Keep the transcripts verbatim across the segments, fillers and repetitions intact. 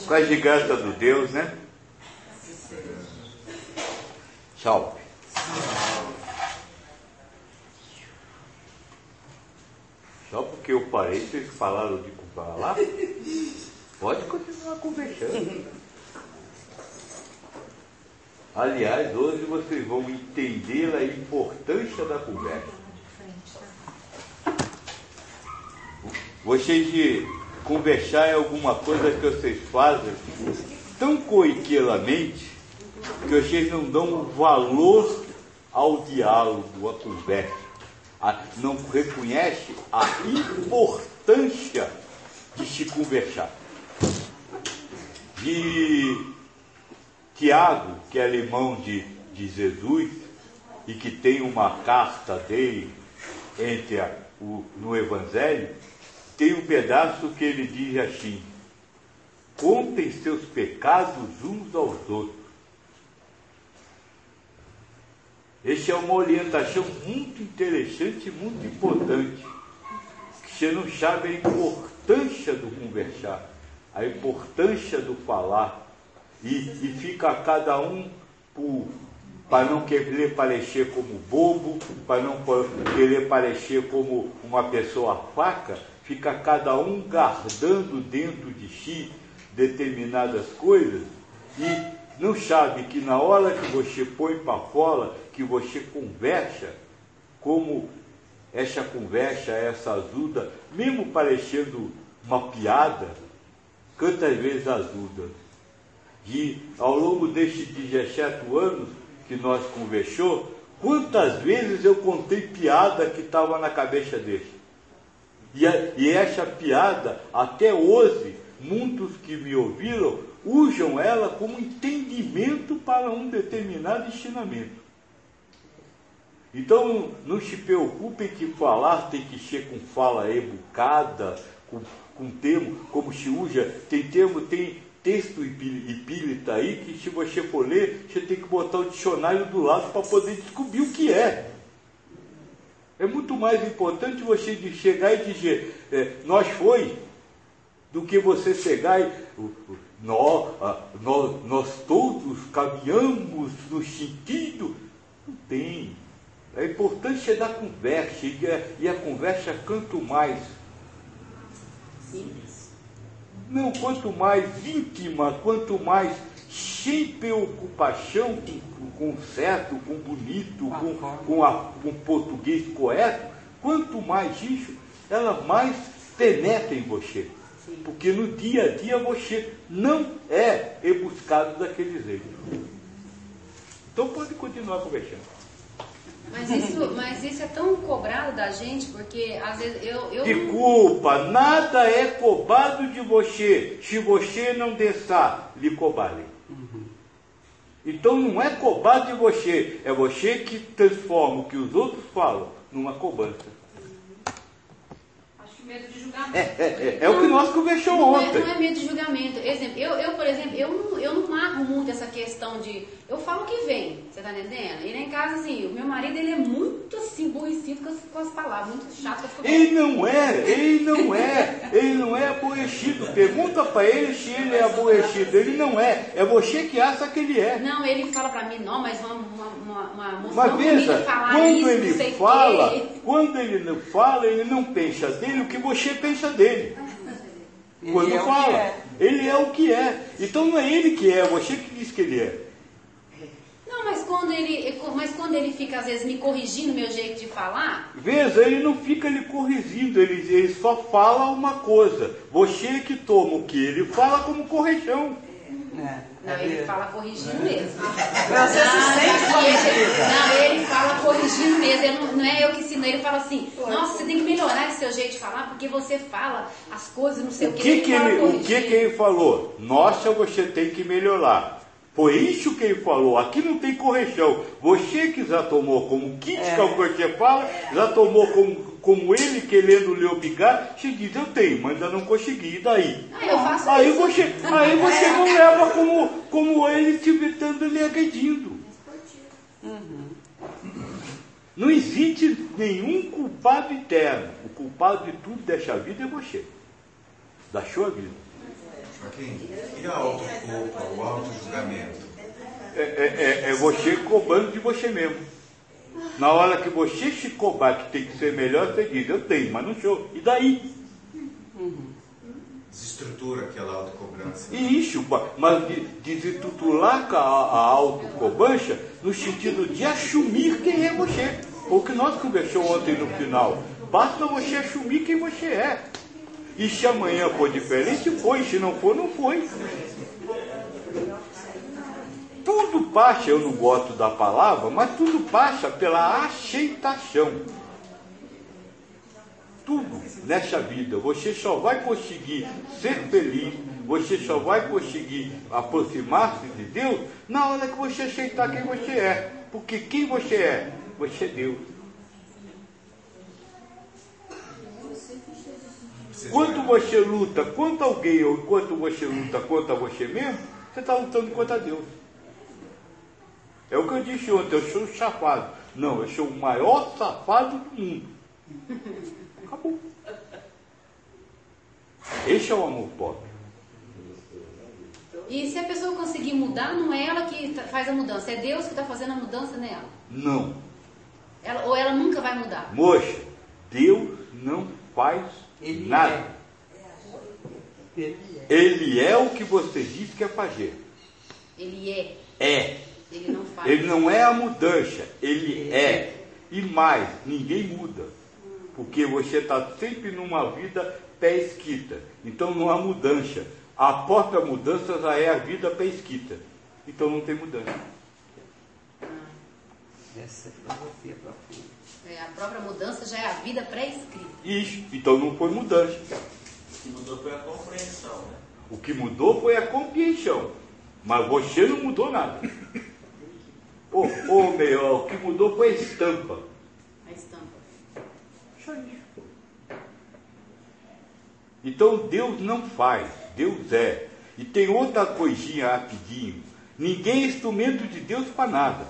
Com a giganta do Deus, né? Tchau. Só porque eu parei, vocês falaram de falar? Pode continuar conversando. Aliás, hoje vocês vão entender a importância da conversa. Vocês de conversar é alguma coisa que vocês fazem tão corriqueiramente que vocês não dão valor ao diálogo, à conversa. A, não reconhece a importância de se conversar. De Tiago, que é irmão de, de Jesus, e que tem uma carta dele entre a, o, no Evangelho, tem um pedaço que ele diz assim: contem seus pecados uns aos outros. Essa é uma orientação muito interessante e muito importante, que você não sabe a importância do conversar, a importância do falar, e, e fica cada um por, para não querer parecer como bobo, para não querer parecer como uma pessoa fraca, fica cada um guardando dentro de si determinadas coisas e não sabe que na hora que você põe para fora, que você conversa, como essa conversa, essa ajuda, mesmo parecendo uma piada, quantas vezes ajuda. E ao longo destes dezessete anos que nós conversou, quantas vezes eu contei piada que estava na cabeça dele. E, a, e essa piada, até hoje, muitos que me ouviram, usam ela como entendimento para um determinado ensinamento. Então, não se preocupem que falar tem que ser com fala educada, com, com termo, como se usa, tem termo, tem texto espírita aí, que se você for ler, você tem que botar o dicionário do lado para poder descobrir o que é. É muito mais importante você chegar e dizer, é, nós foi, do que você chegar e nós, nós, nós todos caminhamos no sentido. Não tem. A importância da conversa, e a, e a conversa quanto mais simples. Não, quanto mais íntima, quanto mais sem preocupação com, com certo, com bonito, com, com, a, com português correto, quanto mais isso, ela mais penetra em você. Sim. Porque no dia a dia você não é rebuscado daquele jeito. Então pode continuar conversando. Mas isso, mas isso é tão cobrado da gente, porque às vezes eu... eu Desculpa, não... nada é cobrado de você, se você não deixar lhe cobrarem. Uhum. Então não é cobrado de você, é você que transforma o que os outros falam numa cobrança. Acho que medo de julgamento. É, é, é, é o que nós conversamos não ontem. É, não é medo de julgamento. Exemplo, eu, eu, por exemplo, eu não, eu não marro muito essa questão de... Eu falo o que vem, você tá entendendo? E lá em casa, assim, o meu marido, ele é muito, assim, aborrecido com as, com as palavras, muito chato. Ele não é, ele não é, ele não é aborrecido. Pergunta para ele se ele é aborrecido. Ele não é, é você que acha que ele é. Não, ele fala para mim, não, mas uma, uma, uma, uma moça mas não veja, falar quando isso, ele não sei fala, quê. quando ele não fala, ele não pensa dele o que você pensa dele. Ele quando é fala, é. ele é o que é. Então não é ele que é, é você que diz que ele é. Não, mas quando ele, mas quando ele fica, às vezes, me corrigindo o meu jeito de falar... Veja, ele não fica lhe corrigindo, ele, ele só fala uma coisa. Você que toma o que ele fala como correção. É, não, é ele mesmo. fala corrigindo mesmo. Você se sente não, ele, corrigida. não, ele fala corrigindo mesmo. Eu não, não é eu que ensino, ele fala assim, nossa, você tem que melhorar esse seu jeito de falar, porque você fala as coisas, não sei o, o que. que, que ele, ele o que, que ele falou? Nossa, você tem que melhorar. Foi isso que ele falou. Aqui não tem correção. Você que já tomou como crítica é. o que você fala, já tomou como, como ele querendo lhe obrigar, você diz, eu tenho, mas ainda não consegui. E daí? Ah, eu faço aí isso. Você, aí você não leva como, como ele te estando lhe agredindo. Uhum. Não existe nenhum culpado eterno. O culpado de tudo dessa vida é você. Da sua vida. Joaquim, e a autoculpa, o auto-julgamento? É, é, é, é você cobrando de você mesmo. Na hora que você se cobrar que tem que ser melhor, você diz, eu tenho, mas não sou. E daí? Desestrutura aquela autocobrança. Isso, mas de, desestruturar a, a autocobrança no sentido de assumir quem é você. O que nós conversamos ontem no final. Basta você assumir quem você é. E se amanhã for diferente, foi. Se não for, não foi. Tudo passa, eu não gosto da palavra, mas tudo passa pela aceitação. Tudo nessa vida. Você só vai conseguir ser feliz, você só vai conseguir aproximar-se de Deus na hora que você aceitar quem você é. Porque quem você é? Você é Deus. Quando você luta contra alguém ou enquanto você luta contra você mesmo, você está lutando contra Deus. É o que eu disse ontem, eu sou um safado. Não, eu sou o maior safado do mundo. Acabou. Esse é o amor próprio. E se a pessoa conseguir mudar, não é ela que faz a mudança, é Deus que está fazendo a mudança nela. Não. Ela, ou ela nunca vai mudar. Moxa, Deus não faz Ele nada. É. Ele é. Ele é o que você diz que é fazer. Ele é. É. Ele não faz. Ele não é a mudança, ele é. E mais, ninguém muda. Porque você está sempre numa vida pé-esquita. Então não há mudança. A própria mudança já é a vida pé-esquita. Então não tem mudança. Essa é a filosofia profunda. É, a própria mudança já é a vida pré-escrita. Isso. Então não foi mudança. O que mudou foi a compreensão, né? O que mudou foi a compreensão. Mas você não mudou nada. Ou, ou melhor, o que mudou foi a estampa. A estampa. Só isso. Então Deus não faz, Deus é. E tem outra coisinha rapidinho. Ninguém é instrumento de Deus para nada.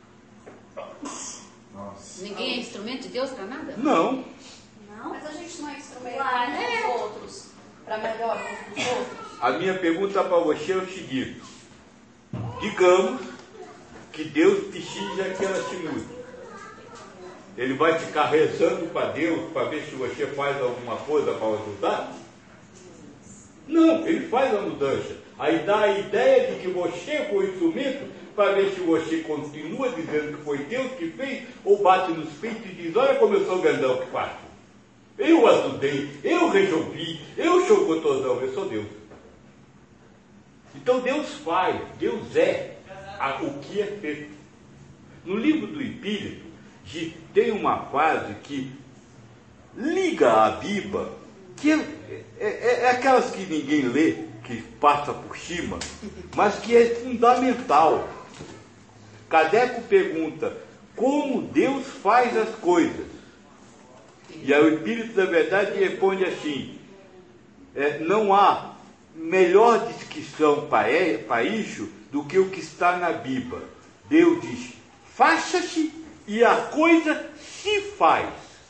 Nossa. Ninguém é instrumento de Deus para nada? Não. Não. Mas a gente não é instrumento Claro, uns é. dos outros, para melhor uns dos outros. A minha pergunta para você é o seguinte. Digamos que Deus precisa que ela se mude. Ele vai ficar rezando para Deus para ver se você faz alguma coisa para ajudar? Não, ele faz a mudança. Aí dá a ideia de que você foi o instrumento para ver se você continua dizendo que foi Deus que fez ou bate nos peitos e diz, olha como eu sou grandão que faço. Eu ajudei, eu resolvi, eu sou gotosão, eu sou Deus. Então Deus faz, Deus é a, o que é feito. No livro do Espírito, tem uma frase que liga a Bíblia, que é, é, é aquelas que ninguém lê, que passa por cima, mas que é fundamental. Kardec pergunta, como Deus faz as coisas? E aí o Espírito da Verdade responde assim, é, não há melhor descrição para isso do que o que está na Bíblia. Deus diz, faça-se e a coisa se faz.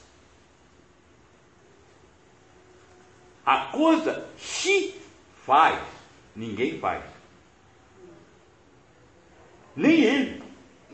A coisa se faz. Ninguém faz. Nem ele.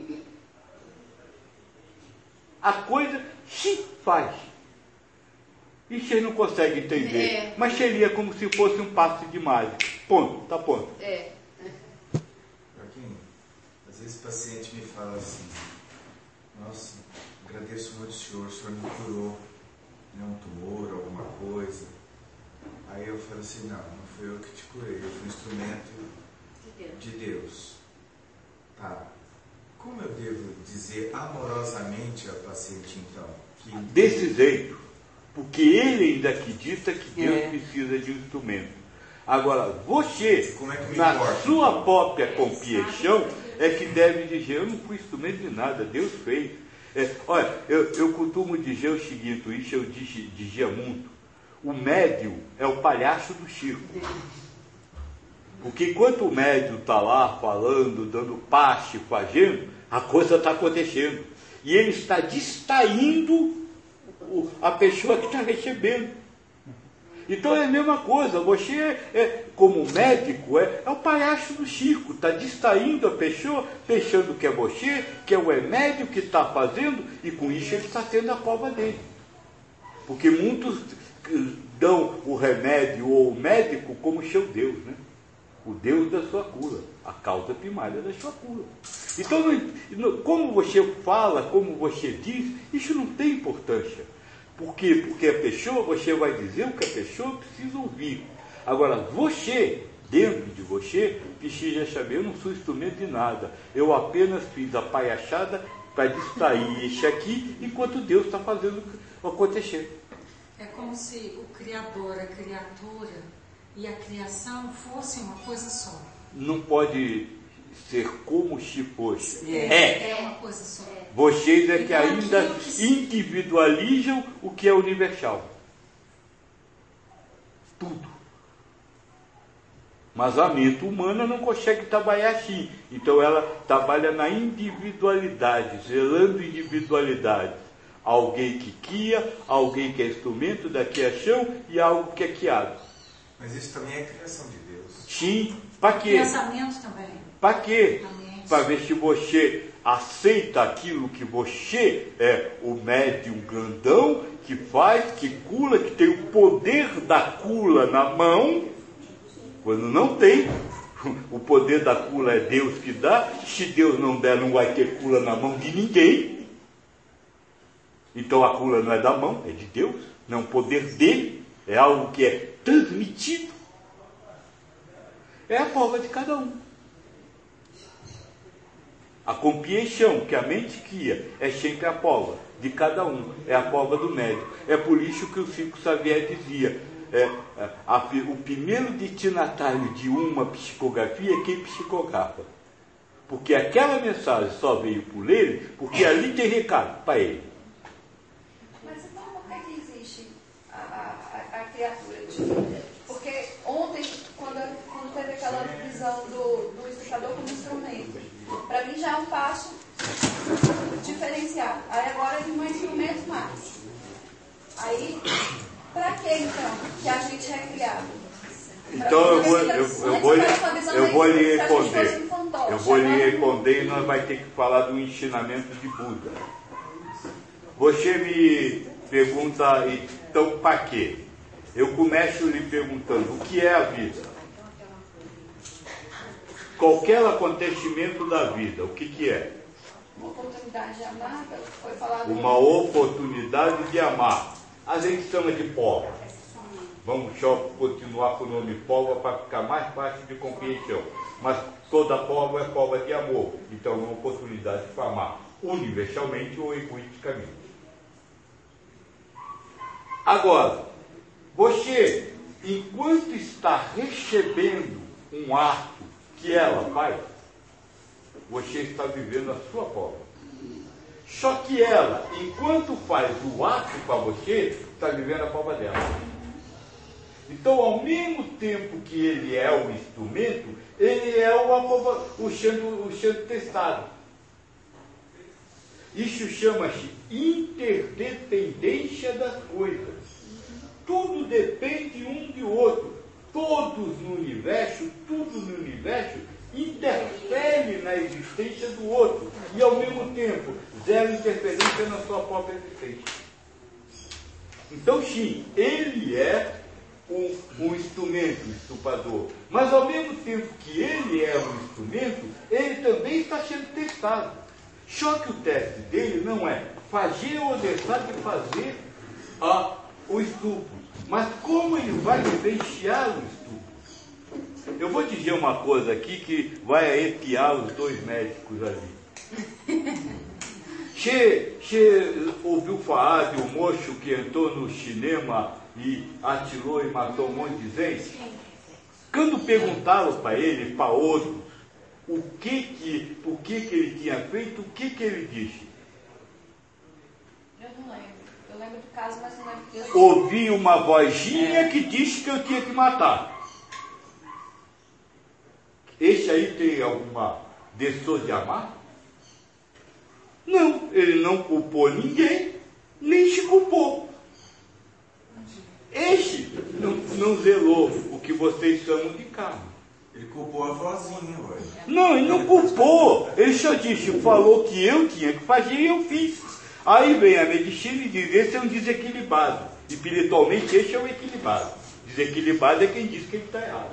A coisa se faz. E você não consegue entender. É. Mas seria como se fosse um passe de mágica. Ponto, tá ponto. É. Joaquim, às vezes o paciente me fala assim, nossa, agradeço muito o senhor, o senhor me curou, né, um tumor, alguma coisa. Aí eu falo assim, não, não fui eu que te curei, eu fui um instrumento De Deus. de Deus. Tá. Como eu devo dizer amorosamente ao paciente então? Que Desse jeito. Porque ele ainda acredita que Deus É. precisa de um instrumento. Agora, você, Como é que me na importa? sua própria compreensão, é que deve dizer, eu não fui instrumento de nada, Deus fez. É, olha, eu, eu costumo dizer o seguinte, isso eu disse, dizia muito, o médium é o palhaço do circo. Porque enquanto o médium está lá falando, dando passe, fazendo, a coisa está acontecendo. E ele está distraindo o, a pessoa que está recebendo. Então é a mesma coisa, você, é, como médico, é, é o palhaço do circo, está distraindo a pessoa, pensando que é você, que é o remédio que está fazendo, e com isso ele está tendo a prova dele. Porque muitos dão o remédio ou o médico como seu Deus, né? O Deus da sua cura, a causa primária da sua cura. Então, como você fala, como você diz, isso não tem importância. Por quê? Porque a pessoa, você vai dizer o que a pessoa precisa ouvir. Agora, você, dentro de você, precisa saber, eu não sou instrumento de nada. Eu apenas fiz a palhaçada para distrair este aqui, enquanto Deus está fazendo acontecer. É como se o Criador, a criatura e a criação fossem uma coisa só. Não pode ser como se fosse. É, É. é uma coisa só. Vocês é que Então, ainda aquilo que- individualizam o que é universal. Tudo. Mas a mente humana não consegue trabalhar assim. Então ela trabalha na individualidade, zelando individualidade. Alguém que cria, alguém que é instrumento da criação e algo que é criado. Mas isso também é criação de Deus. Sim, para quê? Pensamento também. Para quê? A mente. Para ver se você aceita aquilo que você é o médium grandão, que faz, que cura, que tem o poder da cura na mão, quando não tem. O poder da cura é Deus que dá. Se Deus não der, não vai ter cura na mão de ninguém. Então a cura não é da mão, é de Deus, não é um poder dele, é algo que é transmitido. É a prova de cada um. A compreensão que a mente cria é sempre a prova de cada um, é a prova do médico. É por isso que o Chico Xavier dizia, é, a, o primeiro destinatário de uma psicografia é quem psicografa. Porque aquela mensagem só veio por ele, porque ali tem recado para ele. Mas então por que que existe a, a, a criatura divina? Porque ontem, quando, quando teve aquela visão do, do explicador como instrumento, para mim já é um passo diferenciado. Aí agora ele não é instrumento mais. Aí, para que então que a gente é criado? Então eu vou, eu, eu vou, eu vou lhe responder. Eu vou lhe responder e nós vamos ter que falar do ensinamento de Buda. Você me pergunta, então para quê? Eu começo lhe perguntando, o que é a vida? Qualquer acontecimento da vida, o que, que é? Uma oportunidade de amar, foi falado. Uma oportunidade de amar. A gente chama de prova. Vamos só continuar com o nome prova para ficar mais fácil de compreensão. Mas toda prova é prova de amor. Então é uma oportunidade para amar, universalmente ou egoisticamente. Agora, você, enquanto está recebendo um ato que ela faz, você está vivendo a sua prova. Só que ela, enquanto faz o ato para você, está vivendo a prova dela. Então, ao mesmo tempo que ele é o instrumento, ele é o, aprova, o, sendo, o sendo testado. Isso chama-se interdependência das coisas. Tudo depende um de outro. Todos no universo, tudo no universo, interfere na existência do outro. E, ao mesmo tempo, zero interferência na sua própria existência. Então, sim, ele é um, um instrumento estuprador. Mas, ao mesmo tempo que ele é um instrumento, ele também está sendo testado. Só que o teste dele não é fazer ou deixar de fazer a, o estupro, mas como ele vai vivenciar o estupro. Eu vou dizer uma coisa aqui que vai arrepiar os dois médicos ali. Você, você ouviu falar de um moço que entrou no cinema e atirou e matou um monte de gente? Quando perguntaram para ele, para outros, o que que, o que que ele tinha feito, o que que ele disse? Eu não lembro. Eu lembro do caso, mas não lembro. Eu... Ouvi uma vozinha que disse que eu tinha que matar. Esse aí tem alguma decisão de amar? Não, ele não culpou ninguém, nem se culpou. Esse não não zelou o que vocês chamam de carne. Ele culpou a vozinha, ué. Não, ele não culpou. Ele só disse, falou que eu tinha que fazer e eu fiz. Aí vem a medicina e diz, esse é um desequilibrado. Espiritualmente, esse é o equilibrado. Desequilibrado é quem diz que ele está errado.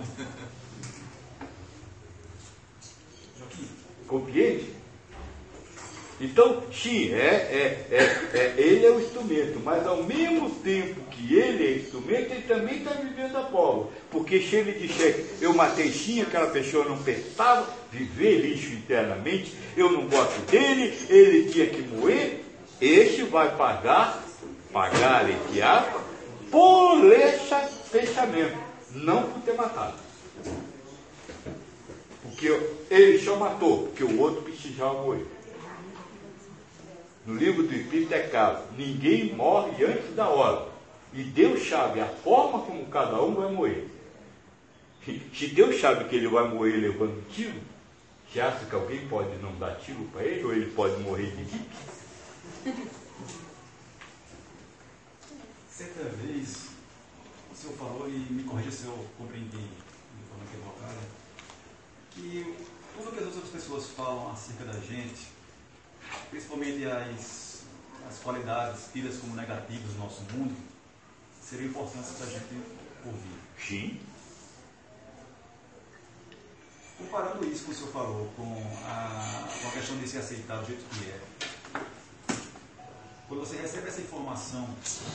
Compreende? Então, sim, é, é, é, é, ele é o instrumento, mas ao mesmo tempo que ele é instrumento, ele também está vivendo a prova. Porque se ele disser, eu matei sim, aquela pessoa não pensava, viver lixo internamente, eu não gosto dele, ele tinha que morrer, este vai pagar, pagar esse ato, por esse pensamento, não por ter matado. Porque ele só matou, porque o outro precisava morrer. No livro do Espírito é claro, ninguém morre antes da hora. E Deus sabe a forma como cada um vai morrer. Se Deus sabe que ele vai morrer levando tiro, você acha que alguém pode não dar tiro para ele, ou ele pode morrer de gripe? Certa vez, o senhor falou, e me corrija se eu compreendi de forma equivocada, que tudo que as outras pessoas falam acerca da gente, principalmente as, as qualidades tidas como negativas no nosso mundo, seriam importantes para a gente ouvir. Sim. Comparando isso que o senhor falou com a, com a questão de se aceitar do jeito que é, quando você recebe essa informação,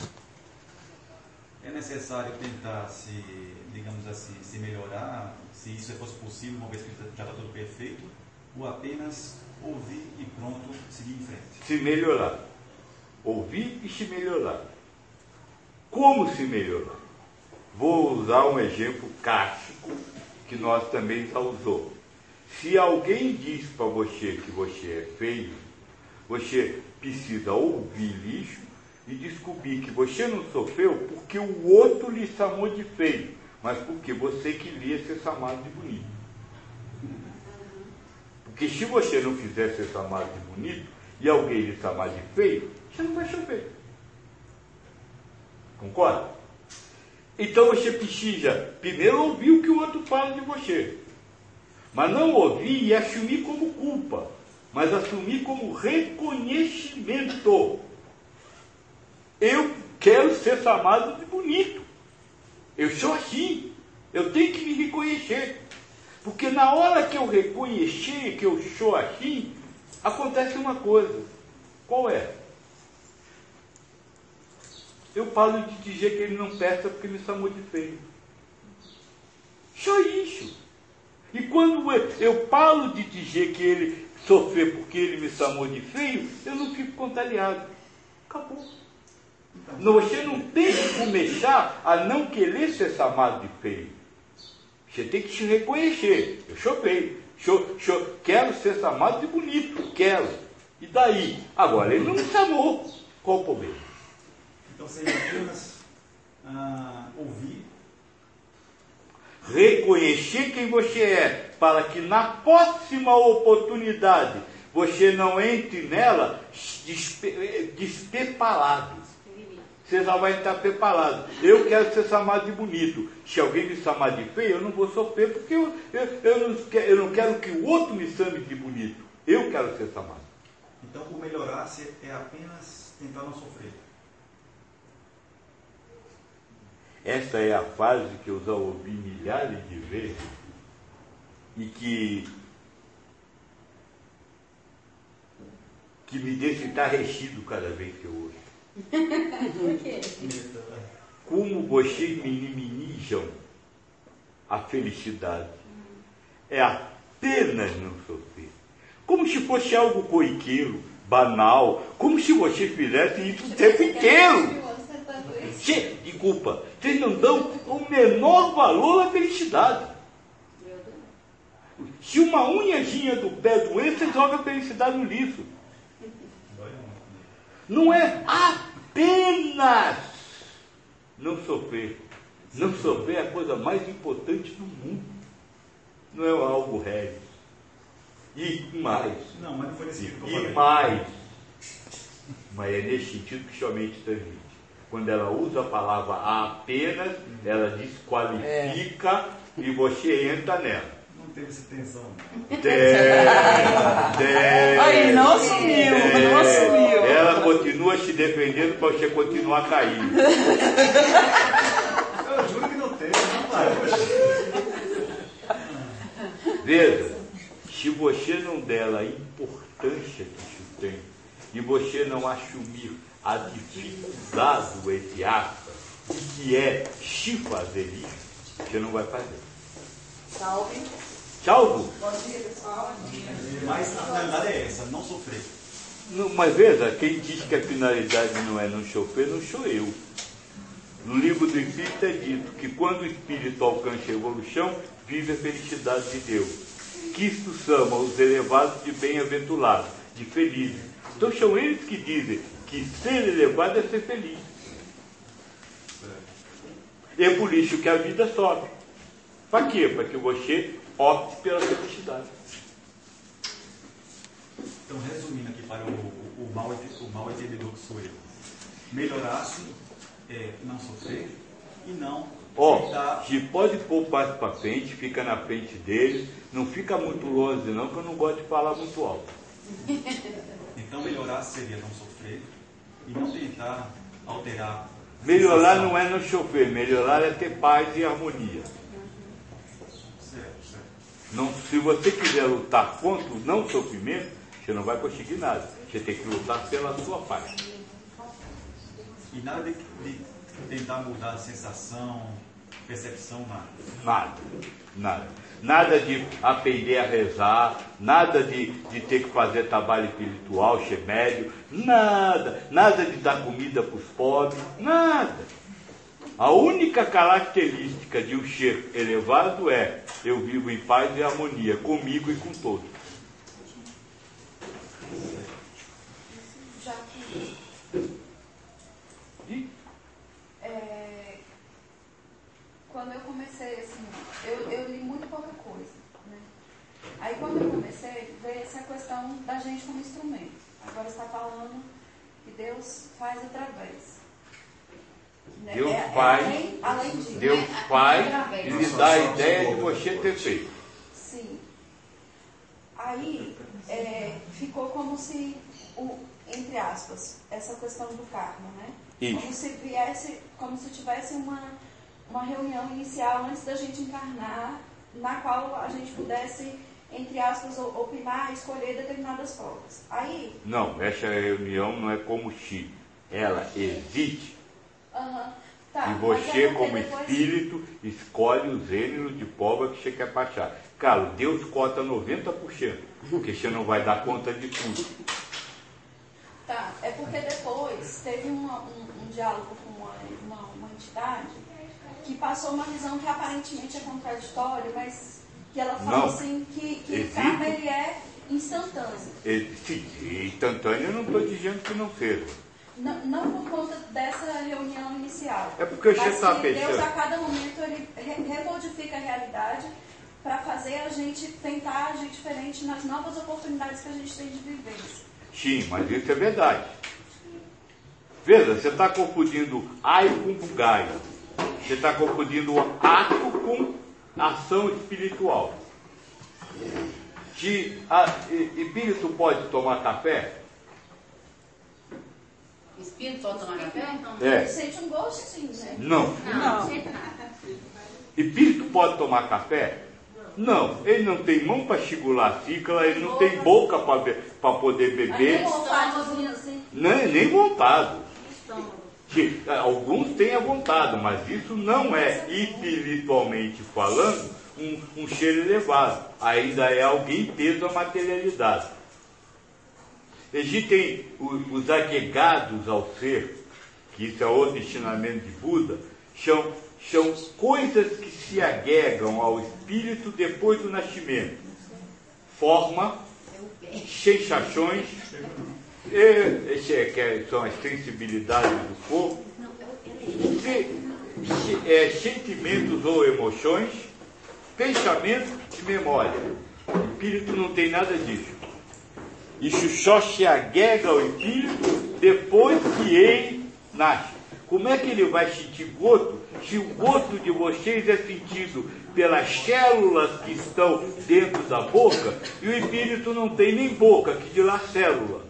é necessário tentar se, digamos assim, se melhorar, se isso fosse possível, uma vez que já está tudo perfeito, ou apenas ouvir e pronto, seguir em frente? Se melhorar. Ouvir e se melhorar. Como se melhorar? Vou usar um exemplo clássico que nós também já usou. Se alguém diz para você que você é feio, você precisa ouvir lixo e descobrir que você não sofreu porque o outro lhe chamou de feio, mas porque você queria ser chamado de bonito. Porque se você não fizer ser chamado de bonito e alguém lhe chamar de feio, você não vai sofrer. Concorda? Então você precisa primeiro ouvir o que o outro fala de você. Mas não ouvir e assumir como culpa, mas assumir como reconhecimento. Eu quero ser chamado de bonito. Eu sou assim. Eu tenho que me reconhecer. Porque na hora que eu reconhecer que eu sou assim, acontece uma coisa. Qual é? Eu paro de dizer que ele não presta porque me chamou de feio. Só isso. E quando eu, eu paro de dizer que ele sofreu porque ele me chamou de feio, eu não fico contrariado. Acabou. Não, você não tem que começar a não querer ser chamado de feio. Você tem que se reconhecer. Eu sou feio. Sou, sou, quero ser chamado de bonito. Quero. E daí? Agora, ele não me chamou. Qual o problema? Então seria apenas ah, ouvir. Reconhecer quem você é, para que na próxima oportunidade você não entre nela despe- despreparado. Você já vai estar preparado. Eu quero ser chamado de bonito. Se alguém me chamar de feio, eu não vou sofrer, porque eu, eu, eu, não, quero, eu não quero que o outro me chame de bonito. Eu quero ser chamado. Então, o melhorar-se é apenas tentar não sofrer. Essa é a fase que eu já ouvi milhares de vezes e que, que me deixa entarrecido cada vez que eu ouço. Por quê? Como vocês minimizam a felicidade. É apenas não sofrer. Como se fosse algo corriqueiro, banal, como se você fizesse isso o tempo inteiro. Che, desculpa, vocês não dão o menor valor à felicidade. Se uma unhazinha do pé doer, você joga a felicidade no lixo. Não é apenas não sofrer. Não sofrer é a coisa mais importante do mundo. Não é algo real. E mais. Não, mas não foi nesse sentido que eu E falei. mais. Mas é nesse sentido que somente transmite. Quando ela usa a palavra apenas, ela desqualifica e você entra nela. Não teve essa tensão. Aí, não assumiu, não assumiu. Ela continua te defendendo para você continuar caindo. Eu juro que não teve, não vai. Veja, se você não der a importância que isso tem, e você não assumir a dificuldade, entre aspas, que é se fazer isso, você não vai fazer. Salve. Salvo. Bom dia, pessoal. Mas a finalidade é essa, não sofrer. Não, mas veja, quem diz que a finalidade não é não sofrer, não sou eu. No livro do Espírito é dito que quando o Espírito alcança a evolução, vive a felicidade de Deus. Que isto chama os elevados de bem-aventurados, de felizes. Então são eles que dizem que ser elevado é ser feliz. É por isso que a vida sobe. Para quê? Para que você opte pela felicidade. Então, resumindo aqui para o, o, o, mal, o mal entendedor que sou eu. Melhorar-se é não sofrer e não... Ó, tentar... se pode pôr mais para frente, fica na frente dele, não fica muito longe não, que eu não gosto de falar muito alto. Então, melhorar seria não sofrer e não tentar alterar. Melhorar não é não sofrer, melhorar é ter paz e harmonia. Certo, certo. Não, se você quiser lutar contra o não sofrimento, você não vai conseguir nada. Você tem que lutar pela sua paz. E nada de, de tentar mudar a sensação, percepção, nada. Nada, nada. Nada de aprender a rezar, nada de, de ter que fazer trabalho espiritual, chemédio, nada, nada de dar comida para os pobres, nada. A única característica de um ser elevado é: eu vivo em paz e harmonia comigo e com todos. Já que E? é, quando eu comecei, assim, eu, eu li muito pouca coisa, né? Aí quando eu comecei, veio essa questão da gente como instrumento. Agora está falando que Deus faz através. Né? Deus é, faz, é além, além disso. Deus né? faz Através. e lhe dá a ideia de você ter feito. Sim. Aí é, ficou como se, o, entre aspas, essa questão do karma, né? Isso. Como se viesse, como se tivesse uma, uma reunião inicial antes da gente encarnar, na qual a gente pudesse, entre aspas, opinar e escolher determinadas formas. Aí. Não, essa reunião não é como se ela existe. Uhum, tá, E mas você, é como depois... espírito, escolhe o gênero de prova que você quer passar. Claro, Deus cota noventa por cento, porque você não vai dar conta de tudo. Tá, é porque depois teve uma, um, um diálogo com uma, uma, uma entidade que passou uma visão que aparentemente é contraditória, mas que ela fala Não. assim que, que Existe. o karma ele é instantâneo. E, sim, instantâneo eu não estou dizendo que não seja. Não, não por conta dessa reunião inicial. É porque você mas está que pensando. Deus a cada momento ele re- remodifica a realidade para fazer a gente tentar agir diferente nas novas oportunidades que a gente tem de vivência. Sim, mas isso é verdade. Veja, você está confundindo ai com gai. Você está confundindo ato com ação espiritual. Se a, e- espírito pode tomar café? Espírito pode tomar café? Então, É. Ele sente um gostinho, né? Não. Não, não sei nada. Espírito pode tomar café? Não. Ele não tem mão para segurar a xícara, ele não tem boca para poder Aí beber, tem vontade assim. nem, nem vontade. Estômago. Que, alguns têm a vontade, mas isso não é, espiritualmente falando, um, um ser elevado. Ainda é alguém preso à materialidade. Existem os, os agregados ao ser, que isso é outro ensinamento de Buda, são, são coisas que se agregam ao espírito depois do nascimento. Forma, sensações, e, esse é, que é- são as sensibilidades do corpo, se- se- é, sentimentos ou emoções, pensamentos e memória. O espírito não tem nada disso. Isso só se agrega ao espírito depois que ele nasce. Como é que ele vai sentir gosto se o gosto de vocês é sentido pelas células que estão dentro da boca e o espírito não tem nem boca, que de lá célula?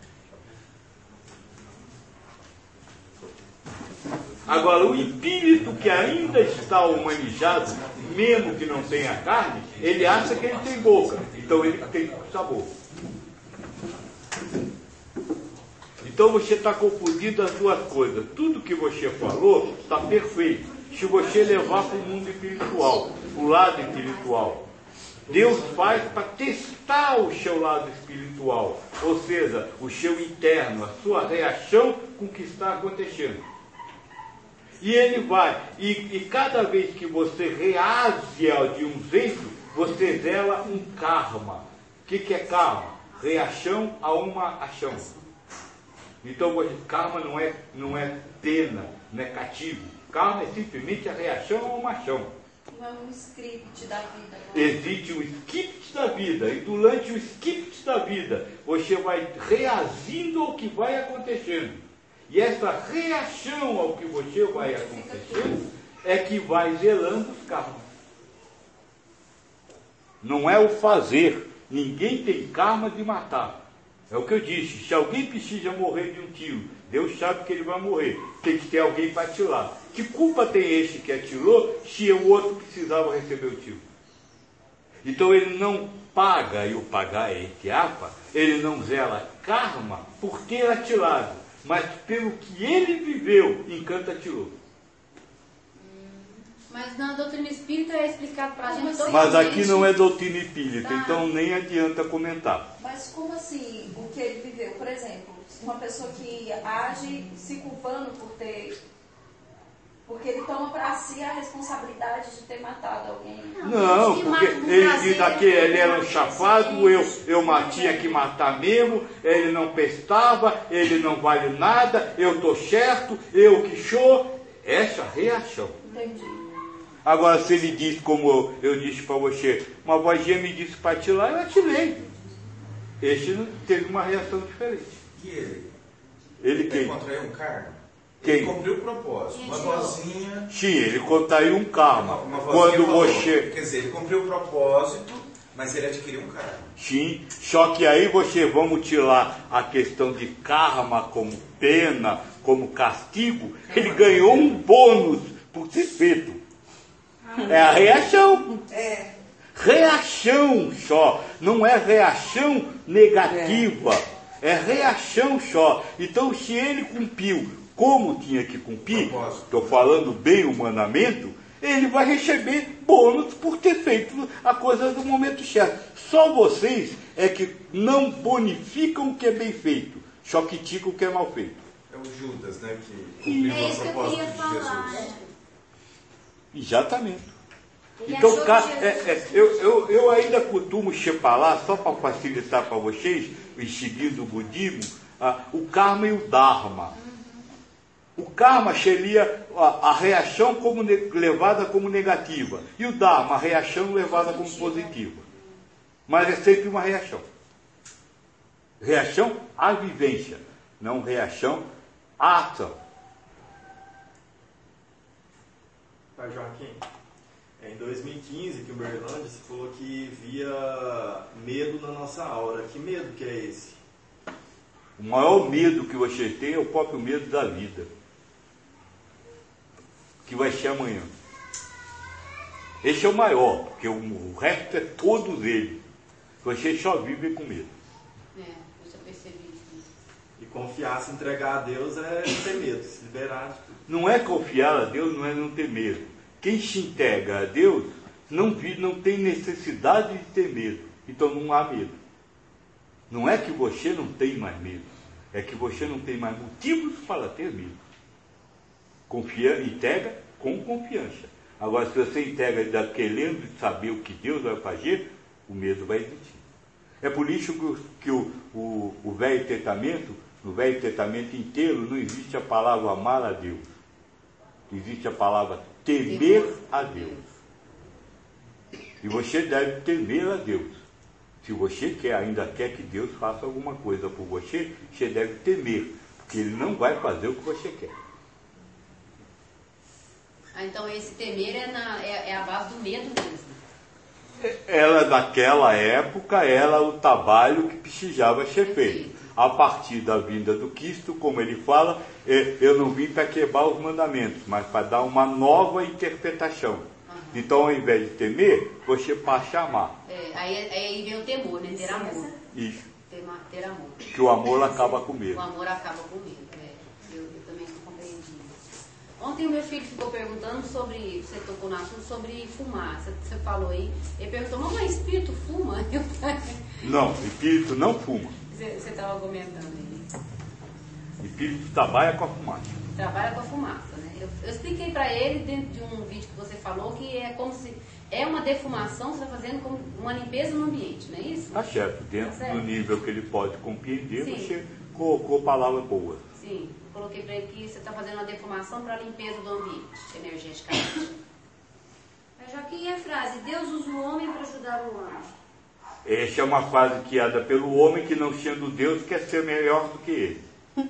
Agora, o espírito que ainda está humanizado, mesmo que não tenha carne, ele acha que ele tem boca, então ele tem sabor. Então você está confundindo as duas coisas. Tudo que você falou está perfeito. Se você levar para o mundo espiritual, para o lado espiritual. Deus faz para testar o seu lado espiritual, ou seja, o seu interno, a sua reação com o que está acontecendo. E ele vai, e, e cada vez que você reage de um jeito, você zela um karma. O que, que é karma? Reação a uma ação. Então, karma não é, não é pena, não é castigo. Karma é simplesmente a reação a uma ação. Não é um script da vida. Não. Existe um script da vida, e durante o script da vida, você vai reagindo ao que vai acontecendo. E essa reação ao que você vai acontecendo é que vai zelando os karmas. Não é o fazer. Ninguém tem karma de matar. É o que eu disse, se alguém precisa morrer de um tiro, Deus sabe que ele vai morrer. Tem que ter alguém para atirar. Que culpa tem este que atirou se o outro precisava receber o tiro? Então ele não paga, e o pagar é etiapa, ele não zela karma por ter atirado, mas pelo que ele viveu enquanto atirou. Mas na doutrina espírita é explicado para a gente. Mas, mas aqui não é doutrina espírita, tá. Então nem adianta comentar. Mas como assim o que ele viveu? Por exemplo, uma pessoa que age se culpando por ter... Porque ele toma para si a responsabilidade de ter matado alguém. Não, porque ele diz aqui, ele era um chafado, eu, eu tinha que matar mesmo, ele não prestava, ele não vale nada, eu estou certo, eu que sou. Essa reação. Entendi. Agora, se ele diz, como eu, eu disse para você, uma vozinha me disse para atirar, eu atirei. Este não teve uma reação diferente. E ele? Ele quem? Ele contraiu um karma? Quem? Ele cumpriu o propósito. Uma vozinha... Sim, ele contraiu um karma. Uma, uma vozinha Quando falou, você... Quer dizer, ele cumpriu o propósito, mas ele adquiriu um karma. Sim, só que aí você, vamos tirar a questão de karma como pena, como castigo, ele ganhou um bônus por ter feito. É a reação. É. Reação só. Não é reação negativa. É reação só. Então, se ele cumpriu como tinha que cumprir, estou falando bem humanamente, ele vai receber bônus por ter feito a coisa do momento certo. Só vocês é que não bonificam o que é bem feito, só criticam o que é mal feito. É o Judas, né, que cumpriu É o isso que eu propósito queria de falar. Jesus. Exatamente. Ele Então, achou ca- que é, é, eu, eu, eu ainda costumo falar, só para facilitar para vocês, e seguindo o budismo, ah, o karma e o dharma. O karma seria a, a reação como ne- levada como negativa, e o dharma, a reação levada como positiva. Mas é sempre uma reação. Reação à vivência, não reação à ação. Pai Joaquim, em dois mil e quinze, que o Berlândia, você falou que via medo na nossa aura. Que medo que é esse? O maior medo que você tem é o próprio medo da vida, que vai ser amanhã. Esse é o maior, porque o, o resto é todos eles. Você só vive com medo. É, eu já percebi isso. E confiar, se entregar a Deus é ter medo, se liberar de tudo. Não é confiar a Deus, não é não ter medo. Quem se entrega a Deus não, vive, não tem necessidade de ter medo. Então não há medo. Não é que você não tem mais medo, é que você não tem mais motivos para ter medo. Confia, entrega com confiança. Agora, se você entrega querendo saber o que Deus vai fazer, o medo vai existir. É por isso que, o, que o, o, o Velho Testamento, no Velho Testamento inteiro, não existe a palavra amar a Deus. Existe a palavra temer a Deus. E você deve temer a Deus. Se você quer, ainda quer que Deus faça alguma coisa por você, você deve temer, porque Ele não vai fazer o que você quer. Ah, então esse temer é, na, é, é a base do medo mesmo. Ela, naquela época, era o trabalho que precisava ser feito. A partir da vinda do Cristo, como ele fala, eu não vim para quebrar os mandamentos, mas para dar uma nova interpretação. Uhum. Então, ao invés de temer, você passa a amar. É, aí, aí vem o temor, né? Ter amor. Isso. Ter, ter amor. Que o amor acaba com medo. O amor acaba com medo. É. Eu, eu também compreendi. Ontem o meu filho ficou perguntando sobre, você tocou no assunto, sobre fumar. Você, você falou aí, ele perguntou, mamãe, espírito fuma? Eu, não, espírito não fuma. Você estava comentando aí. Espírito trabalha com a fumaça. Trabalha com a fumaça, né? Eu, eu expliquei para ele, dentro de um vídeo que você falou, que é como se... É uma defumação, você está fazendo como uma limpeza no ambiente, não é isso? Tá certo. Dentro tá certo. do nível que ele pode compreender, Sim. Você colocou palavras boas. Sim. Eu coloquei para ele que você está fazendo uma defumação para a limpeza do ambiente, energeticamente. Mas Joaquim, e a frase, Deus usa o homem para ajudar o homem? Essa é uma frase criada pelo homem que, não sendo Deus, quer ser melhor do que ele.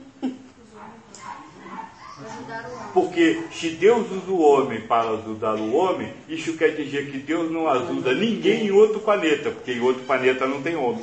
Porque se Deus usa o homem para ajudar o homem, isso quer dizer que Deus não ajuda ninguém em outro planeta, porque em outro planeta não tem homem.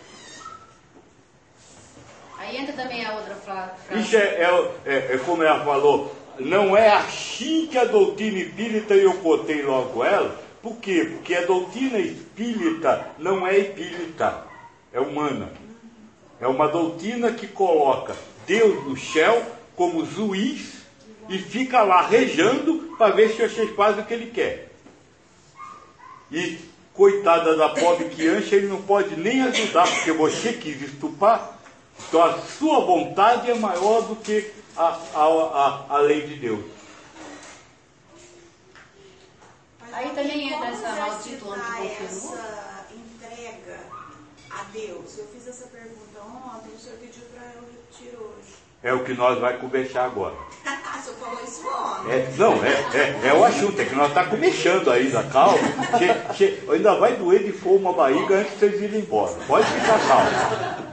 Aí entra também a outra frase. Isso é, é, é, é como ela falou, não é assim que a doutrina espírita, eu cotei logo ela. Por quê? Porque a doutrina espírita não é espírita, é humana. É uma doutrina que coloca Deus no céu como juiz e fica lá rejando para ver se vocês fazem o que ele quer. E, coitada da pobre criança, ele não pode nem ajudar, porque você quis estuprar, então a sua vontade é maior do que a, a, a, a lei de Deus. Aí também entra essa maldita essa entrega a Deus. Eu fiz essa pergunta ontem, o senhor pediu para eu repetir hoje. É o que nós vamos conversar agora. O senhor falou isso ontem. É, não, é, é, é o assunto, é que nós estamos começando ainda, calma. Che, che, ainda vai doer de fome a barriga antes de vocês irem embora. Pode ficar calmo.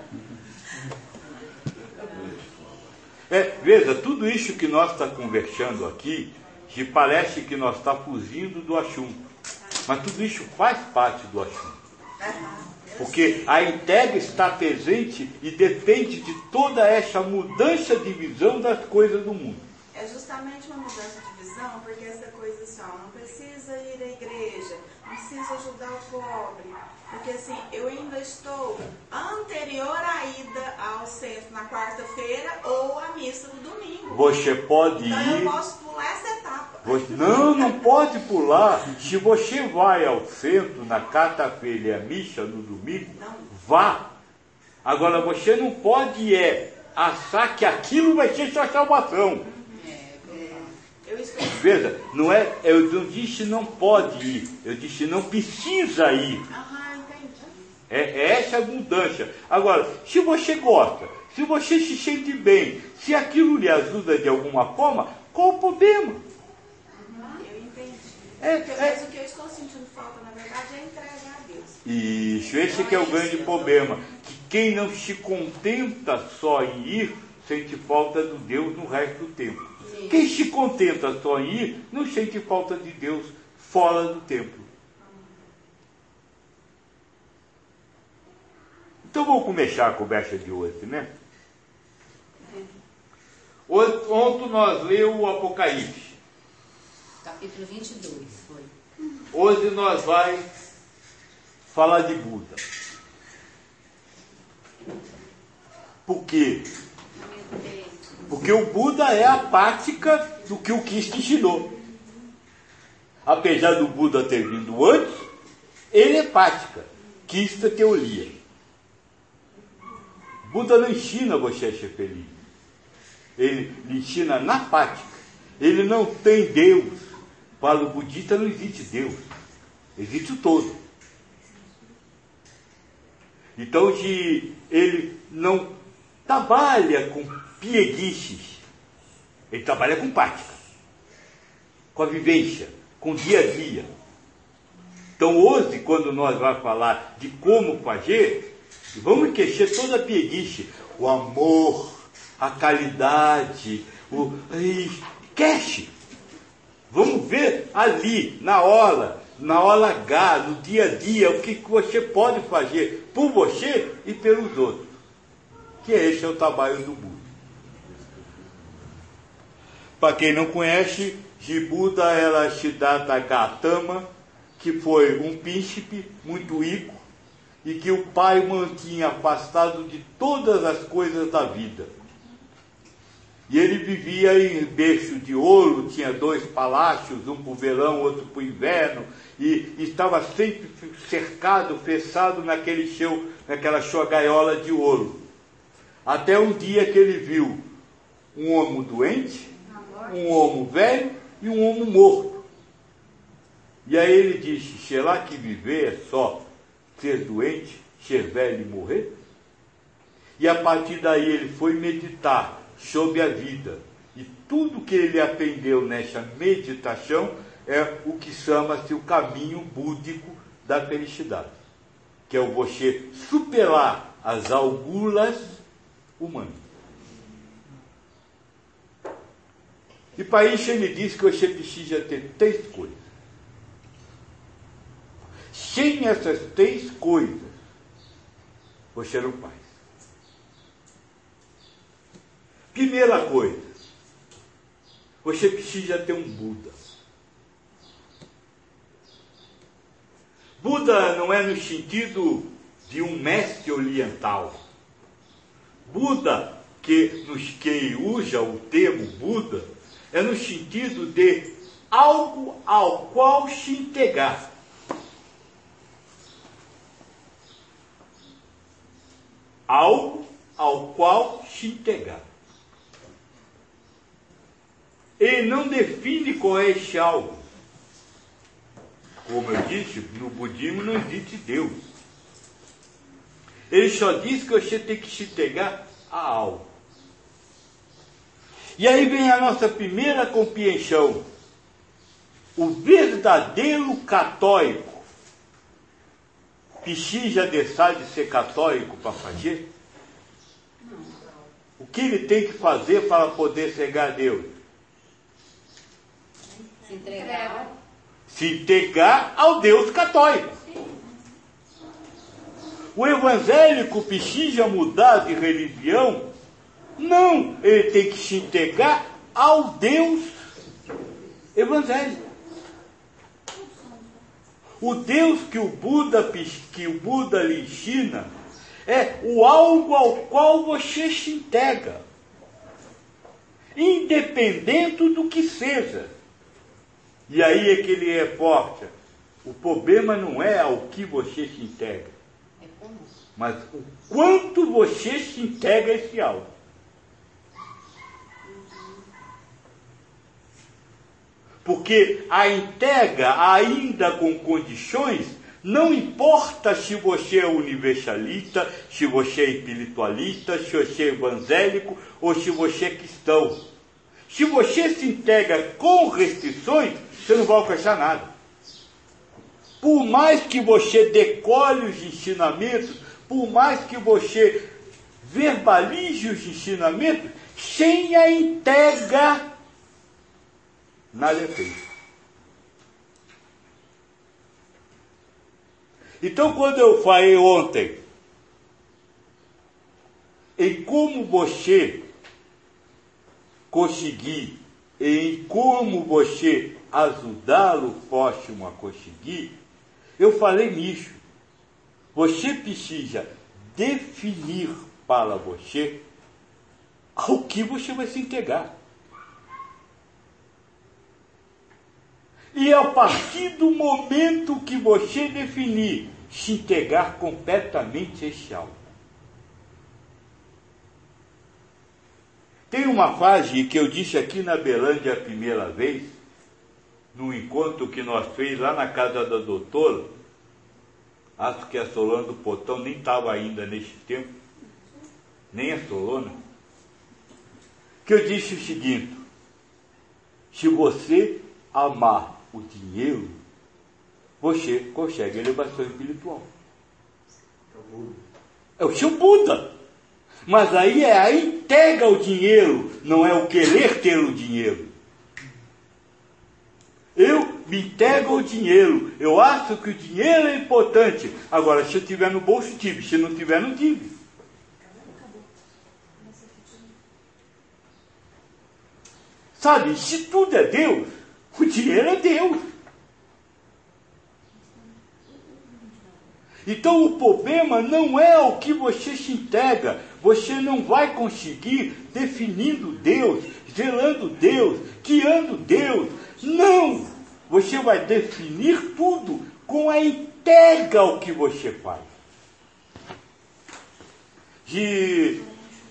É, veja, tudo isso que nós estamos conversando aqui, que parece que nós estamos fugindo do assunto. Mas tudo isso faz parte do assunto. Porque a entrega está presente e depende de toda essa mudança de visão das coisas do mundo. É justamente uma mudança de visão, porque essa coisa assim, ó, não precisa ir à igreja, não precisa ajudar o pobre. Porque assim, eu ainda estou anterior à ida ao centro na quarta-feira ou à missa no domingo. Você pode então, ir... Então eu posso pular essa etapa. Você... Não, não pode pular. Se você vai ao centro na quarta-feira e à missa no domingo, não. Vá. Agora você não pode é, achar que aquilo vai ser sua salvação. Eu estou... Veja, não é, eu não disse não pode ir, eu disse não precisa ir. É, é essa a mudança. Agora, se você gosta, se você se sente bem, se aquilo lhe ajuda de alguma forma, qual o problema? Eu entendi. É, Porque, é... Mas o que eu estou sentindo falta, na verdade, é entregar a Deus. Isso, esse que é o grande problema. Que quem não se contenta só em ir, sente falta do Deus no resto do tempo. Sim. Quem se contenta só em ir, não sente falta de Deus fora do templo. Então vamos começar a conversa de hoje, né? Ontem nós lemos o Apocalipse. Capítulo vinte e dois, foi. Hoje nós vai falar de Buda. Por quê? Porque o Buda é a prática do que o Cristo ensinou. Apesar do Buda ter vindo antes, ele é prática. Cristo é teoria. Buda não ensina você a ser feliz. Ele lhe ensina na prática. Ele não tem Deus. Para o budista não existe Deus. Existe o todo. Então, se ele não trabalha com pieguices, ele trabalha com prática, com a vivência, com o dia a dia. Então, hoje, quando nós vamos falar de como fazer, vamos esquecer toda a pieguice, o amor, a caridade, o... esquece. Vamos ver ali, na hora, na hora H, no dia a dia, o que você pode fazer por você e pelos outros. Que esse é o trabalho do Buda. Para quem não conhece, Buda era Siddhartha Gautama, que foi um príncipe muito rico e que o pai mantinha afastado de todas as coisas da vida. E ele vivia em berço de ouro, tinha dois palácios, um para o verão, outro para o inverno, e estava sempre cercado, fechado naquele seu, naquela sua gaiola de ouro. Até um dia que ele viu um homem doente, um homem velho e um homem morto. E aí ele disse, será que viver é só ser doente, ser velho e morrer? E a partir daí ele foi meditar sobre a vida. E tudo que ele aprendeu nessa meditação é o que chama-se o caminho búdico da felicidade, que é o você superar as algulas humanas. E para isso ele diz que você precisa ter três coisas. Sem essas três coisas, você não faz. Primeira coisa, você precisa ter um Buda. Buda não é no sentido de um mestre oriental. Buda, que nos que usa o termo Buda, é no sentido de algo ao qual se integrar. Algo ao qual se integrar. Ele não define qual é esse algo. Como eu disse, no budismo não existe Deus. Ele só diz que você tem que se integrar a algo. E aí vem a nossa primeira compreensão. O verdadeiro católico precisa deixar de ser católico para fazer? O que ele tem que fazer para poder chegar a Deus? Se entregar. Se entregar ao Deus católico. O evangélico precisa mudar de religião? Não, ele tem que se entregar ao Deus evangélico. O Deus que o Buda, que o Buda lhe ensina é o algo ao qual você se integra, independente do que seja. E aí é que ele reforça, o problema não é ao que você se integra, mas o quanto você se integra a esse algo. Porque a entrega, ainda com condições, não importa se você é universalista, se você é espiritualista, se você é evangélico ou se você é cristão. Se você se integra com restrições, você não vai alcançar nada. Por mais que você decore os ensinamentos, por mais que você verbalize os ensinamentos, sem a entrega, nada é feito. Então, quando eu falei ontem em como você conseguir, em como você ajudar o próximo a conseguir, eu falei nisso. Você precisa definir para você ao que você vai se entregar. E a partir do momento que você definir, se entregar completamente a esse algo. Tem uma frase que eu disse aqui na Belândia a primeira vez, num encontro que nós fez lá na casa da doutora, acho que a Solana do Potão nem estava ainda nesse tempo, nem a Solana, que eu disse o seguinte: se você amar o dinheiro, você consegue elevação espiritual. É o seu Buda. Mas aí é a entrega ao dinheiro, não é o querer ter o dinheiro. eu me entrego ao dinheiro. Eu acho que o dinheiro é importante. Agora, se eu tiver no bolso, tive. Se não tiver, não tive. Sabe, se tudo é Deus, o dinheiro é Deus. Então o problema não é o que você se entrega. Você não vai conseguir definindo Deus, zelando Deus, guiando Deus. Não! Você vai definir tudo com a entrega ao que você faz. De...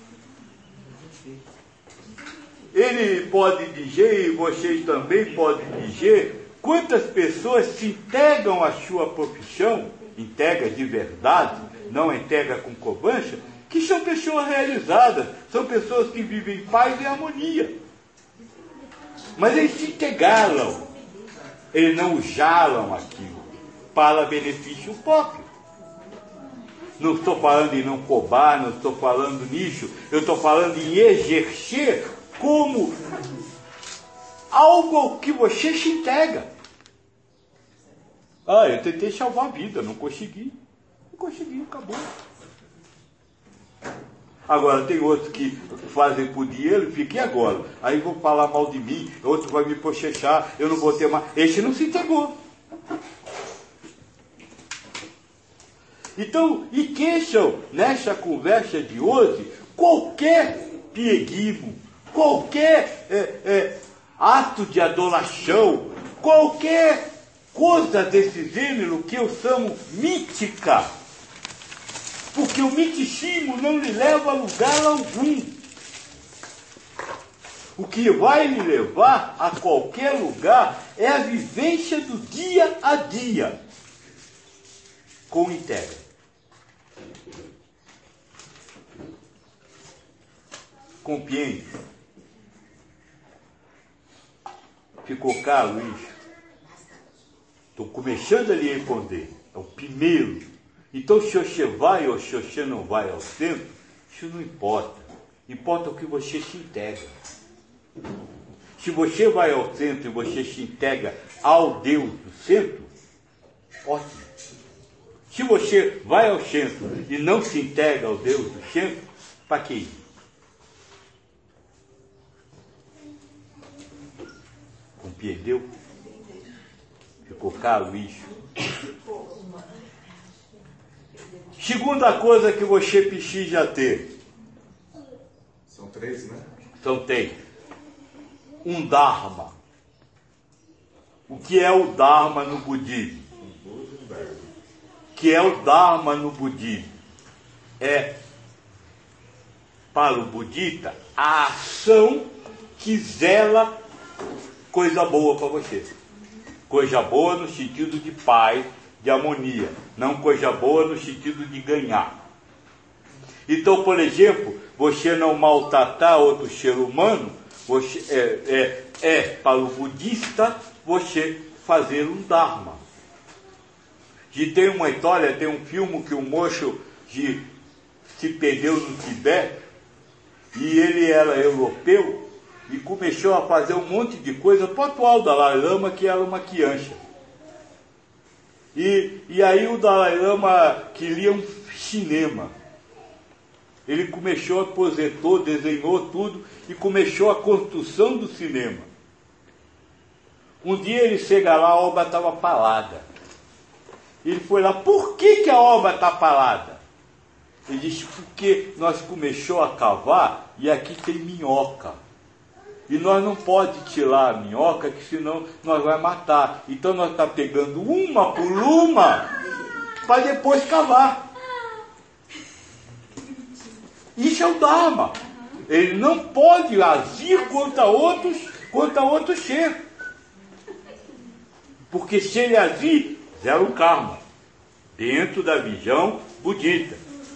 Ele pode dizer, e vocês também podem dizer, quantas pessoas se entregam à sua profissão, entrega de verdade, não entrega com cobança, que são pessoas realizadas, são pessoas que vivem em paz e harmonia. Mas eles se integraram, eles não jalam aquilo para benefício próprio. Não estou falando em não cobrar, não estou falando nisso, eu estou falando em exercer como algo ao que você se entrega. Ah, eu tentei salvar a vida, não consegui. Não consegui, acabou. Agora, tem outros que fazem por dinheiro e ficam, e agora? Aí vão falar mal de mim, outro vai me pochechar, eu não vou ter mais. Esse não se entregou. Então, e queixam nessa conversa de hoje qualquer pieguismo, qualquer é, é, ato de adoração, qualquer coisa desse gênero que eu chamo mítica, porque o miticismo não lhe leva a lugar algum. O que vai lhe levar a qualquer lugar é a vivência do dia a dia, com entrega. Compreende? Ficou caro isso? Estou começando a lhe responder. É o primeiro. Então, se você vai ou se você não vai ao centro, isso não importa. Importa o que você se integra. Se você vai ao centro e você se integra ao Deus do centro, ótimo. Se você vai ao centro e não se integra ao Deus do centro, para que ir? Compreendeu? Ficou caro isso? Segunda coisa que você precisa ter. São três, né? São três. Um Dharma. O que é o Dharma no budismo? O que é o Dharma no budismo? É, para o budista, a ação que zela coisa boa para você. Coisa boa no sentido de paz, de harmonia. Não coisa boa no sentido de ganhar. Então, por exemplo, você não maltratar outro ser humano, você, é, é, é para o budista, você fazer um Dharma. E tem uma história, tem um filme que um moço de, se perdeu no Tibete, e ele era europeu, e começou a fazer um monte de coisa para o atual Dalai Lama, que era uma criança. E, e aí o Dalai Lama queria um cinema. Ele começou, aposentou, desenhou tudo e começou a construção do cinema. Um dia ele chega lá, a obra estava parada. Ele foi lá, por que, que a obra está parada? Ele disse, porque nós começamos a cavar e aqui tem minhoca. E nós não podemos tirar a minhoca, que senão nós vamos matar. Então nós estamos pegando uma por uma para depois cavar. Isso é o Dharma. Ele não pode agir contra outros, contra outros seres. Porque se ele agir, zero o karma. Dentro da visão budista.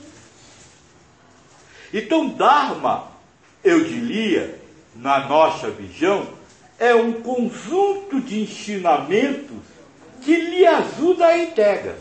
Então Dharma, eu diria, na nossa visão, é um conjunto de ensinamentos que lhe ajuda a entrega.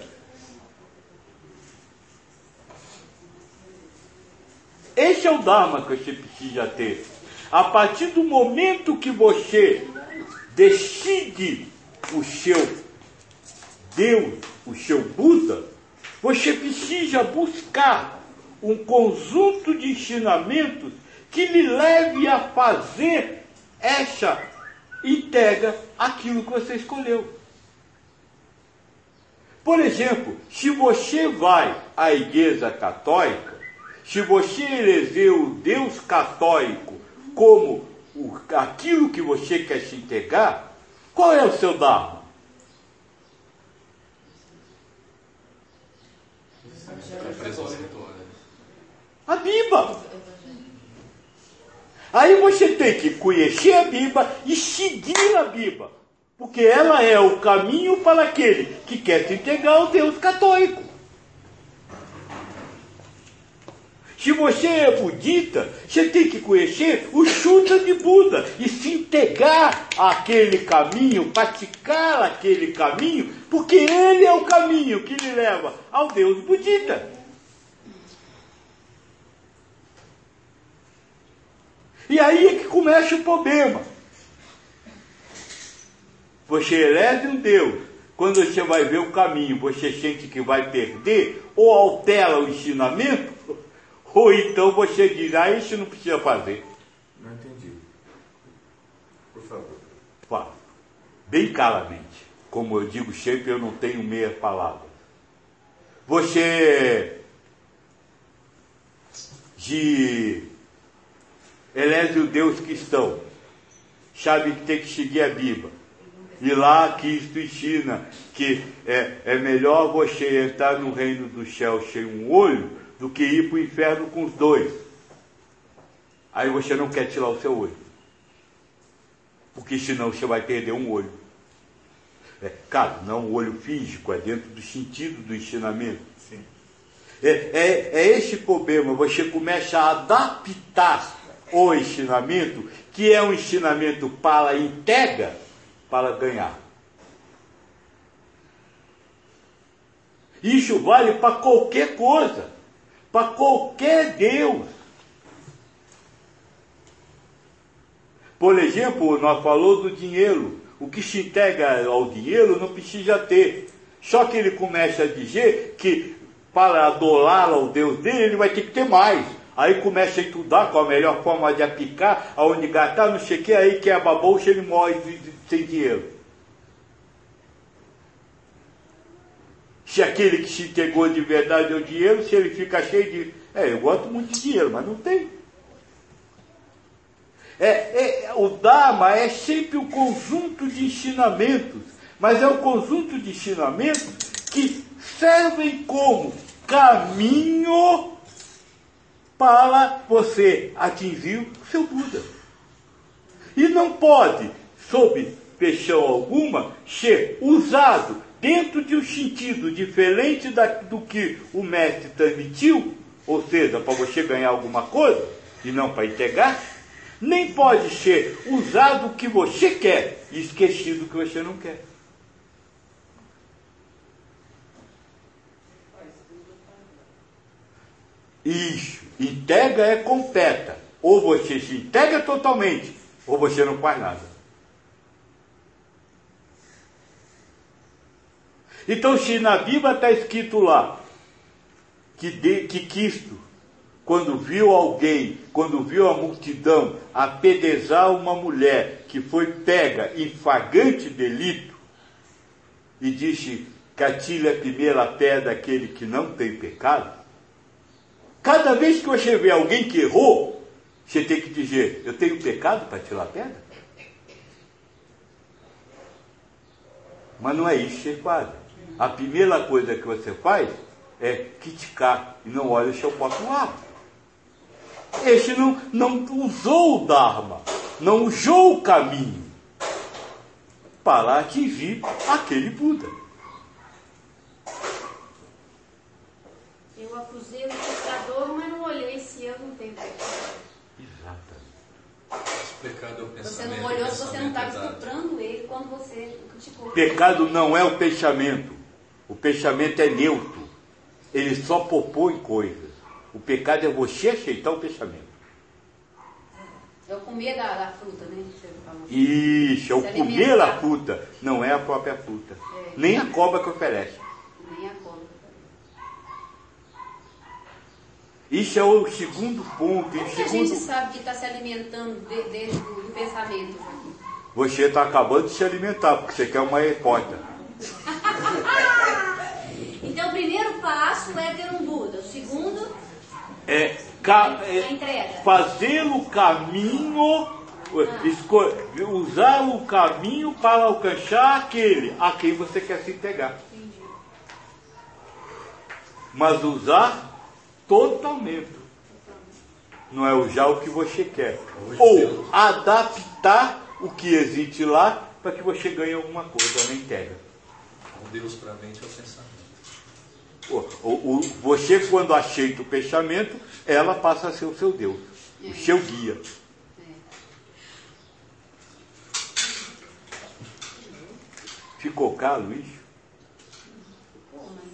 Esse é o Dharma que você precisa ter. A partir do momento que você decide o seu Deus, o seu Buda, você precisa buscar um conjunto de ensinamentos que lhe leve a fazer essa entrega àquilo que você escolheu. Por exemplo, se você vai à Igreja Católica, se você eleger o Deus católico como o, aquilo que você quer se entregar, qual é o seu Dharma? A Bíblia. Aí você tem que conhecer a Bíblia e seguir a Bíblia, porque ela é o caminho para aquele que quer se entregar ao Deus católico. Se você é budista, você tem que conhecer o Shuddha de Buda e se entregar àquele caminho, praticar aquele caminho, porque ele é o caminho que lhe leva ao Deus budista. E aí é que começa o problema. Você elege um Deus, quando você vai ver o caminho, você sente que vai perder, ou altera o ensinamento, ou então você diz, ah, isso não precisa fazer. Não entendi. Por favor. Fala. Bem claramente. Como eu digo sempre, eu não tenho meia palavra. Você de elege o Deus cristão, sabe que tem que seguir a Bíblia. E lá Cristo ensina que é, é melhor você entrar no reino do céu sem um olho do que ir para o inferno com os dois. Aí você não quer tirar o seu olho, porque senão você vai perder um olho. É, claro, não o olho físico, é dentro do sentido do ensinamento. Sim. É, é, é esse problema, você começa a adaptar o ensinamento, que é um ensinamento para entrega, para ganhar. Isso vale para qualquer coisa, para qualquer Deus. Por exemplo, nós falamos do dinheiro. O que se entrega ao dinheiro não precisa ter. Só que ele começa a dizer que para adorar ao Deus dele, ele vai ter que ter mais. Aí começa a estudar qual a melhor forma de aplicar, aonde gastar, não sei o que, aí quebra a bolsa e ele morre sem dinheiro. Se aquele que se entregou de verdade ao dinheiro, se ele fica cheio de... É, eu gosto muito de dinheiro, mas não tem. É, é, o Dharma é sempre um conjunto de ensinamentos, mas é um conjunto de ensinamentos que servem como caminho para você atingir o seu Buda. E não pode, sob pressão alguma, ser usado dentro de um sentido diferente da, do que o mestre transmitiu, ou seja, para você ganhar alguma coisa e não para entregar, nem pode ser usado o que você quer e esquecido o que você não quer. Isso, entrega é completa. Ou você se entrega totalmente, ou você não faz nada. Então, se na Bíblia está escrito lá que, de, que Cristo, quando viu alguém, quando viu a multidão apedrejar uma mulher que foi pega em flagrante delito, e disse que atire a primeira pedra aquele que não tem pecado, cada vez que você vê alguém que errou, você tem que dizer, eu tenho pecado para tirar a pedra? Mas não é isso que você faz. A primeira coisa que você faz é criticar e não olha o seu próprio lado. Esse não, não usou o Dharma, não usou o caminho para atingir aquele Buda. Eu acusei o pecador, mas não olhei se eu não tenho pecado. Exatamente. Esse pecado é o pensamento. Você não olhou se você não estava exato. estuprando ele quando você criticou. Pecado não é o pensamento. O pensamento é neutro. Ele só propõe coisas. O pecado é você aceitar o pensamento. Eu comia da, da fruta, né? forma. Isso, é o Se comer alimentar. a fruta, não é a própria fruta. É. Nem a cobra que oferece. Nem a cobra. Isso é o segundo ponto. E o Como que a segundo... gente sabe que está se alimentando de, de, do, do pensamento, Joaquim? Você está acabando de se alimentar, porque você quer uma repórter. Então, o primeiro passo é ter um Buda. O segundo, É, ca- a é entrega. fazer o caminho, esco- usar o caminho para alcançar aquele a quem você quer se entregar. Mas usar totalmente. Não é usar o que você quer. Ou adaptar o que existe lá para que você ganhe alguma coisa na entrega. O Deus para a mente é o pensamento. O, o, o, você, quando aceita o pensamento, ela passa a ser o seu Deus, É. o seu guia. É. Ficou caro isso? Pô, mas...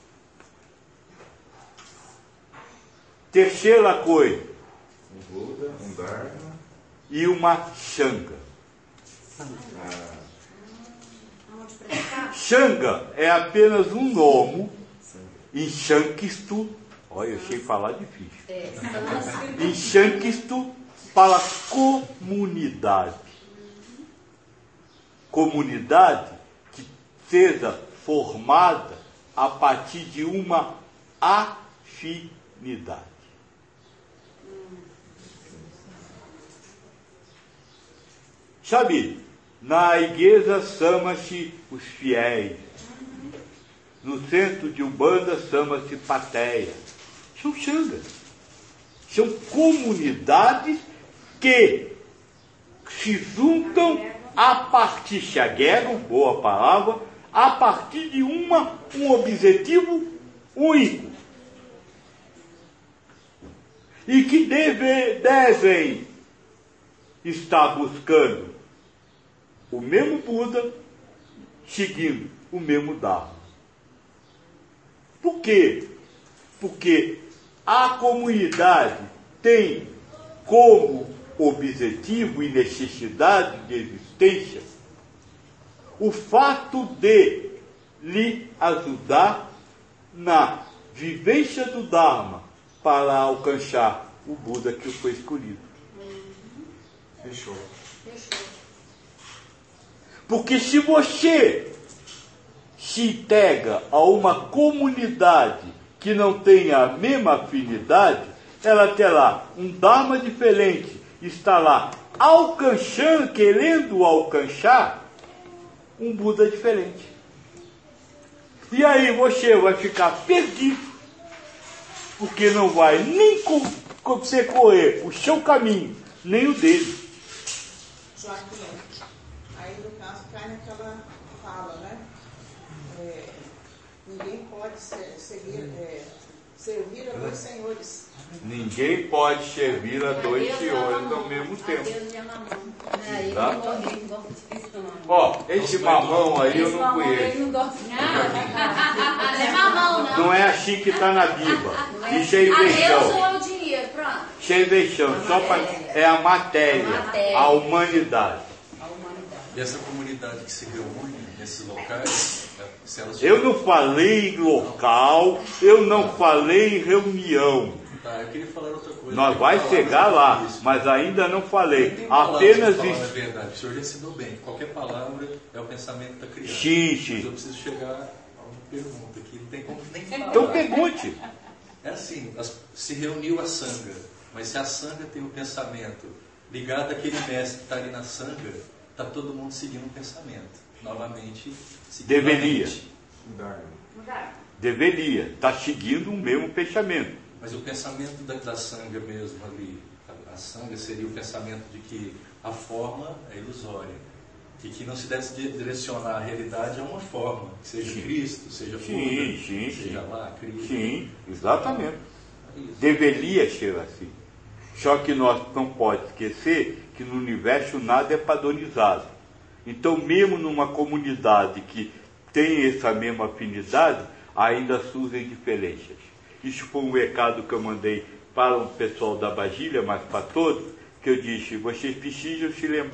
Terceira coisa, Um Buda, um Dharma. e uma Shanga. Ah, Aonde praticar? Shanga é apenas um nome em Shankistu. Olha, eu sei falar difícil. É, são Em Shankistu para comunidade. Comunidade que seja formada a partir de uma afinidade. Sabe, na igreja chama-se os fiéis. No centro de Umbanda chama-se Pateia. São Shangas. São comunidades que se juntam a partir, se agregam, boa palavra, a partir de uma, um objetivo único. E que deve, devem estar buscando o mesmo Buda, seguindo o mesmo Dharma. Por quê? Porque a comunidade tem como objetivo e necessidade de existência o fato de lhe ajudar na vivência do Dharma para alcançar o Buda que foi escolhido. fechou. Fechou. Porque se você se integra a uma comunidade que não tenha a mesma afinidade, ela terá um Dharma diferente, está lá alcançando, querendo alcançar um Buda diferente. E aí você vai ficar perdido, porque não vai nem com, com você correr o seu caminho, nem o dele. Joaquim, aí no caso cai naquela fala, né? É, ninguém pode ser, seguir, é, servir a dois senhores. Ninguém pode servir a dois Adeus, senhores mamão. ao mesmo tempo. Adeus, minha mamão. É, eu Tá? não gosto, eu não gosto disso, não. Ó, esse mamão aí eu Esse não mamão conheço. ele não gosta. Não, não é mamão, não. Não é assim que está na Bíblia. Não é. Isso é Adeus invenção. ou é o dinheiro, pronto. Isso é invenção. Só pra, é a matéria, A matéria. a humanidade. A humanidade. E essa comunidade que se reúne nesses locais, se elas Eu não falei em local, eu não falei em reunião. Tá, eu queria falar outra coisa. Nós Tem vai palavras chegar sobre lá, isso. mas ainda não Não falei. tem palavras Apenas pra falar a isso. verdade. O senhor já ensinou bem. Qualquer palavra é o pensamento que está criando. Sim, sim. Mas eu preciso chegar a uma pergunta que não tem como nem falar. Então pergunte. É assim, as- se reuniu a Sangha, mas se a Sangha tem um pensamento ligado àquele mestre que está ali na Sangha, está todo mundo seguindo um pensamento. Novamente, seguindo Deveria. a mente. Dharma. Deveria estar seguindo o mesmo pensamento. Mas o pensamento da, da Sangha mesmo ali, a, a Sangha seria o pensamento de que a forma é ilusória. E que não se deve di- direcionar a realidade a uma forma, seja Sim. Cristo, seja Sim, Buda, sim, seja sim. lá, Cristo. Sim, exatamente. É isso. Deveria ser assim. Só que nós não podemos esquecer que no universo nada é padronizado. Então, mesmo numa comunidade que tem essa mesma afinidade, ainda surgem diferenças. Isso foi um recado que eu mandei para o pessoal da Bagília, mas para todos, que eu disse, vocês precisam se lembrar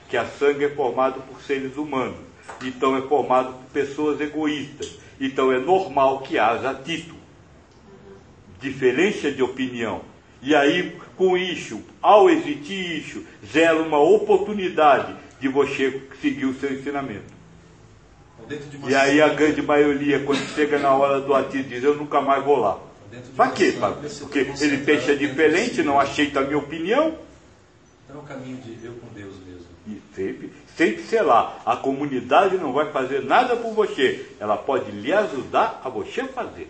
que a sangue é formado por seres humanos, então é formado por pessoas egoístas, então é normal que haja atrito, diferença de opinião. E aí, com isso, ao existir isso, gera uma oportunidade de você seguir o seu ensinamento. E aí a grande maioria, quando chega na hora do atrito, diz, eu nunca mais vou lá. Para quê? Porque ele pensa diferente, não aceita a minha opinião. Então é um caminho de eu com Deus mesmo. E sempre, sempre sei lá, a comunidade não vai fazer nada por você, ela pode lhe ajudar a você fazer.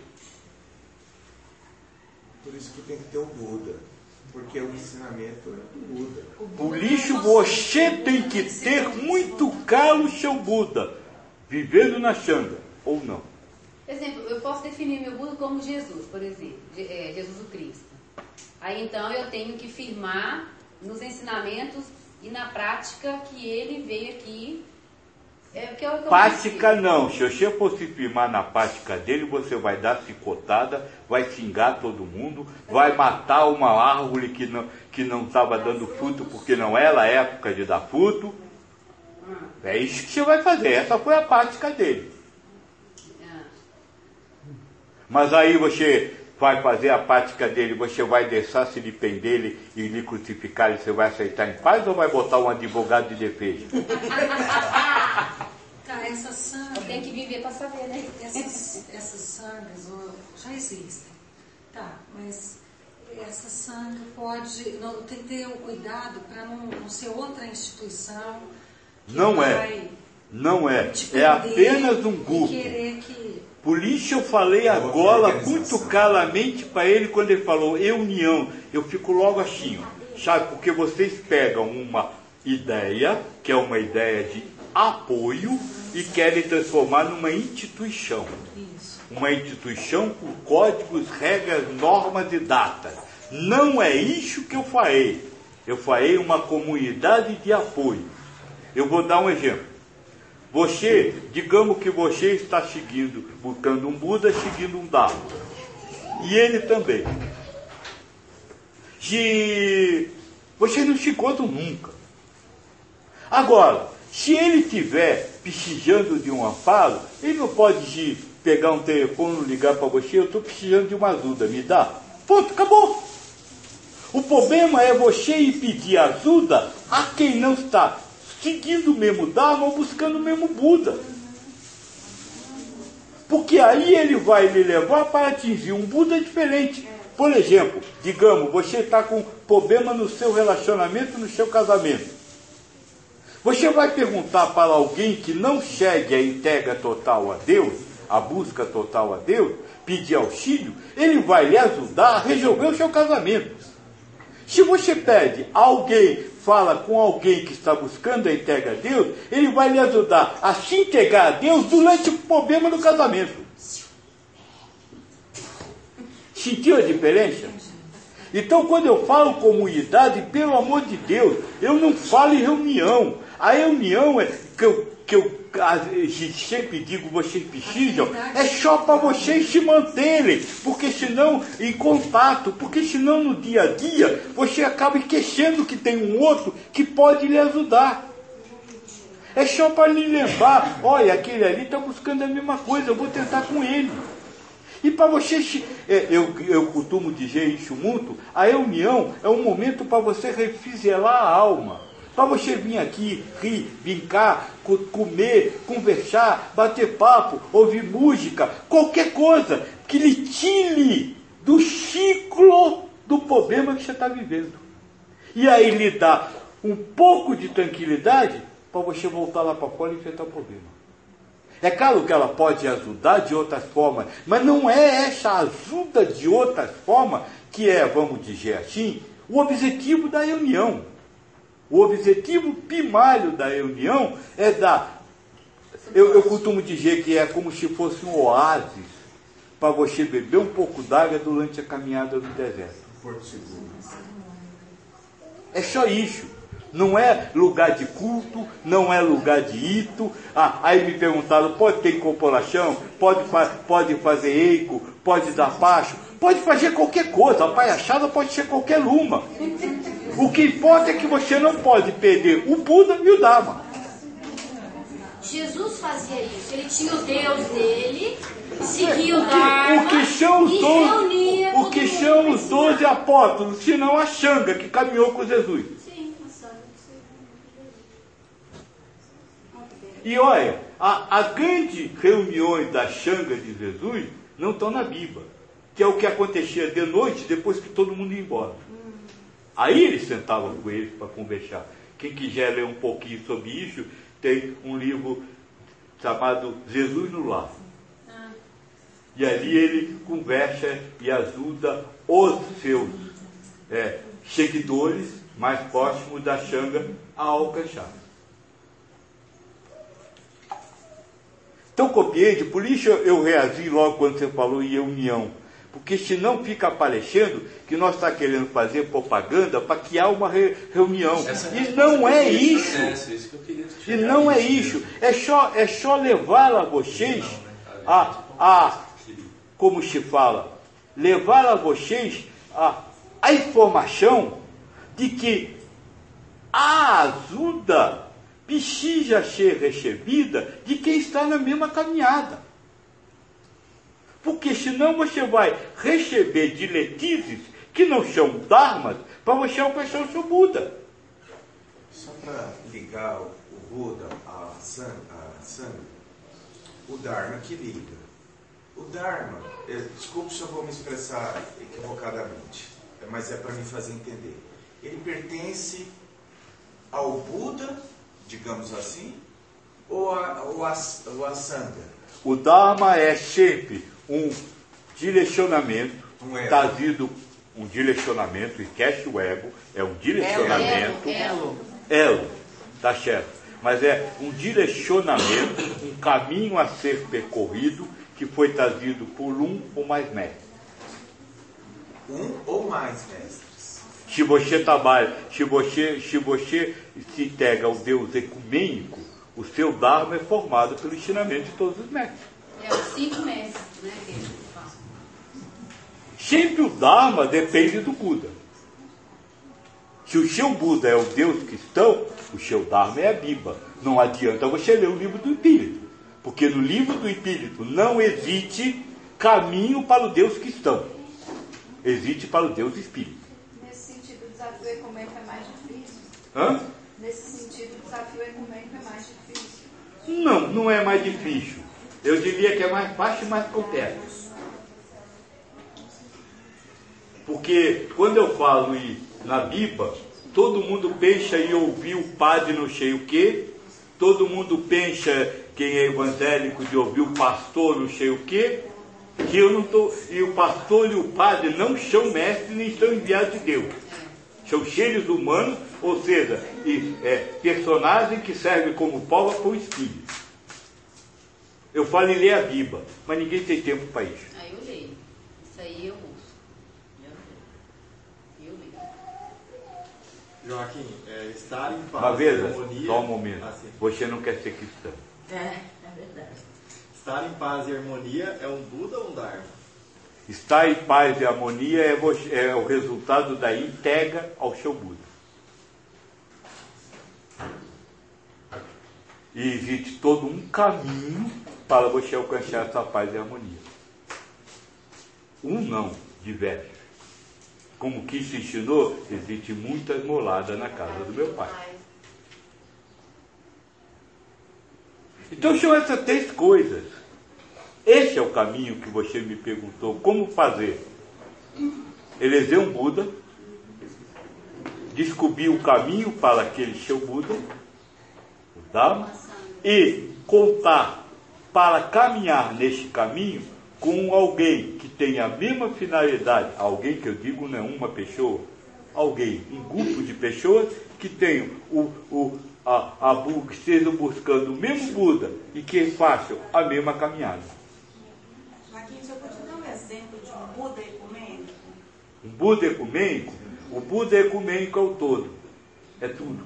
Por isso que tem que ter o Buda, porque o ensinamento é do Buda. Por isso você tem que ter muito caro o seu Buda, vivendo na Xanga, ou não. Por exemplo, eu posso definir meu Buda como Jesus, por exemplo, é, Jesus o Cristo. Aí então eu tenho que firmar nos ensinamentos e na prática que ele veio aqui. É, que é o que eu prática preciso. Não, se você for se firmar na prática dele, você vai dar cicotada, vai xingar todo mundo, vai matar uma árvore que não que não estava dando fruto porque não era a época de dar fruto. É isso que você vai fazer, essa foi a prática dele. Mas aí você vai fazer a prática dele, você vai deixar se lhe prender ele e lhe crucificar e você vai aceitar em paz ou vai botar um advogado de defesa? Tá, essa sanga... Tem que viver para saber, né? Essas, essas sangas já existem. Tá, mas essa sanga pode... Não, tem que ter o cuidado para não, não ser outra instituição. Não é. Não é. É apenas um grupo. Que... Por isso eu falei agora muito claramente para ele quando ele falou união. Eu fico logo assim, ó, sabe? Porque vocês pegam uma ideia, que é uma ideia de apoio, e querem transformar numa instituição. Isso. Uma instituição com códigos, regras, normas e datas. Não é isso que eu falei. Eu falei uma comunidade de apoio. Eu vou dar um exemplo. Você, digamos que você está seguindo, buscando um Buda, seguindo um Dharma. E ele também. Se vocês não se encontram nunca. Agora, se ele estiver precisando de um amparo, ele não pode pegar um telefone e ligar para você, eu estou precisando de uma ajuda, me dá? Ponto, acabou. O problema é você ir pedir ajuda a quem não está seguindo o mesmo Dharma ou buscando o mesmo Buda. Porque aí ele vai lhe levar para atingir um Buda diferente. Por exemplo, digamos, você está com problema no seu relacionamento, no seu casamento. Você vai perguntar para alguém que não segue a entrega total a Deus, a busca total a Deus, pedir auxílio, ele vai lhe ajudar a resolver o seu casamento. Se você pede a alguém, fala com alguém que está buscando a entrega a Deus, ele vai lhe ajudar a se entregar a Deus durante o problema do casamento. Sentiu a diferença? Então, quando eu falo comunidade, pelo amor de Deus, eu não falo em reunião. A reunião é que eu, que eu sempre digo, vocês precisam, é só para vocês se manterem, porque senão, em contato, porque senão no dia a dia, você acaba esquecendo que tem um outro que pode lhe ajudar. É só para lhe lembrar, olha, aquele ali está buscando a mesma coisa, eu vou tentar com ele. E para vocês, eu, eu costumo dizer isso muito, a reunião é um momento para você refizelar a alma. Para você vir aqui, rir, brincar, comer, conversar, bater papo, ouvir música, qualquer coisa que lhe tire do ciclo do problema que você está vivendo. E aí lhe dá um pouco de tranquilidade para você voltar lá para fora e enfrentar o problema. É claro que ela pode ajudar de outras formas, mas não é essa ajuda de outras formas que é, vamos dizer assim, o objetivo da reunião. O objetivo primário da reunião é dar... Eu, eu costumo dizer que é como se fosse um oásis para você beber um pouco d'água durante a caminhada no deserto. Porto Seguro. É só isso. Não é lugar de culto, não é lugar de rito. Ah, aí me perguntaram, pode ter incorporação? Pode, pode fazer eico? Pode dar pacho? Pode fazer qualquer coisa. A palhaçada pode ser qualquer uma. O que importa é que você não pode perder o Buda e o Dharma. Jesus fazia isso. Ele tinha o Deus dele, seguia o O Dharma que são os e doze, reunia o todo que mundo são pra os ensinar. doze apóstolos, senão a Xanga que caminhou com Jesus. Sim, a Sanga. E olha, a- as grandes reuniões da Xanga de Jesus não estão na Bíblia, que é o que acontecia de noite depois que todo mundo ia embora. Aí eles sentavam com eles para conversar. Quem quiser ler um pouquinho sobre isso, tem um livro chamado Jesus no Lar. E ali ele conversa e ajuda os seus é, seguidores mais próximos da Xanga a alcançar. Então, compreende? Por isso eu reagi logo quando você falou em união. Porque senão fica aparecendo que nós estamos querendo fazer propaganda para criar uma re- reunião. E não é isso. E não é isso. É só, é só levar a vocês a, a, como se fala, levar a vocês a, a informação de que a ajuda precisa ser recebida de quem está na mesma caminhada. Porque senão você vai receber diretrizes que não são dharmas para você alcançar o seu Buda. Só para ligar o, o Buda à Sangha, a Sangha, o Dharma que liga. O Dharma, é, desculpe se eu vou me expressar equivocadamente, mas é para me fazer entender. Ele pertence ao Buda, digamos assim, ou a, ou a, ou a Sangha? O Dharma é sempre um direcionamento, Um elo. trazido, um direcionamento, esquece o ego, é um direcionamento, Elo, elo, tá certo, mas é um direcionamento, um caminho a ser percorrido que foi trazido por um ou mais mestres. Um ou mais mestres. Se você trabalha, se você, se você se integra ao Deus ecumênico, o seu Dharma é formado pelo ensinamento de todos os mestres. É os cinco mestres, né? Que ele fala. Sempre o Dharma depende do Buda. Se o seu Buda é o Deus cristão, o seu Dharma é a Bíblia. Não adianta você ler o livro do Espírito, porque no livro do Espírito não existe caminho para o Deus cristão. Existe para o Deus Espírito. Nesse sentido, o desafio ecumênico é mais difícil. Hã? Nesse sentido, o desafio ecumênico é mais difícil. Não, não é mais difícil. Eu diria que é mais fácil e mais complexo. Porque quando eu falo em, na Bíblia, todo mundo pensa em ouvir o padre não sei o quê, todo mundo pensa, quem é evangélico, de ouvir o pastor não sei o quê, que eu não tô, e o pastor e o padre não são mestres nem são enviados de Deus. São seres humanos, ou seja, e, é, personagens que servem como prova para o Espírito. Eu falo em ler a Bíblia, mas ninguém tem tempo para isso. Aí eu leio. Isso aí eu uso. Eu leio. Eu leio. Joaquim, é, estar em paz Uma vez, e harmonia. só um momento. Assim, Você não quer ser cristão. É, é verdade. estar em paz e harmonia é um Buda ou um Dharma? Estar em paz e harmonia é, você- é o resultado da entrega ao seu Buda. E existe todo um caminho para você alcançar essa paz e harmonia. Um não, diversos. Como Cristo ensinou, existe muitas moladas na casa do meu pai. Então são essas três coisas. Esse é o caminho que você me perguntou, como fazer? Eleger um Buda, descobrir o caminho para aquele seu Buda, o Dharma, e contar para caminhar neste caminho com alguém que tenha a mesma finalidade, alguém que eu digo não é uma pessoa, alguém, um grupo de pessoas que tenham o, o, a, a, bu- que estejam buscando o mesmo Buda e que façam a mesma caminhada. Joaquim, você pode dar um exemplo de um Buda ecumênico? Um Buda ecumênico, o Buda ecumênico é o todo, é tudo.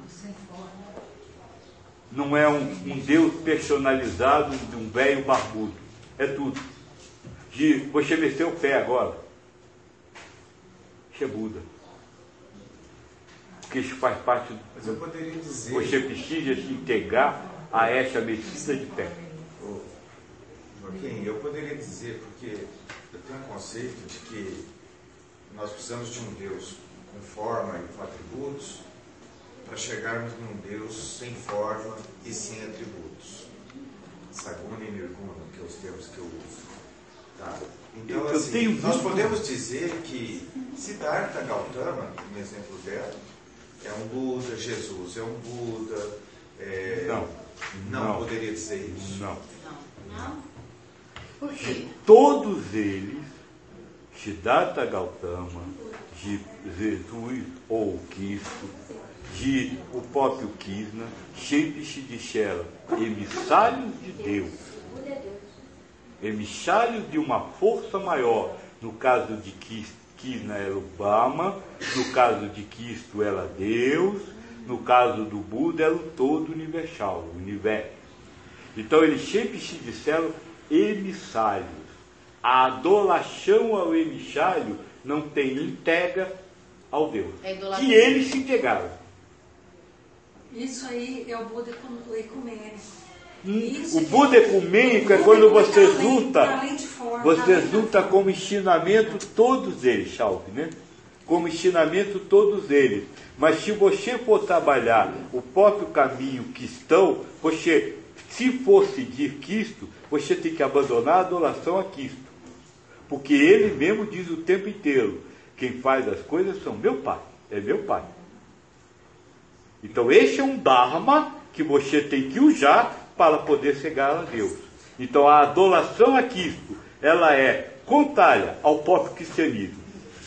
Não é um, um Deus personalizado de um velho barbudo, é tudo. De você meter o pé agora, isso é Buda. Porque isso faz parte. Mas eu poderia dizer. Você precisa se integrar a essa medicina de fé. Ô, Joaquim, eu poderia dizer, porque eu tenho um conceito de que nós precisamos de um Deus com forma e com atributos para chegarmos num Deus sem forma e sem atributos. Saguna e Nirguna, que é os termos que eu uso. Tá? Então, eu, assim, tenho nós muito... podemos dizer que Siddhartha Gautama, no exemplo dela, é um Buda, Jesus é um Buda. É... Não. não. Não poderia dizer isso. Não. Não? Por quê? Todos eles, Siddhartha Gautama, de Jesus ou Cristo, de o próprio Krishna, sempre se disseram emissários de Deus, emissários de uma força maior. No caso de Krishna era o Brahma, no caso de Cristo era Deus, no caso do Buda era o todo universal, o universo. Então eles sempre se disseram emissários. A adoração ao emissário não tem integra ao Deus. É que eles se integraram. Isso aí é o Buda ecumênico. Hum, o Buda ecumênico é quando você junta, você junta como ensinamento todos eles, salve, né? Como ensinamento todos eles. Mas se você for trabalhar o próprio caminho cristão, você, se for seguir Cristo, você tem que abandonar a adoração a Cristo. Porque ele mesmo diz o tempo inteiro, quem faz as coisas são meu pai, é meu pai. Então esse é um Dharma que você tem que usar para poder chegar a Deus. Então a adoração a Cristo, ela é contrária ao próprio cristianismo.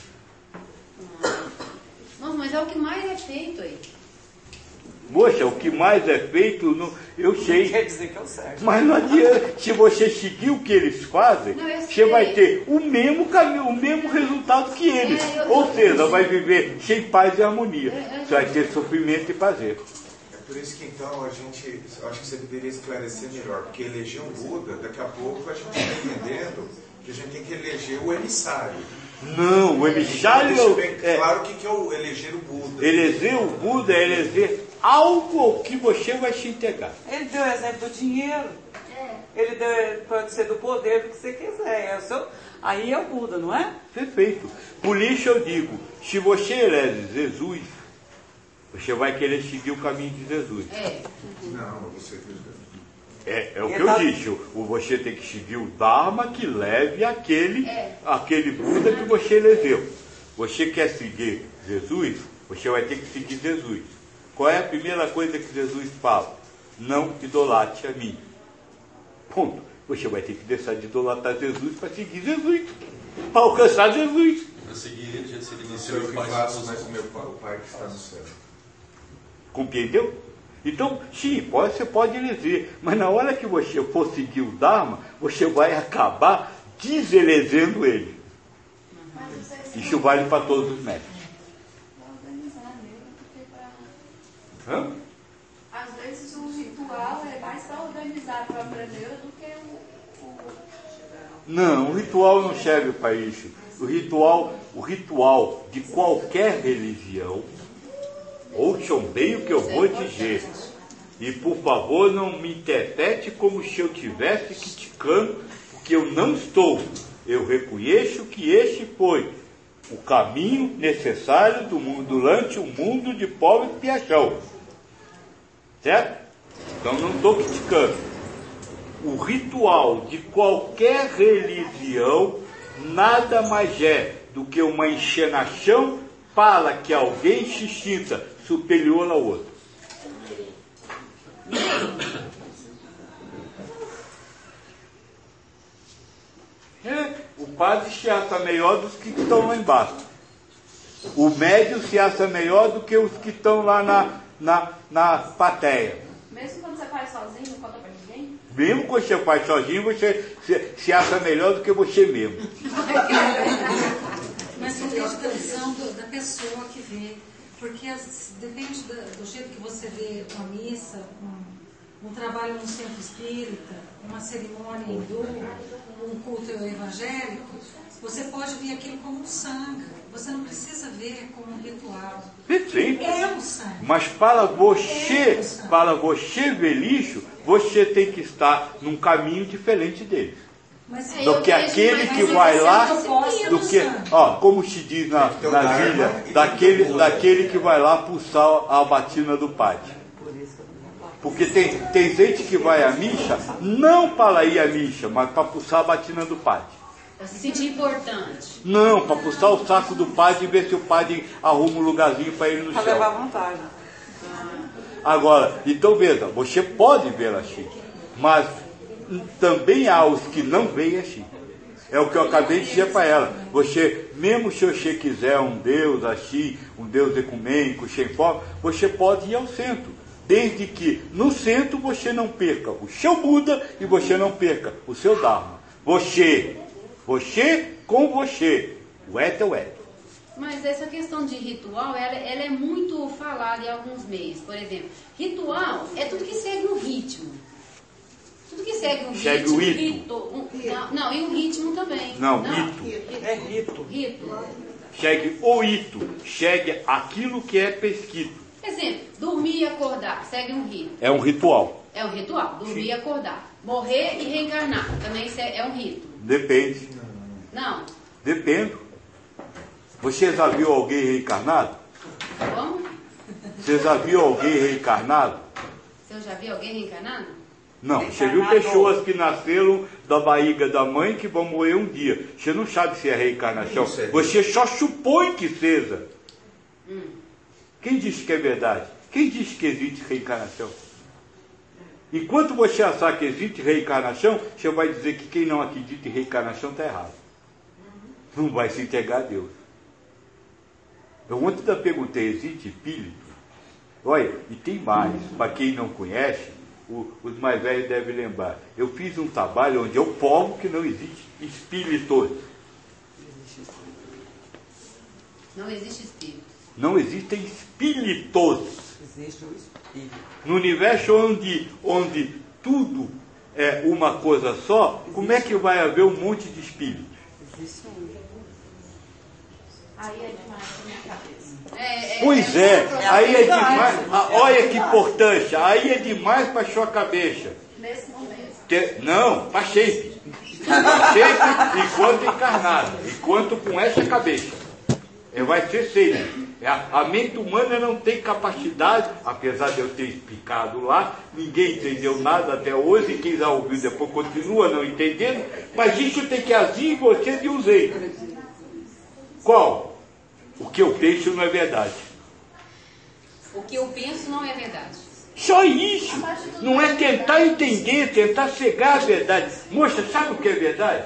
Nossa, mas é o que mais é feito aí. Moxa, o que mais é feito, não, eu sei. Quer dizer que é o certo. Mas não adianta, se você seguir o que eles fazem, não, você vai ter o mesmo caminho, o mesmo resultado que eles. É, eu, Ou eu, seja, eu, vai viver sem paz e harmonia. Eu, eu, você vai ter sofrimento e prazer. É por isso que então a gente, eu acho que você deveria esclarecer melhor, porque eleger um Buda, daqui a pouco a gente está entendendo que a gente tem que eleger o emissário. Não, o emissário Deixa bem é, claro o que é o eleger o Buda. Eleger o Buda é eleger algo ao que você vai se integrar. Ele deu o exemplo do dinheiro. É. Ele deu, pode ser do poder, do que você quiser. É o seu, aí é o Buda, não é? Perfeito. Por isso eu digo, se você elege Jesus, você vai querer seguir o caminho de Jesus. É. Não, você É, é o que eu disse, o, você tem que seguir o Dharma que leve aquele, É. aquele Buda que você elegeu. Você quer seguir Jesus, você vai ter que seguir Jesus. Qual é a primeira coisa que Jesus fala? Não idolate a mim. Ponto. Você vai ter que deixar de idolatrar Jesus para seguir Jesus, para alcançar Jesus. Para seguir ele, já seria Não o sei o que pai. faço, mas o meu pai, o pai que está no céu. Compreendeu? Então, sim, pode, você pode eleger, mas na hora que você for seguir o Dharma, você vai acabar deselegendo ele. Isso vale para todos os mestres. Organizar mesmo, porque para... Hã? Às vezes o ritual é mais para organizar para aprender do que o, o... Não, o ritual não serve para isso. O ritual, o ritual de qualquer religião, ouçam bem o que eu vou dizer. E por favor não me interprete como se eu estivesse criticando, porque eu não estou. Eu reconheço que este foi o caminho necessário do mundo, durante o mundo de pobre e expiação. Certo? Então não estou criticando. O ritual de qualquer religião nada mais é do que uma encenação para que alguém se sinta superior ao outro. É, o padre se acha melhor dos que estão lá embaixo. O médium se acha melhor do que os que estão lá na, na, na plateia. Mesmo quando você faz sozinho, não conta para ninguém? Mesmo quando você faz sozinho, você se, se acha melhor do que você mesmo. Mas depende da visão do, da pessoa que vê. Porque as, depende da, do jeito que você vê uma missa, um, um trabalho no centro espírita, uma cerimônia hindu, um culto evangélico, você pode ver aquilo como um sangha. Você não precisa ver como um ritual. Perfeito. É um sangha. Mas para você, é um para você ver lixo, você tem que estar num caminho diferente deles. Mas, do que aquele que vai lá, do que, ó, como se diz na, na Bíblia, daquele, daquele que vai lá pulsar a batina do padre. Porque tem, tem gente que vai à missa, não para ir à missa, mas para pulsar a batina do padre. Para se sentir importante. Não, para pulsar o saco do padre e ver se o padre arruma um lugarzinho para ele no céu. Para levar vantagem. Agora, então veja, você pode ver assim, mas também há os que não veem assim. É o que eu acabei de dizer para ela. Você, mesmo se você quiser um Deus assim, um Deus ecumênico, sem forma, você pode ir ao centro. Desde que no centro você não perca o seu Buda e você não perca o seu Dharma. Você, você com você. O eto é o eto. Mas essa questão de ritual, ela, ela é muito falada em alguns meios. Por exemplo, ritual é tudo que segue um ritmo. Tudo que segue um segue ritmo. O ito. Rito, um, não, não, e um ritmo também. Não, não ito. Rito. É rito. Rito. Segue o ito. Segue aquilo que é prescrito. Exemplo, dormir e acordar, segue um rito. É um ritual. É um ritual, dormir e acordar. Morrer e reencarnar, também é um rito. Depende. Não. Depende. Você já viu alguém reencarnado? Como? Você já viu alguém reencarnado? Você já viu alguém reencarnado? Não, você viu pessoas que nasceram da barriga da mãe que vão morrer um dia. Você não sabe se é reencarnação. Você só supõe que seja. Hum. Quem disse que é verdade? Quem disse que existe reencarnação? Enquanto você achar que existe reencarnação, você vai dizer que quem não acredita em reencarnação está errado. Não vai se entregar a Deus. Eu ontem ainda perguntei, existe espírito? Olha, e tem mais, para quem não conhece, o, os mais velhos devem lembrar. Eu fiz um trabalho onde eu provo que não existe espíritos. Não existe espírito. Não existem espíritos. Existe o espírito. No universo onde, onde tudo é uma coisa só, como é que vai haver um monte de espíritos? Existe um. Aí é demais na minha cabeça. É, é, pois é, é aí é demais. Ah, olha que importância, aí é demais para sua cabeça. Nesse momento. Que, não, para sempre. Para sempre enquanto encarnado, enquanto com essa cabeça. É, vai ser sempre. A, a mente humana não tem capacidade, apesar de eu ter explicado lá, ninguém entendeu nada até hoje, e quem já ouviu depois continua não entendendo, mas isso tem que agir em você de um jeito. Qual? O que eu penso não é verdade. O que eu penso não é verdade. Só isso. Não é tentar entender, tentar cegar a verdade. Moça, sabe o que é verdade?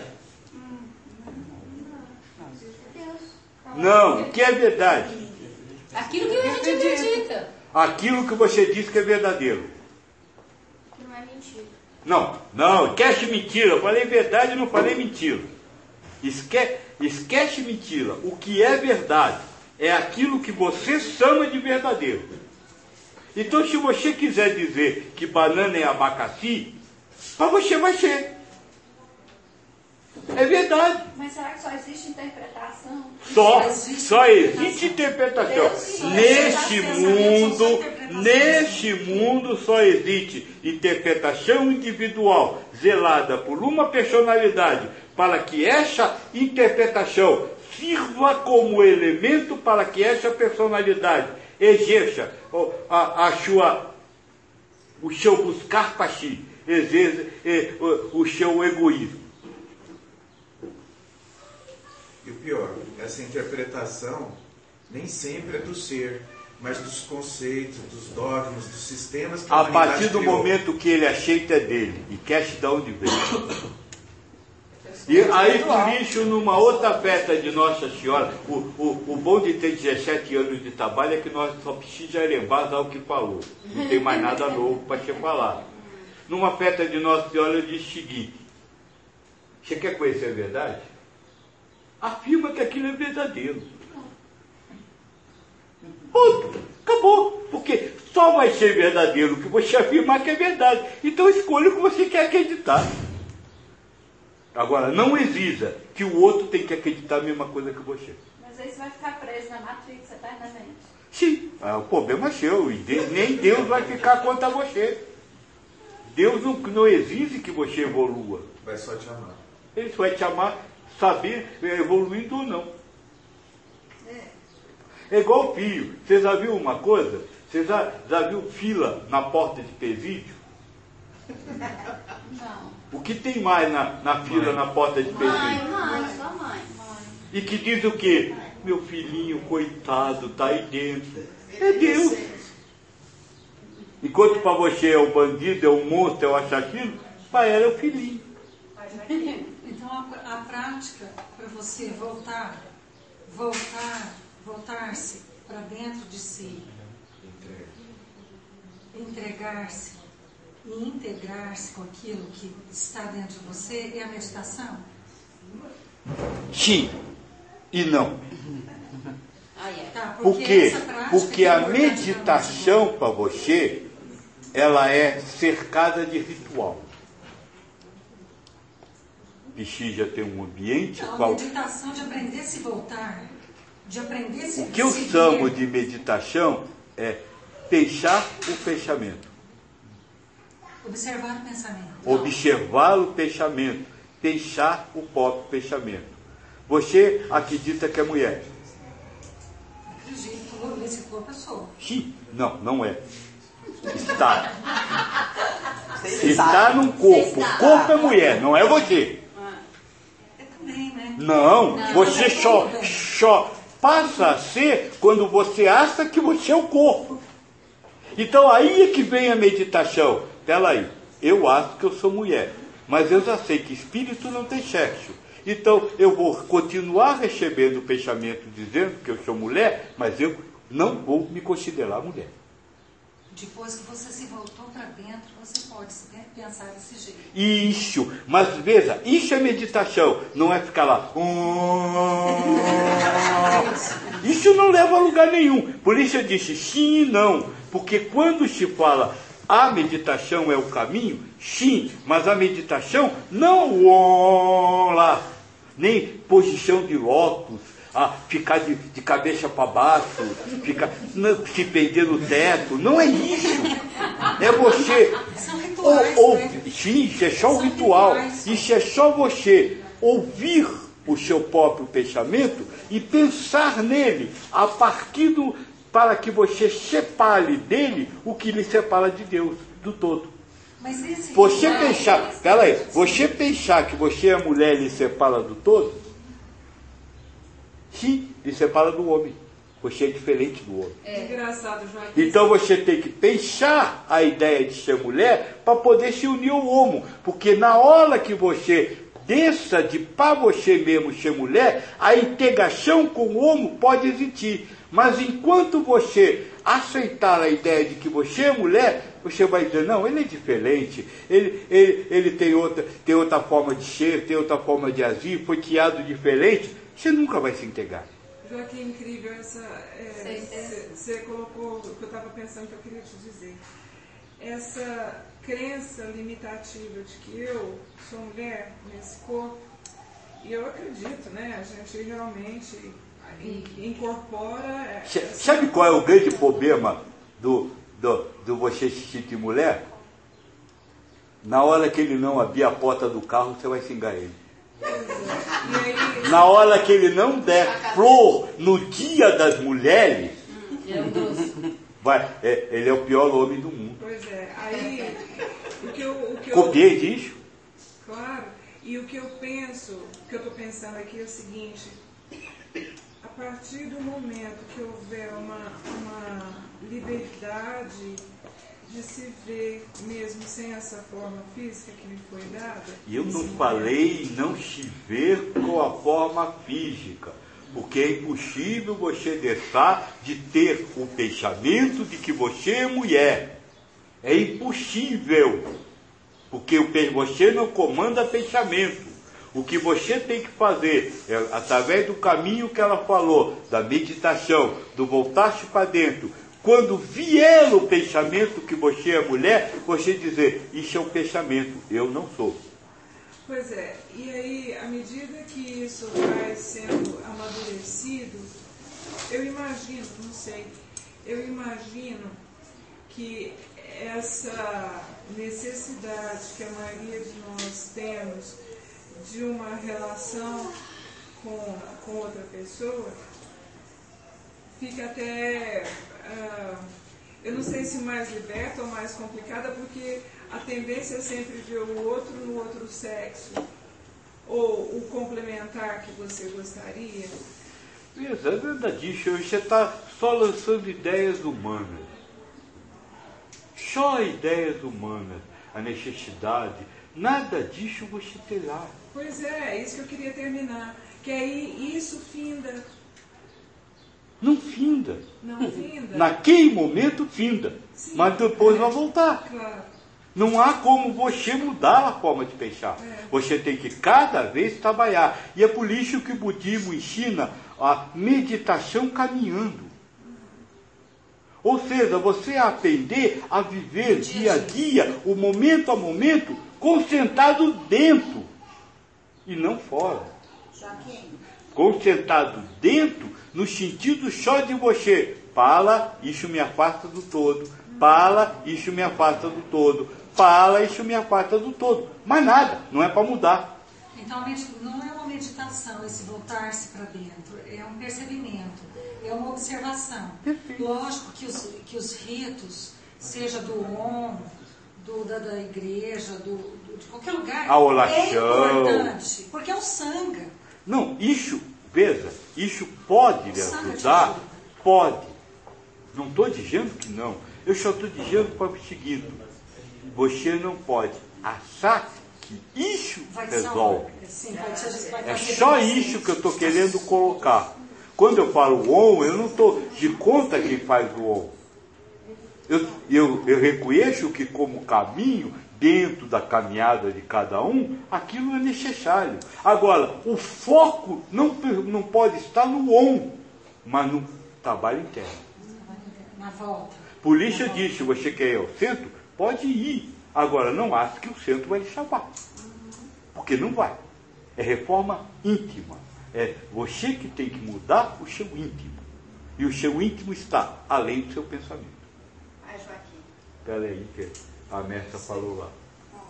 Não, o que é verdade? Aquilo que a gente acredita. Aquilo que você diz que é verdadeiro. Não é mentira. Não, não, esquece mentira. Eu falei verdade, não falei mentira. Esque, esquece mentira. O que é verdade é aquilo que você chama de verdadeiro. Então, se você quiser dizer que banana é abacaxi, para você vai ser. É verdade. Mas será que só existe interpretação? Só, só existe interpretação. Neste mundo, neste mundo só existe interpretação individual, zelada por uma personalidade, para que essa interpretação sirva como elemento para que essa personalidade exerça a, a sua, o seu buscar para si, exerça o, o seu egoísmo. E o pior, essa interpretação nem sempre é do ser, mas dos conceitos, dos dogmas, dos sistemas que a A humanidade partir do criou. momento que ele aceita é dele e quer te dar onde vem. E aí, por isso, numa outra festa de Nossa Senhora, o, o, o bom de ter dezessete anos de trabalho é que nós só precisamos lembrar o que falou. Não tem mais nada novo para te falar. Numa festa de Nossa Senhora, eu disse o seguinte: você quer conhecer a verdade? Afirma que aquilo é verdadeiro. Ponto. Acabou. Porque Só vai ser verdadeiro o que você afirmar que é verdade. Então escolha o que você quer acreditar. Agora, não exija que o outro tem que acreditar a mesma coisa que você. Mas aí você vai ficar preso na Matrix eternamente. Sim, o problema é seu. E Deus, nem Deus vai ficar contra você. Deus não, não exige que você evolua. Vai só te amar. Ele vai te amar, saber evoluindo ou não. É igual o filho. Você já viu uma coisa? Você já, já viu fila na porta de presídio? Não. O que tem mais na, na fila, na porta de presídio? Mãe, mãe, só mãe. E que diz o quê? Meu filhinho, coitado, tá aí dentro. É Deus. Enquanto para você é o bandido, é o monstro, é o assassino, para ela é o filhinho. Então a, a prática para você voltar, voltar, voltar-se para dentro de si, entregar-se e integrar-se com aquilo que está dentro de você é a meditação? Sim e não. Ah, é. Tá, Por quê? Porque a meditação para você, ela é cercada de ritual. Precisa ter um ambiente... Então, qual... a meditação de aprender a se voltar, de aprender a se O que eu se chamo ver. de meditação é fechar o pensamento. Observar o pensamento. Observar o pensamento. Fechar o próprio pensamento. Você acredita que é mulher? Acredito, nesse corpo eu sou. Sim. Não, não é. Está. Está num corpo. O corpo é mulher, não é você. É também, né? Não, Não, você é só, tudo. só passa a ser quando você acha que você é o corpo. Então aí é que vem a meditação. Pera aí, eu acho que eu sou mulher, mas eu já sei que espírito não tem sexo. Então eu vou continuar recebendo o pensamento dizendo que eu sou mulher, mas eu não vou me considerar mulher. Depois que você se voltou para dentro, você pode pensar desse jeito. Isso, mas veja, isso é meditação, não é ficar lá. Isso não leva a lugar nenhum. Por isso eu disse sim e não, porque quando se fala a meditação é o caminho, sim, mas a meditação não o lá, nem posição de lótus, a ficar de, de cabeça para baixo, ficar, não, se perder no teto, não é isso. É você. São rituais, ou, ou, né? Sim, isso é só o ritual. Isso é só você ouvir o seu próprio pensamento e pensar nele a partir do. Para que você separe dele o que lhe separa de Deus, do todo. Mas esse Você ritual- pensar, pera aí, você pensar que você é mulher e lhe separa do todo, sim, lhe separa do homem. Você é diferente do homem. É engraçado, Joaquim. Então você tem que pensar a ideia de ser mulher para poder se unir ao homem. Porque na hora que você desça de para você mesmo ser mulher, a integração com o homem pode existir. Mas enquanto você aceitar a ideia de que você é mulher, você vai dizer, não, ele é diferente, ele, ele, ele tem, outra, tem outra forma de ser, tem outra forma de agir, foi criado diferente, você nunca vai se integrar. Joaquim, incrível essa. Você colocou o que eu estava pensando que eu queria te dizer. Essa crença limitativa de que eu sou mulher nesse corpo, e eu acredito, né? A gente realmente incorpora. Essa... Sabe qual é o grande problema do, do, do você se sentir mulher? Na hora que ele não abrir a porta do carro, você vai xingar ele. Na hora que ele não der flor no dia das mulheres, vai, é, ele é o pior homem do mundo. Pois é, aí o que eu. O que eu Compreende isso? Claro, e o que eu penso, o que eu estou pensando aqui é o seguinte: a partir do momento que houver uma, uma liberdade de se ver mesmo sem essa forma física que me foi dada. E eu não falei em não se ver com a forma física, porque é impossível você deixar de ter o pensamento de que você é mulher. É impossível, porque você não comanda pensamento. O que você tem que fazer, é, através do caminho que ela falou, da meditação, do voltar-se para dentro, quando vier o pensamento que você é mulher, você dizer, isso é um pensamento, eu não sou. Pois é, e aí, à medida que isso vai sendo amadurecido, eu imagino, não sei, eu imagino que essa necessidade que a maioria de nós temos de uma relação com, com outra pessoa, fica até, uh, eu não sei se mais liberta ou mais complicada, porque a tendência é sempre ver o outro no outro sexo, ou o complementar que você gostaria. Isso, é verdade, você está só lançando ideias humanas. Só ideias humanas, a necessidade, nada disso você terá. Pois é, é isso que eu queria terminar. Que aí isso finda. Não finda. Não finda. Naquele momento finda. Sim, mas depois é. vai voltar. Claro. Não há como você mudar a forma de pensar. É. Você tem que cada vez trabalhar. E é por isso que o budismo ensina a meditação caminhando. Ou seja, você aprender a viver dia a dia, o momento a momento, concentrado dentro e não fora. Concentrado dentro, no sentido só de você. Fala, isso me afasta do todo. Fala, isso me afasta do todo. Fala, isso me afasta do todo. Mas nada, não é para mudar. Então, não é uma meditação esse voltar-se para dentro, é um percebimento, é uma observação. Perfeito. Lógico que os, que os ritos, seja do Om, do, da, da igreja, do, do, de qualquer lugar, a oração. É importante, porque é o Sangha. Não, isso, veja, isso pode lhe ajudar? Pode. Não estou dizendo que não. Eu só estou dizendo para o seguinte, você não pode achar que isso resolve. Sim, vai te, vai é só isso que eu estou querendo colocar. Quando eu falo Om, eu não estou de conta quem faz o Om. Eu, eu, eu reconheço que como caminho, dentro da caminhada de cada um, aquilo é necessário. Agora, o foco não, não pode estar no Om, mas no trabalho interno. Na volta. Por isso eu disse, se você quer ir ao centro, pode ir. Agora, não acho que o centro vai lhe salvar. Porque não vai. É reforma íntima. É você que tem que mudar o seu íntimo. E o seu íntimo está além do seu pensamento. Ai, Joaquim. Espera aí, que a mestra falou lá.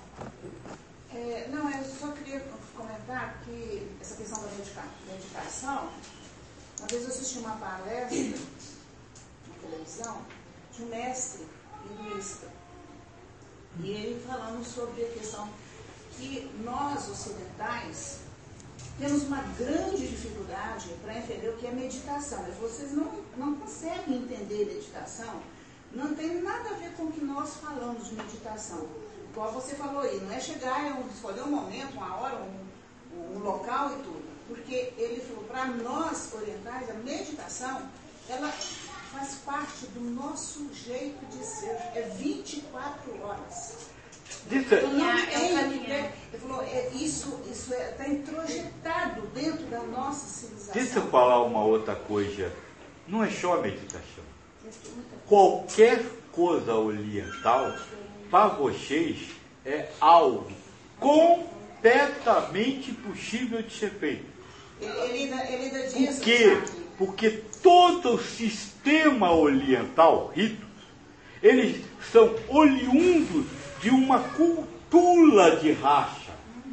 É, não, eu só queria comentar que essa questão da meditação, uma vez eu assisti uma palestra na televisão de um mestre hinduísta. E ele falando sobre a questão que nós, ocidentais, temos uma grande dificuldade para entender o que é meditação. Ele falou, vocês não, não conseguem entender meditação, não tem nada a ver com o que nós falamos de meditação. Igual você falou aí, não é chegar e escolher um momento, uma hora, um, um local e tudo. Porque ele falou, para nós orientais, a meditação, ela faz parte do nosso jeito de ser. É vinte e quatro horas. Disso é... Não tem, ele falou, é, isso está é, tá introjetado dentro da nossa civilização. Deixa eu falar uma outra coisa. Não é só a meditação. Qualquer coisa oriental, para vocês, é algo completamente possível de ser feito. Ele, ele, ele ainda diz... Por quê? Porque todo o sistema oriental, ritos, eles são oriundos de uma cultura de raça.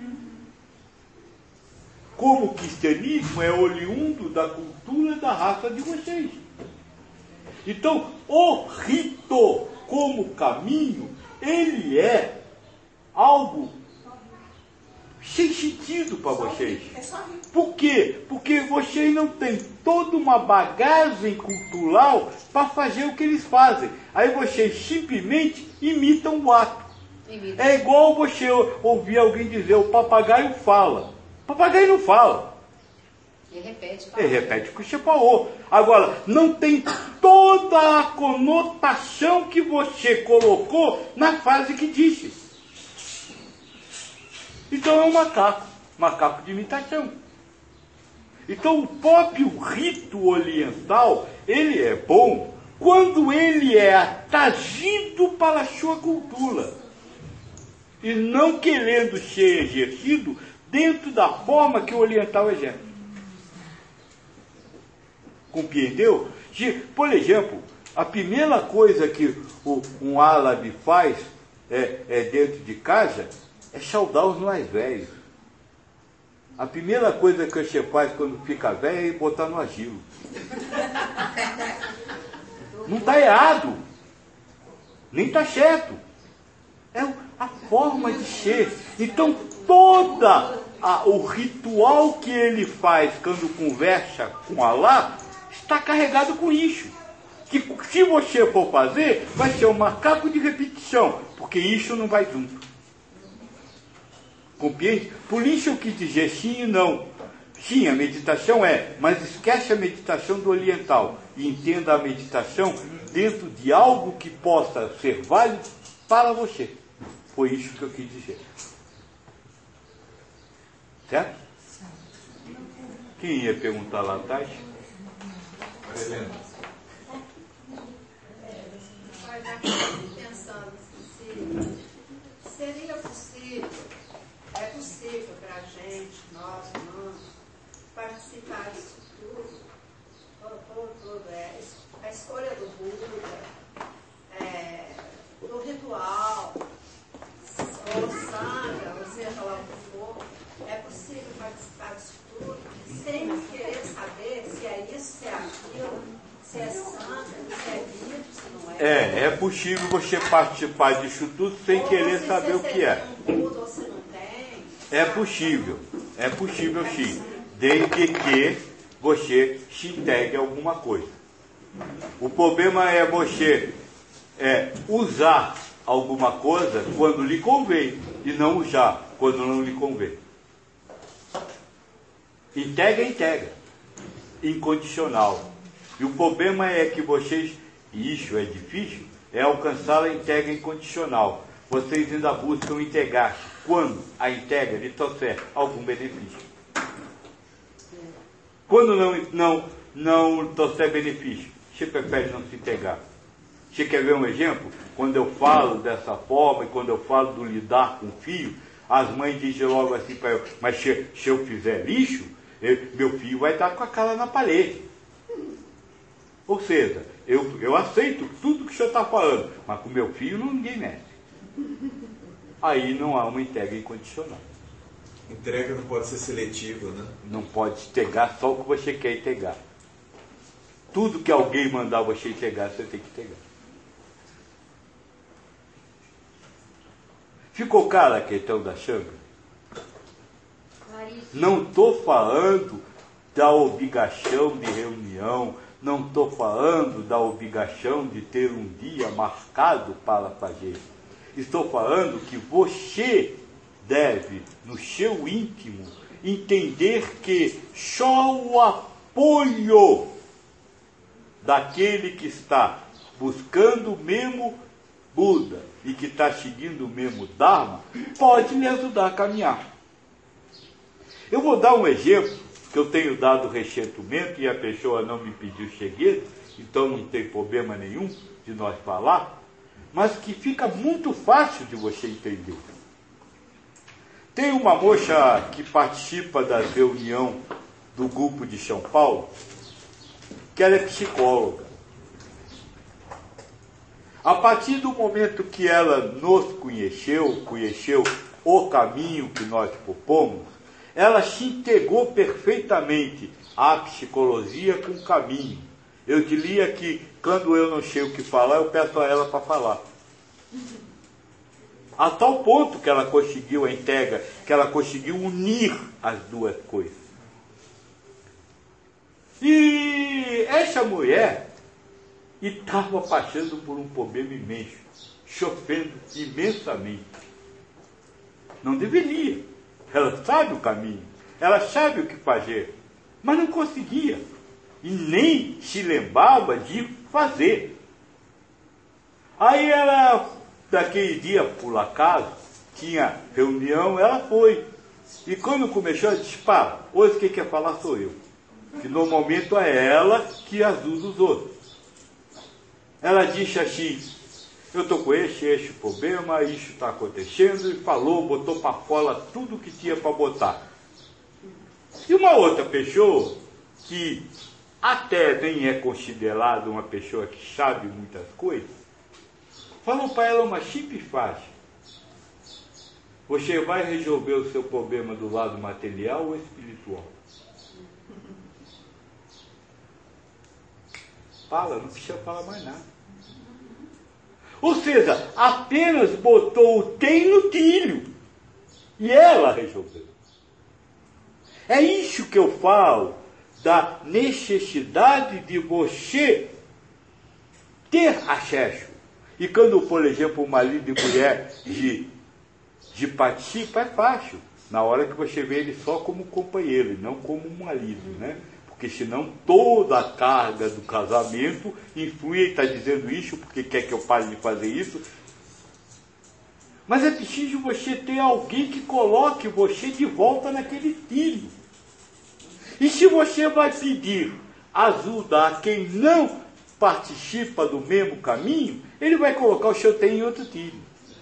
Como o cristianismo é oriundo da cultura da raça de vocês. Então, o rito como caminho, ele é algo sem sentido para vocês. Por quê? Porque vocês não têm toda uma bagagem cultural para fazer o que eles fazem. Aí vocês simplesmente imitam o ato. Imita. É igual você ouvir alguém dizer, o papagaio fala. O papagaio não fala. Ele repete. Ele repete o que você falou. Agora, não tem toda a conotação que você colocou na frase que disse. Então é um macaco. Macaco de imitação. Então o próprio rito oriental, ele é bom quando ele é atraído para a sua cultura e não querendo ser exercido dentro da forma que o oriental exerce. Compreendeu? Por exemplo, a primeira coisa que o, um árabe faz é, é dentro de casa é saudar os mais velhos. A primeira coisa que você faz quando fica velho é botar no asilo. Não está errado, nem está certo. É a forma de ser. Então, toda a, o ritual que ele faz quando conversa com Allah está carregado com isso. Que se você for fazer, vai ser um macaco de repetição, porque isso não vai junto. Compreende? Por isso eu quis dizer sim e não. Sim, a meditação é, mas esquece a meditação do oriental e entenda a meditação dentro de algo que possa ser válido para você. Foi isso que eu quis dizer. Certo? Quem ia perguntar lá atrás? Helena. Pensando se seria possível, é possível para a gente, nós humanos, participar disso tudo, tudo, tudo é, a escolha do Buda, é, do ritual, ou sanga, ou seja lá o que for, é possível participar disso tudo sem querer saber se é isso, se é aquilo, se é sanga, se é livro, se não é. É, é possível você participar disso tudo sem ou querer saber o que é. Um Buda, ou se não tem. É possível, é possível sim, desde que você se entregue a alguma coisa. O problema é você é, usar alguma coisa quando lhe convém e não usar quando não lhe convém. Integra, integra. Incondicional. E o problema é que vocês, e isso é difícil, é alcançar a integra incondicional. Vocês ainda buscam integrar quando a integra lhe trouxer algum benefício. Quando não, não, não trouxer benefício, você prefere não se integrar. Você quer ver um exemplo? Quando eu falo dessa forma e quando eu falo do lidar com o filho, as mães dizem logo assim para eu, mas se, se eu fizer lixo, eu, meu filho vai estar com a cara na parede. Ou seja, eu, eu aceito tudo que o senhor está falando, mas com meu filho não, ninguém mexe. Aí não há uma entrega incondicional. Entrega não pode ser seletiva, né? Não pode integrar só o que você quer integrar. Tudo que alguém mandar você integrar, você tem que integrar. Ficou clara a questão da Xanga? Não estou falando da obrigação de reunião, não estou falando da obrigação de ter um dia marcado para fazer. Estou falando que você deve, no seu íntimo, entender que só o apoio daquele que está buscando o mesmo Buda e que está seguindo o mesmo Dharma pode lhe ajudar a caminhar. Eu vou dar um exemplo que eu tenho dado recentemente e a pessoa não me pediu segredo, então não tem problema nenhum de nós falar, mas que fica muito fácil de você entender. Tem uma moça que participa da reunião do grupo de São Paulo, que ela é psicóloga. A partir do momento que ela nos conheceu, conheceu o caminho que nós propomos, ela se integrou perfeitamente à psicologia com o caminho. Eu diria que, quando eu não sei o que falar, eu peço a ela para falar. A tal ponto que ela conseguiu a integra, que ela conseguiu unir as duas coisas. E essa mulher estava passando por um problema imenso, sofrendo imensamente. Não deveria. Ela sabe o caminho, ela sabe o que fazer, mas não conseguia. E nem se lembrava de fazer. Aí ela, daquele dia, por acaso, tinha reunião, ela foi. E quando começou, ela disse, pá, hoje quem quer falar sou eu. Que no momento é ela que ajuda os outros. ela disse assim, eu estou com este, este problema, isso está acontecendo, e falou, botou para fora tudo que tinha para botar. E uma outra pessoa, que até nem é considerada uma pessoa que sabe muitas coisas, falou para ela uma simples frase: você vai resolver o seu problema do lado material ou espiritual? Fala, não precisa falar mais nada. Ou seja, apenas botou o tem no trilho. E ela resolveu. É isso que eu falo, da necessidade de você ter acesso. E quando, por exemplo, o marido e mulher de, de participa, é fácil. Na hora que você vê ele só como companheiro, e não como marido, né? Porque senão toda a carga do casamento influi, ele está dizendo isso porque quer que eu pare de fazer isso. Mas é preciso você ter alguém que coloque você de volta naquele trilho. E se você vai pedir ajuda a quem não participa do mesmo caminho, ele vai colocar o seu tem em outro trilho.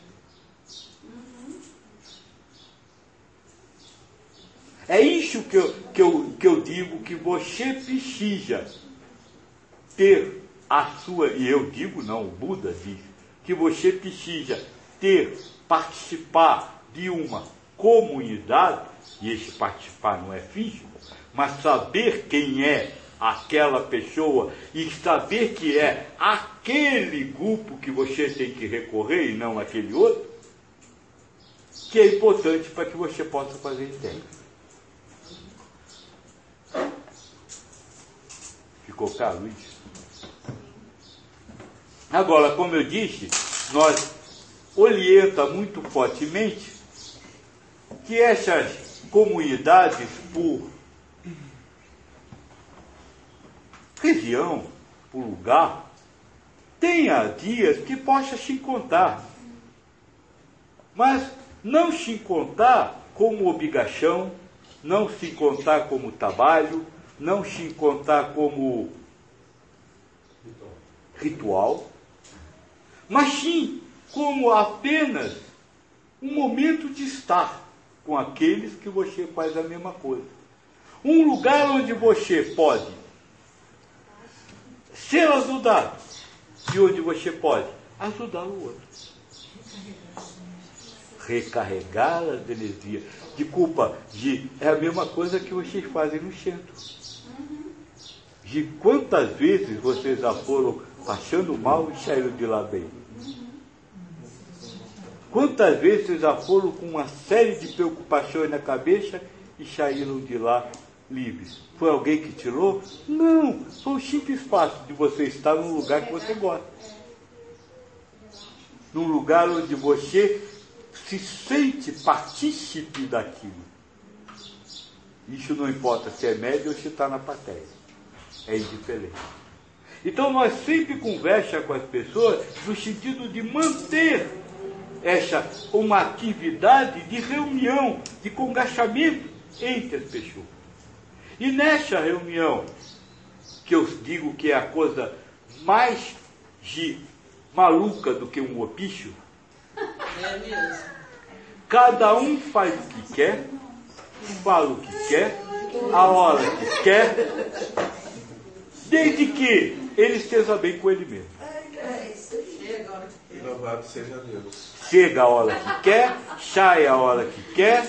É isso que eu, que, eu, que eu digo, que você precisa ter a sua, e eu digo não, o Buda diz, que você precisa ter, participar de uma comunidade, e esse participar não é físico, mas saber quem é aquela pessoa e saber que é aquele grupo que você tem que recorrer e não aquele outro, que é importante para que você possa fazer integra. Ficou claro isso? Agora, como eu disse, nós orienta muito fortemente que essas comunidades por região, por lugar, tenha dias que possa se encontrar. Mas não se encontrar como obrigação, não se encontrar como trabalho, não se encontrar como ritual, mas sim como apenas um momento de estar com aqueles que você faz a mesma coisa. Um lugar onde você pode ser ajudado e onde você pode ajudar o outro. Recarregar as energias. De culpa, de, é a mesma coisa que vocês fazem no centro. De quantas vezes vocês já foram passando mal e saíram de lá bem? Quantas vezes vocês já foram com uma série de preocupações na cabeça e saíram de lá livres? Foi alguém que tirou? Não, foi o simples fato de você estar num lugar que você gosta. Num lugar onde você se sente partícipe daquilo. Isso não importa se é médio ou se está na plateia. É indiferente. Então nós sempre conversamos com as pessoas no sentido de manter essa uma atividade de reunião, de congressamento entre as pessoas. E nessa reunião, que eu digo que é a coisa mais de maluca do que um opício, É mesmo. cada um faz o que quer, fala o que quer, a hora que quer, desde que ele esteja bem com ele mesmo. Louvado seja Deus. Chega a hora que quer, sai a hora que quer,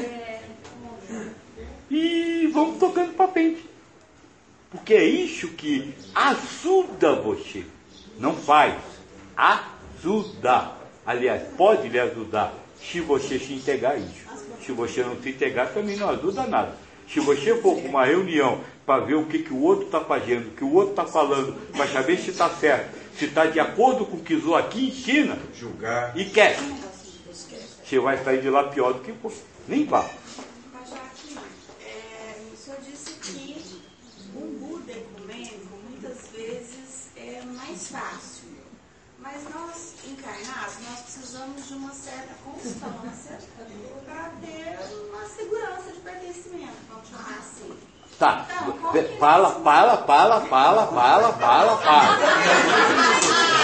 e vamos tocando para frente. Porque é isso que ajuda você. Não faz, ajuda. Aliás, pode lhe ajudar se você se integrar a isso. Se você não se integrar, também não ajuda nada. Se você for para uma reunião para ver o que, que o outro está fazendo, o que o outro está falando, para saber se está certo, se está de acordo com o que o aqui ensina, julgar e quer, você vai sair de lá pior do que for. Nem vá. Mas, Joaquim, é, o senhor disse que um Buda ecumênico muitas vezes é mais fácil. Mas nós, encarnados, nós precisamos de uma certa constância para ter uma segurança de pertencimento, vamos chamar assim. Tá, Então, fala, fala, fala, fala, fala, fala, fala.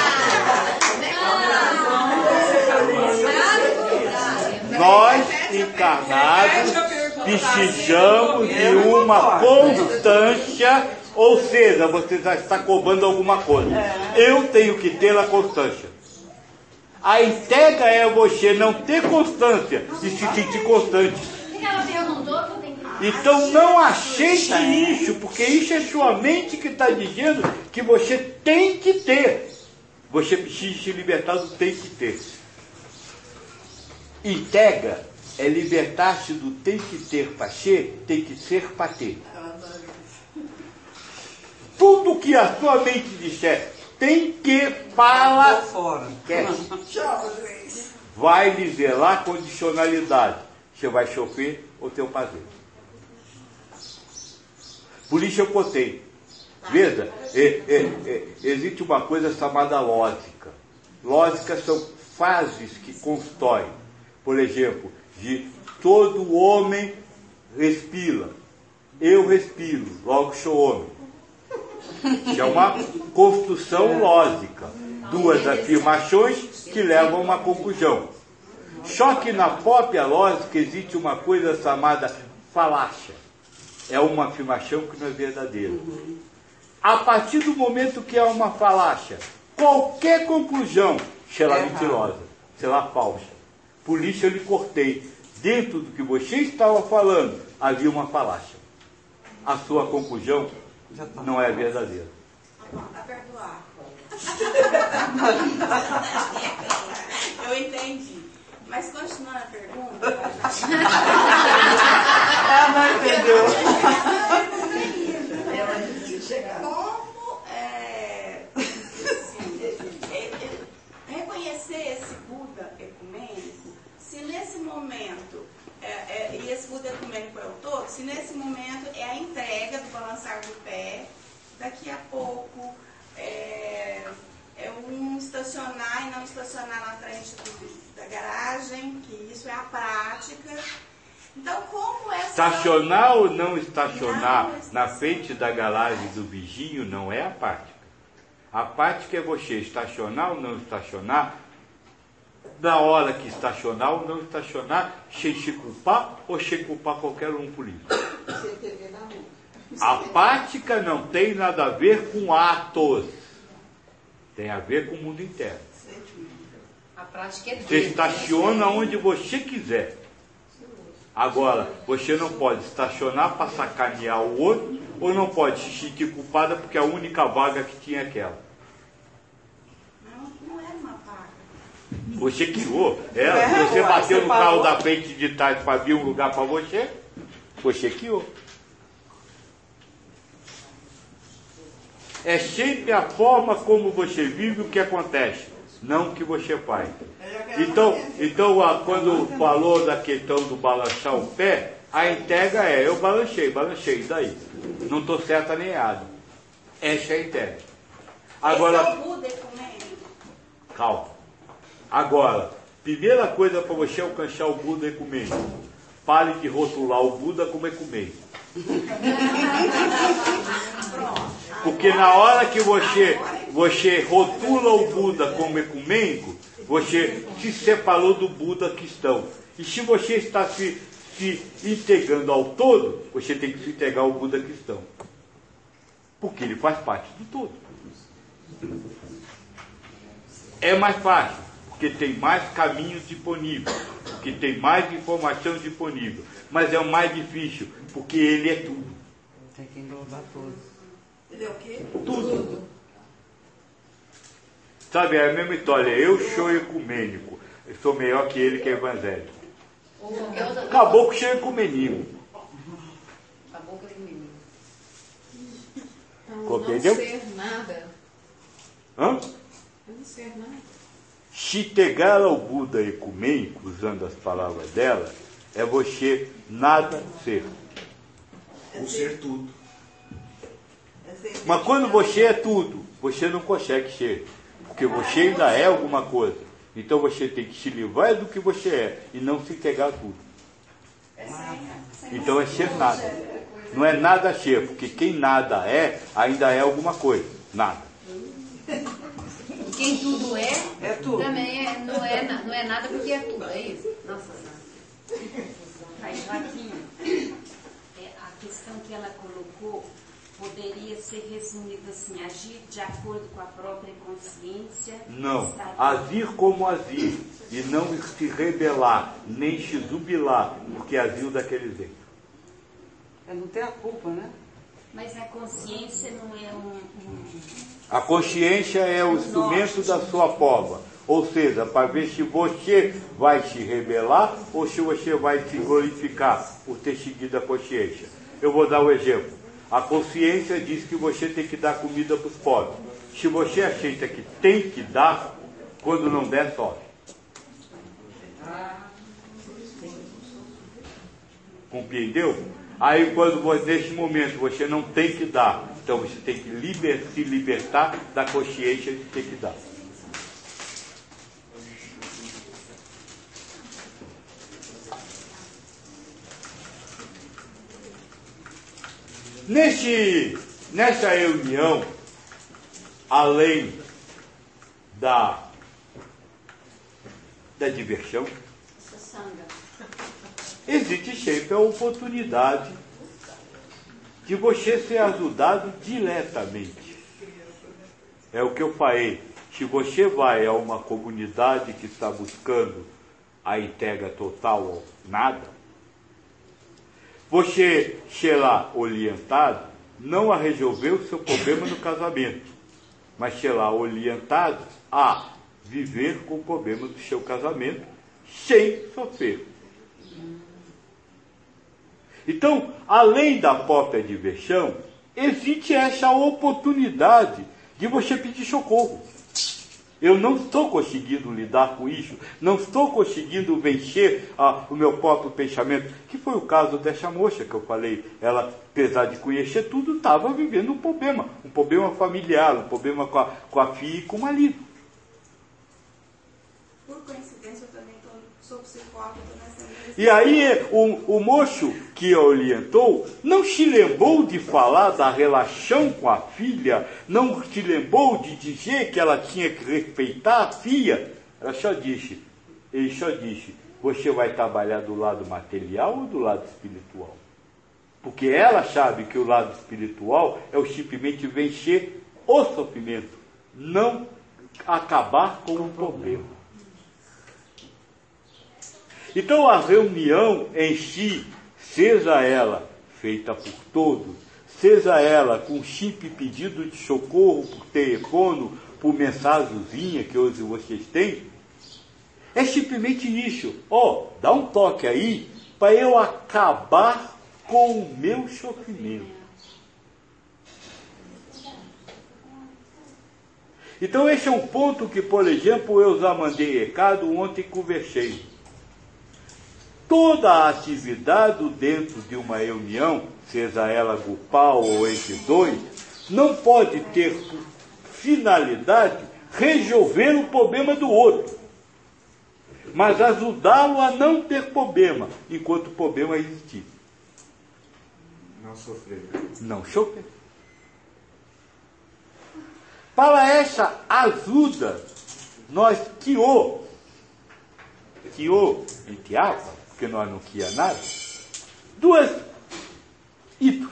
nós encarnados precisamos de uma constância, ou seja, você já está cobrando alguma coisa. Eu tenho que ter a constância. A entrega é você não ter constância e se sentir constante. Ela perguntou que eu tenho que... Então não aceite isso, porque isso é sua mente que está dizendo que você tem que ter. Você precisa se libertar do tem que ter. Entrega é libertar-se do tem que ter para ser, tem que ser para ter. Tudo que a sua mente disser tem que para quer. Vai dizer lá condicionalidade. Você vai chover ou ter o prazer. Por isso eu contei. Veja, é, é, é, existe uma coisa chamada lógica. Lógica são fases que constroem. Por exemplo, de todo homem respira. Eu respiro, logo sou homem. Isso é uma construção lógica. Duas afirmações que levam a uma conclusão. Só que na própria lógica existe uma coisa chamada falácia. É uma afirmação que não é verdadeira. A partir do momento que é uma falácia, qualquer conclusão será mentirosa, será falsa. Por isso eu lhe cortei. Dentro do que você estava falando, havia uma falácia. A sua conclusão não é verdadeira. A perdoar. Eu entendi. Mas continuando a pergunta. Ela não entendeu. Como é, assim, reconhecer esse Buda ecumênico, se nesse momento, é, é, e esse Buda ecumênico é o todo, se nesse momento é a entrega do balançar do pé, daqui a pouco é, é um estacionar e não estacionar na frente do, da garagem, que isso é a prática. Então, como essa... Estacionar ou não estacionar na frente da garagem do vizinho não é a prática. A prática é você estacionar ou não estacionar, na hora que estacionar ou não estacionar, sem se culpar ou sem culpar qualquer um por isso. A prática não tem nada a ver com atos. Tem a ver com o mundo interno. A prática é Você estaciona onde você quiser. Agora, você não pode estacionar para sacanear o outro, ou não pode se sentir culpada porque a única vaga que tinha é aquela. Não, não era uma vaga. Você criou ela, É, você ué, bateu você no carro pagou. da frente de trás para abrir um lugar para você, você criou. É sempre a forma como você vive o que acontece, não o que você faz. Então, então a- quando falou da questão do balançar o pé, a entrega é, eu balancei, balancei, e daí? Não estou certa nem errada. Essa é a entrega. Agora, Esse é o Buda ecumênico. calma. Agora, primeira coisa para você alcançar o Buda ecumênico, pare de rotular o Buda como ecumênico. Porque na hora que você, você rotula o Buda como ecumênico, você se separou do Buda cristão. E se você está se, se integrando ao todo, você tem que se integrar ao Buda cristão. Porque ele faz parte do todo. É mais fácil, porque tem mais caminhos disponíveis, porque tem mais informação disponível. Mas é o mais difícil, porque ele é tudo. Tem que englobar tudo. Ele é o quê? Tudo. Sabe, é a mesma história. Eu sou ecumênico. Eu sou melhor que ele que é evangélico. Ou qualquer outra... Acabou com o seu ecumenismo. Acabou com o ecumenismo. Então, Compreendeu? não ser nada. Hã? Não ser nada. Se integrar ao Buda ecumênico, usando as palavras dela, é você nada ser. Ou ser tudo. Mas quando você é tudo, você não consegue ser. Porque você ainda é alguma coisa. Então você tem que se livrar do que você é e não se integrar a tudo. Então é ser nada. Não é nada ser, porque quem nada é, ainda é alguma coisa. Nada. Quem tudo é, É tudo. também é, não, é, na- não é nada porque é tudo. É isso? Nossa Senhora. Aí, Joaquim, é, a questão que ela colocou poderia ser resumida assim: agir de acordo com a própria consciência. Não, agir como agir, e não se rebelar, nem se jubilar, porque agiu daquele jeito. É não ter a culpa, né? Mas a consciência não é um... um... A consciência é o instrumento da sua prova. Ou seja, para ver se você vai se rebelar ou se você vai se glorificar por ter seguido a consciência. Eu vou dar um exemplo. A consciência diz que você tem que dar comida para os pobres. Se você aceita que tem que dar, quando não der, sofre. Compreendeu? Aí, quando nesse momento você não tem que dar, então você tem que liber, se libertar da consciência de ter que dar. Nesse, nessa reunião, além da, da diversão, existe sempre a oportunidade de você ser ajudado diretamente. É o que eu falei. Se você vai a uma comunidade que está buscando a entrega total ou nada, você será orientado não a resolver o seu problema no casamento, mas será orientado a viver com o problema do seu casamento sem sofrer. Então, além da própria diversão, existe essa oportunidade de você pedir socorro. Eu não estou conseguindo lidar com isso, não estou conseguindo vencer ah, o meu próprio pensamento, que foi o caso dessa moça que eu falei. Ela, apesar de conhecer tudo, estava vivendo um problema, um problema familiar, um problema com a, com a filha e com o marido. Por coincidência, eu também tô, sou psicóloga nessa mesma. E aí o, o moço que a orientou não se lembrou de falar da relação com a filha, não se lembrou de dizer que ela tinha que respeitar a filha. Ela só disse, ele só disse, você vai trabalhar do lado material ou do lado espiritual? Porque ela sabe que o lado espiritual é o simplesmente vencer o sofrimento, não acabar com o problema. Então a reunião em si, seja ela feita por todos, seja ela com chip pedido de socorro por telefone, por mensagenzinha que hoje vocês têm, é simplesmente isso. Ó, oh, dá um toque aí para eu acabar com o meu sofrimento. Então esse é um ponto que, por exemplo, eu já mandei recado ontem e conversei. Toda a atividade dentro de uma reunião, seja ela grupal ou entre dois, não pode ter finalidade resolver o problema do outro, mas ajudá-lo a não ter problema, enquanto o problema existir. Não sofrer. Não sofrer. Para essa ajuda, nós criou, criou, entre aspas, porque nós não queria nada, duas hitos.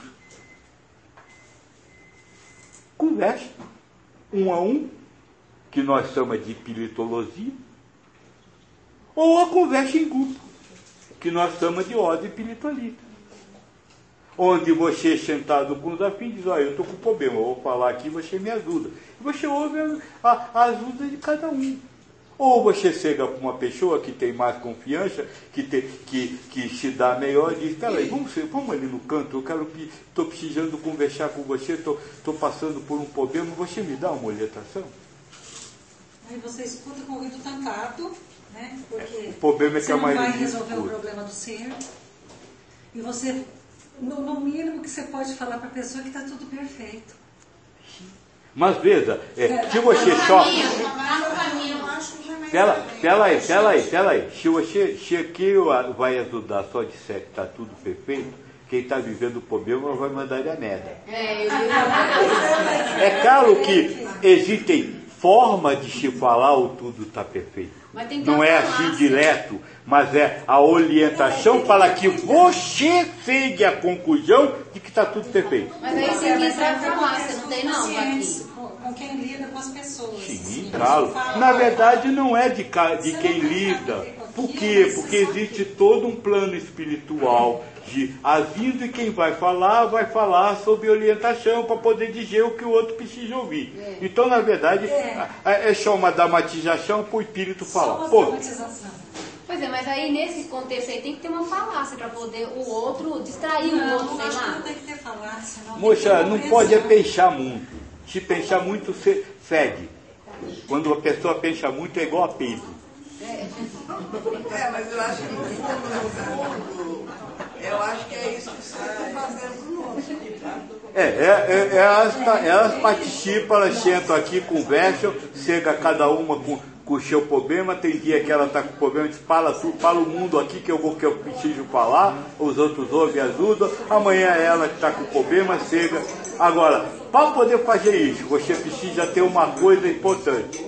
Conversa, um a um, que nós chamamos de espiritologia, ou a conversa em grupo, que nós chamamos de ordem espiritolita. Onde você, sentado com os afins, diz, olha, eu estou com problema, eu vou falar aqui, você me ajuda. E você ouve a, a ajuda de cada um. Ou você chega para uma pessoa que tem mais confiança, que, te, que, que se dá melhor, e diz, peraí, vamos, vamos ali no canto, eu quero, estou precisando conversar com você, estou passando por um problema, você me dá uma orientação? Aí você escuta com o ouvido tampado, né? Porque o problema é que você a não vai maioria resolver escuta. o problema do ser. E você, no, no mínimo que você pode falar para a pessoa que está tudo perfeito. Mas veja, é, se você só... Pera, pera aí, pera aí, pera aí. Se você, se aqui vai ajudar só disser que está tudo perfeito, quem está vivendo o problema vai mandar ele a merda. É claro que existem forma de te falar o tudo está perfeito. Mas tem que Não ter é uma assim falácia. direto, mas é a orientação para que você chegue à conclusão de que está tudo perfeito. Mas aí tem que entrar pra falácia, não tem não, Pacientes, aqui. com, com quem lida com as pessoas. Sim, assim, claro. fala- Na verdade, não é de, ca- de Você quem não tem lida. nada a ver com Por aquilo, quê? mas Porque você só- existe todo um plano espiritual de aviso, e quem vai falar, vai falar sobre orientação para poder dizer o que o outro precisa ouvir. É. Então, na verdade, É. é, é só uma dramatização para o espírito Só falar. uma Pô, dramatização. Pois é, mas aí nesse contexto aí tem que ter uma falácia para poder o outro distrair o Não, outro, sei acho que não lá. tem que ter falácia. Não, moça, tem que ter não pode é compreensão. pensar muito. Se pensar muito, você fede. Quando a pessoa pensa muito, é igual a peido. É, mas eu acho que no fundo, no fundo, eu acho que é isso que você está fazendo conosco. É, é, é, elas, elas participam, elas sentam aqui, conversam, chega cada uma com, com o seu problema. Tem dia que ela está com problema, diz, fala tudo, fala o mundo aqui que eu vou que eu preciso falar, os outros ouvem e ajudam. Amanhã é ela que está com problema, chega. Agora, para poder fazer isso, você precisa ter uma coisa importante: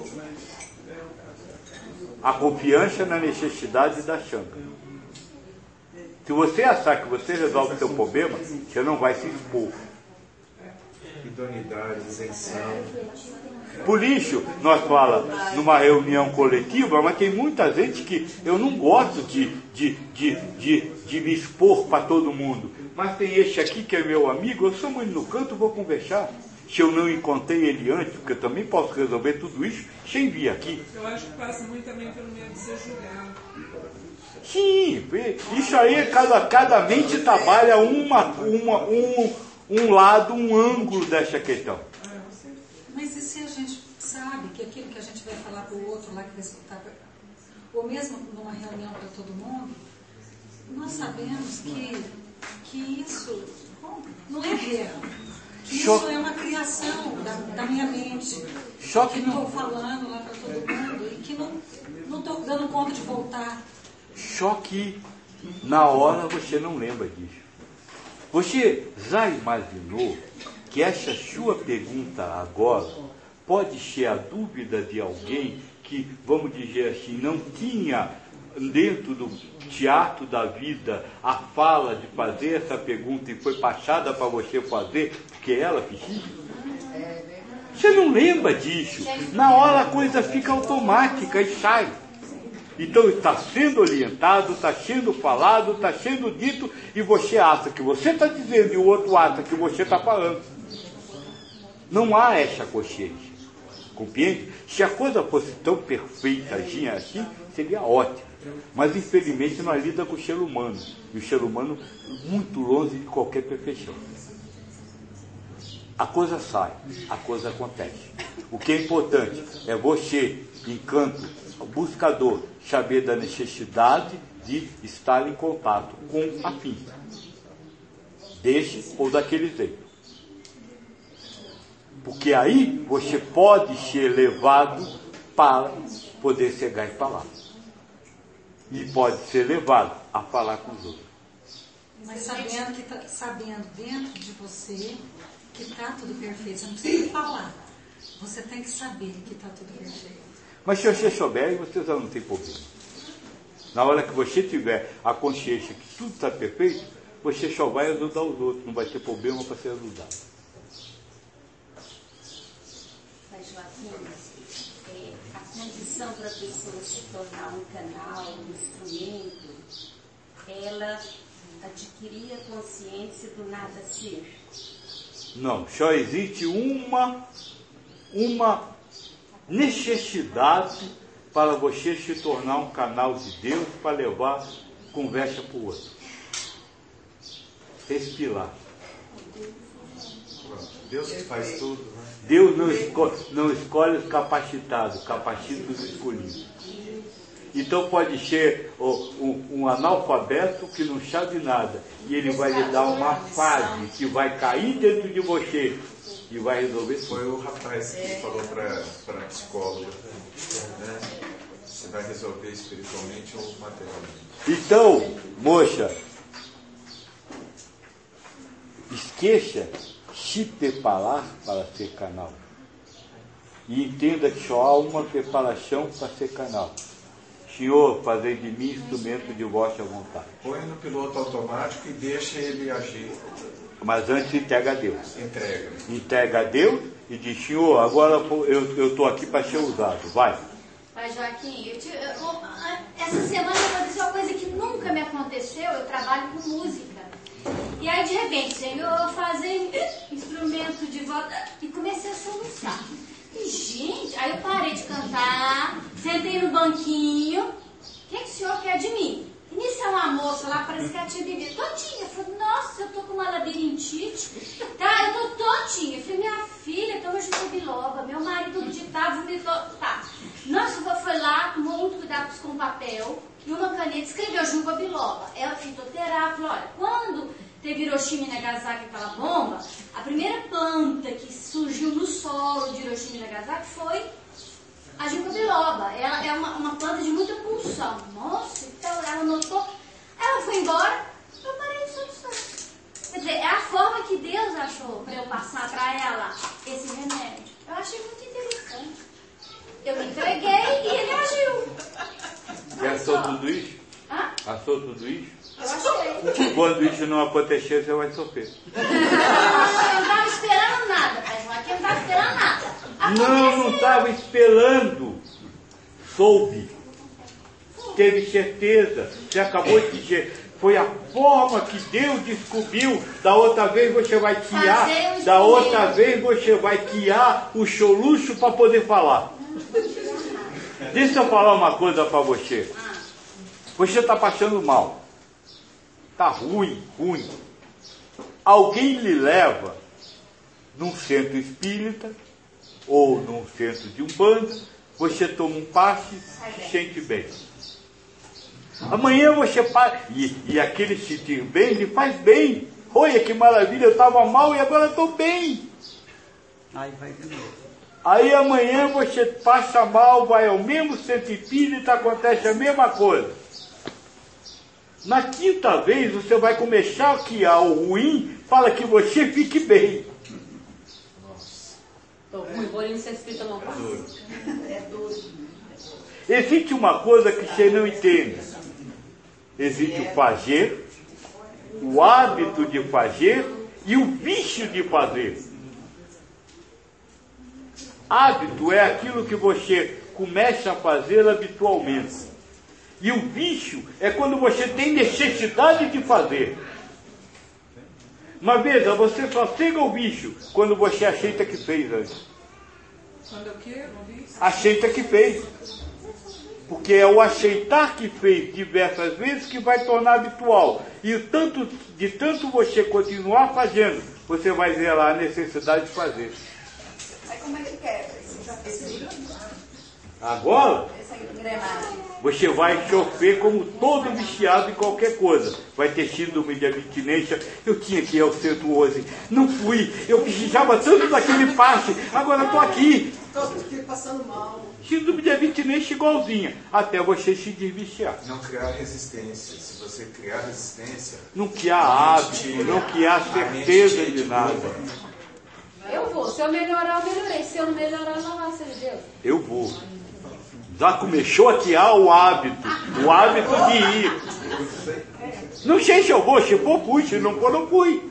a confiança na necessidade da Xanga. Se você achar que você resolve o seu problema, você não vai se expor. Idoneidade, isenção. Por isso, nós falamos numa reunião coletiva, mas tem muita gente que eu não gosto de, de, de, de, de me expor para todo mundo. Mas tem este aqui que é meu amigo, eu chamo ele no canto, vou conversar. Se eu não encontrei ele antes, porque eu também posso resolver tudo isso sem vir aqui. Eu acho que passa muito também pelo medo de ser julgado. Sim, isso aí, cada, cada mente trabalha uma, uma, um, um lado, um ângulo dessa questão. Mas e se a gente sabe que aquilo que a gente vai falar para o outro lá que vai escutar, ou mesmo numa reunião para todo mundo, nós sabemos que, que isso não é real. Que Só- isso é uma criação da, da minha mente. Só que que não- estou falando lá para todo mundo e que não estou dando conta de voltar. Só que na hora você não lembra disso. Você já imaginou que essa sua pergunta agora pode ser a dúvida de alguém que, vamos dizer assim, não tinha dentro do teatro da vida a fala de fazer essa pergunta e foi passada para você fazer porque ela precisa? Você não lembra disso. Na hora a coisa fica automática e sai. Então está sendo orientado, está sendo falado, está sendo dito, e você acha que você está dizendo e o outro acha que você está falando. Não há essa consciência. Compreende? Se a coisa fosse tão perfeita assim, seria ótimo. Mas infelizmente nós lidamos com o ser humano. E o ser humano muito longe de qualquer perfeição. A coisa sai, a coisa acontece. O que é importante é você, encanto, buscador, saber da necessidade de estar em contato com a fim. Desse ou daquele jeito. Porque aí você pode ser levado para poder chegar e falar. E pode ser levado a falar com os outros. Mas sabendo, que tá, sabendo dentro de você que está tudo perfeito. Você não precisa falar. Você tem que saber que está tudo perfeito. Mas se você souber, você já não tem problema. Na hora que você tiver a consciência que tudo está perfeito, você só vai ajudar os outros, não vai ter problema para ser ajudado. Mas, Joaquim, é, a condição para a pessoa se tornar um canal, um instrumento, ela adquirir a consciência do nada ser. Não, só existe uma, uma necessidade para você se tornar um canal de Deus para levar conversa para o outro. Respirar. Deus que faz tudo, né? Deus não escolhe, não escolhe os capacitados, capacita os escolhidos. Então pode ser um, um analfabeto que não sabe nada, e ele vai lhe dar uma fase que vai cair dentro de você e vai resolver tudo. Foi o rapaz que falou para a psicóloga, né? Você vai resolver espiritualmente ou materialmente. Então, moça, esqueça se preparar para ser canal. e entenda que só há uma preparação para ser canal. Senhor, fazei de mim instrumento de vossa vontade. Põe no piloto automático e deixa ele agir. Mas antes entrega a Deus. Entrega. Entrega a Deus e diz, Senhor, agora eu estou aqui para ser usado. Vai. Mas Joaquim, eu te, eu, essa semana aconteceu uma coisa que nunca me aconteceu. Eu trabalho com música. E aí de repente, Senhor, fazer instrumento de volta. E comecei a soluçar. E, gente, aí eu parei de cantar, sentei no banquinho. O que, que o senhor quer de mim? E nisso é uma moça lá, parece que ela tinha bebido todinha. Eu falei, nossa, eu tô com uma labirintite. Tá, eu tô todinha. Eu falei, minha filha toma juba biloba. Meu marido no ditado vomitou. Tá. Nossa, foi lá, tomou muito cuidado com o papel e uma caneta, escreveu juba biloba. Ela fitoterapia, falou, olha, quando teve Hiroshima e Nagasaki, aquela bomba, a primeira planta que surgiu no solo de Hiroshima e Nagasaki foi a juba biloba. Ela é uma, uma planta de muita pulsão. Nossa, então ela notou. Ela foi embora, eu parei de soluçar. Quer dizer, é a forma que Deus achou para eu passar para ela esse remédio. Eu achei muito interessante. Eu me entreguei e ele agiu. Já achou tudo isso? Hã? Achou tudo isso? Eu achei. Quando isso não acontecer, você vai sofrer. Eu não estava esperando nada, pai Joaquim, eu não estava esperando nada. Aconteceu. Não, não estava esperando. Soube. Teve certeza. Você acabou de dizer. Foi a forma que Deus descobriu. Da outra vez você vai criar. Da outra vez você vai criar o choluço para poder falar. Deixa eu falar uma coisa para você. Você está passando mal. Está ruim, ruim. Alguém lhe leva num centro espírita ou num centro de umbanda, você toma um passe e se sente bem. Amanhã você para, e, e aquele se sentir bem, ele faz bem. Olha que maravilha, eu estava mal e agora estou bem. Aí vai de novo. Aí amanhã você passa mal, vai ao mesmo centro espírita, acontece a mesma coisa. Na quinta vez você vai começar a criar o ruim para que você fique bem. Estou ruim, vou ali no centro espírita não passa. É doido. Existe uma coisa que você não entende. Existe o fazer, o hábito de fazer e o vício de fazer. Hábito é aquilo que você começa a fazer habitualmente. E o vício é quando você tem necessidade de fazer. Mas veja, você só chega ao vício quando você aceita que fez antes. Quando o quê? Não vi. Aceita que fez. Porque é o aceitar que fez diversas vezes que vai tornar habitual. E tanto, de tanto você continuar fazendo, você vai zerar a necessidade de fazer. Aí como é que quebra esse Agora, essa engrenagem? você vai sofrer como todo viciado em qualquer coisa. Vai ter síndrome de abstinência. Eu tinha que ir ao centro hoje. Não fui. Eu precisava tanto daquele passe. Agora estou aqui. Estou passando mal. Síndrome de abstinência igualzinha. Até você se desviciar. Não criar resistência. Se você criar resistência... Não criar hábito, não criar certeza de nada. Eu vou. Se eu melhorar, eu melhorei. Se eu não melhorar, não vai ser Deus. Eu vou. Já começou a criar o hábito. O hábito de ir. Não sei se eu vou. Se for, fui. Se não for, não fui.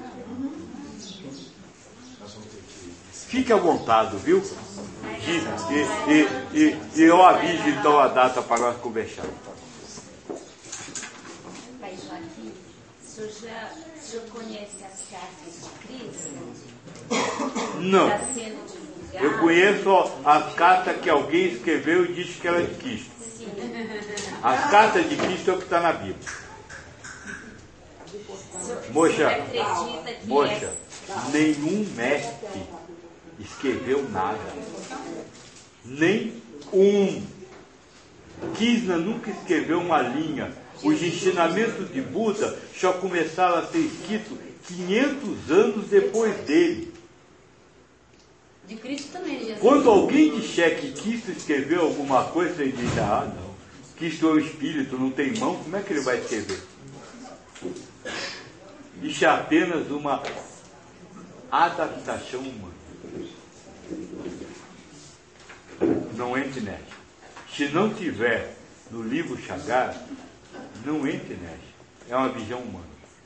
Fique à vontade, viu? E, e, e, e eu aviso então a data para nós conversarmos. Pai Joaquim, o senhor, já, o senhor conhece as cartas de Cristo? Não. Está sendo divulgado? Eu conheço as cartas que alguém escreveu e disse que era de Cristo. Sim. As cartas de Cristo é o que está na Bíblia. Moxa, moxa, nenhum mestre escreveu nada. Nem um. Krishna nunca escreveu uma linha. Os ensinamentos de Buda só começaram a ser escritos quinhentos anos depois dele. De Cristo também, Jesus. Quando alguém disser que Cristo escreveu alguma coisa, você diz, ah, não. Cristo é o Espírito, não tem mão, como é que ele vai escrever? Isso é apenas uma adaptação humana. não entre nessa. Se não tiver no livro sagrado, não entre nessa. É uma visão humana.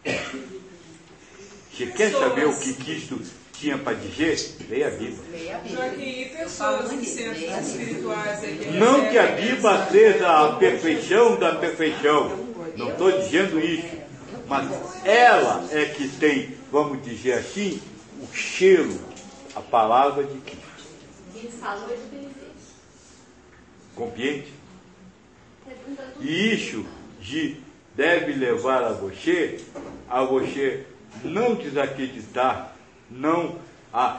Você quer saber o que Cristo tinha para dizer? Leia a Bíblia. Joaquim, e pessoas em centros espirituais aí? Não que a Bíblia seja a perfeição da perfeição. Não estou dizendo isso. Mas ela é que tem, vamos dizer assim, o cheiro, a palavra de Cristo. Ele falou e ele fez. Compreende? E isso de, deve levar a você, a você não desacreditar, não a,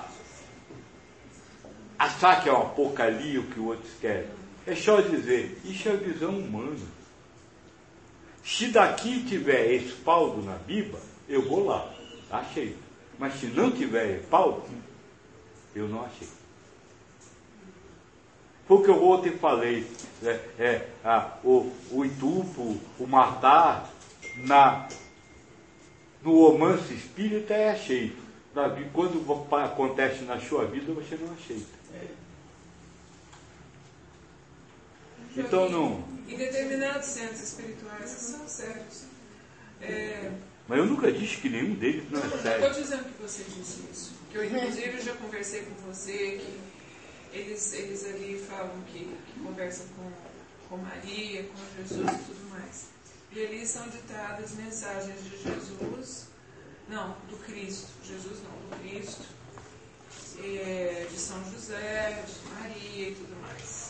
achar que é uma porcaria o que outros querem. É só dizer, isso é visão humana. Se daqui tiver respaldo na Bíblia, eu vou lá, achei. Mas se não tiver respaldo, eu não achei. Porque eu ontem falei, é, é, a, o, o estupro, o matar, na, no romance espírita é aceito. Na, quando acontece na sua vida, você não aceita. Então não. Em determinados centros espirituais que são sérios. É, Mas eu nunca disse que nenhum deles não é sério. Estou dizendo que você disse isso. Que eu, inclusive, já conversei com você, que eles, eles ali falam que, que conversam com, com Maria, com Jesus e tudo mais. E ali são ditadas mensagens de Jesus, não, do Cristo, Jesus não, do Cristo, é, de São José, de Maria e tudo mais.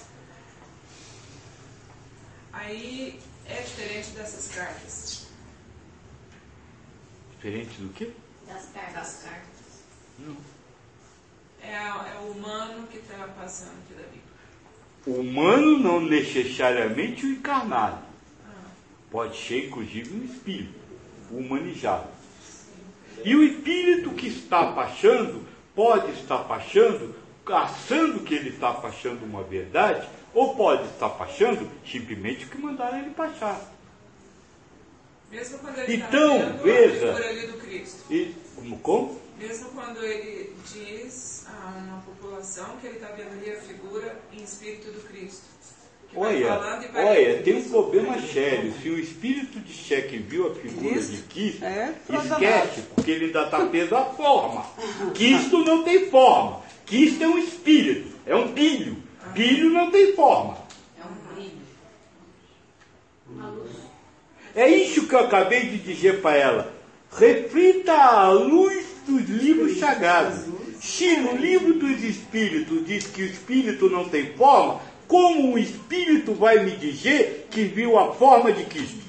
Aí é diferente dessas cartas. Diferente do quê? Das cartas. Das cartas. Não. É, é o humano que está passando aqui da Bíblia. O humano não necessariamente o encarnado. Pode ser, inclusive, um espírito, humanizado. E o espírito que está passando, pode estar passando, achando que ele está passando uma verdade, ou pode estar passando simplesmente o que mandaram ele passar. Mesmo quando ele então, está veja. a figura ali do Cristo. E, como, como? Mesmo quando ele diz a uma população que ele está vendo ali a figura em espírito do Cristo. Olha, olha, tem um problema sério. Se o espírito de Cheque viu a figura de Cristo, é, esquece, porque ele ainda está preso à forma. Cristo não tem forma. Cristo é um espírito, é um brilho. Brilho não tem forma. É um brilho. Uma luz. É isso que eu acabei de dizer para ela. Reflita a luz dos livros sagrados. Se no livro dos espíritos diz que o espírito não tem forma, como o espírito vai me dizer que viu a forma de Cristo?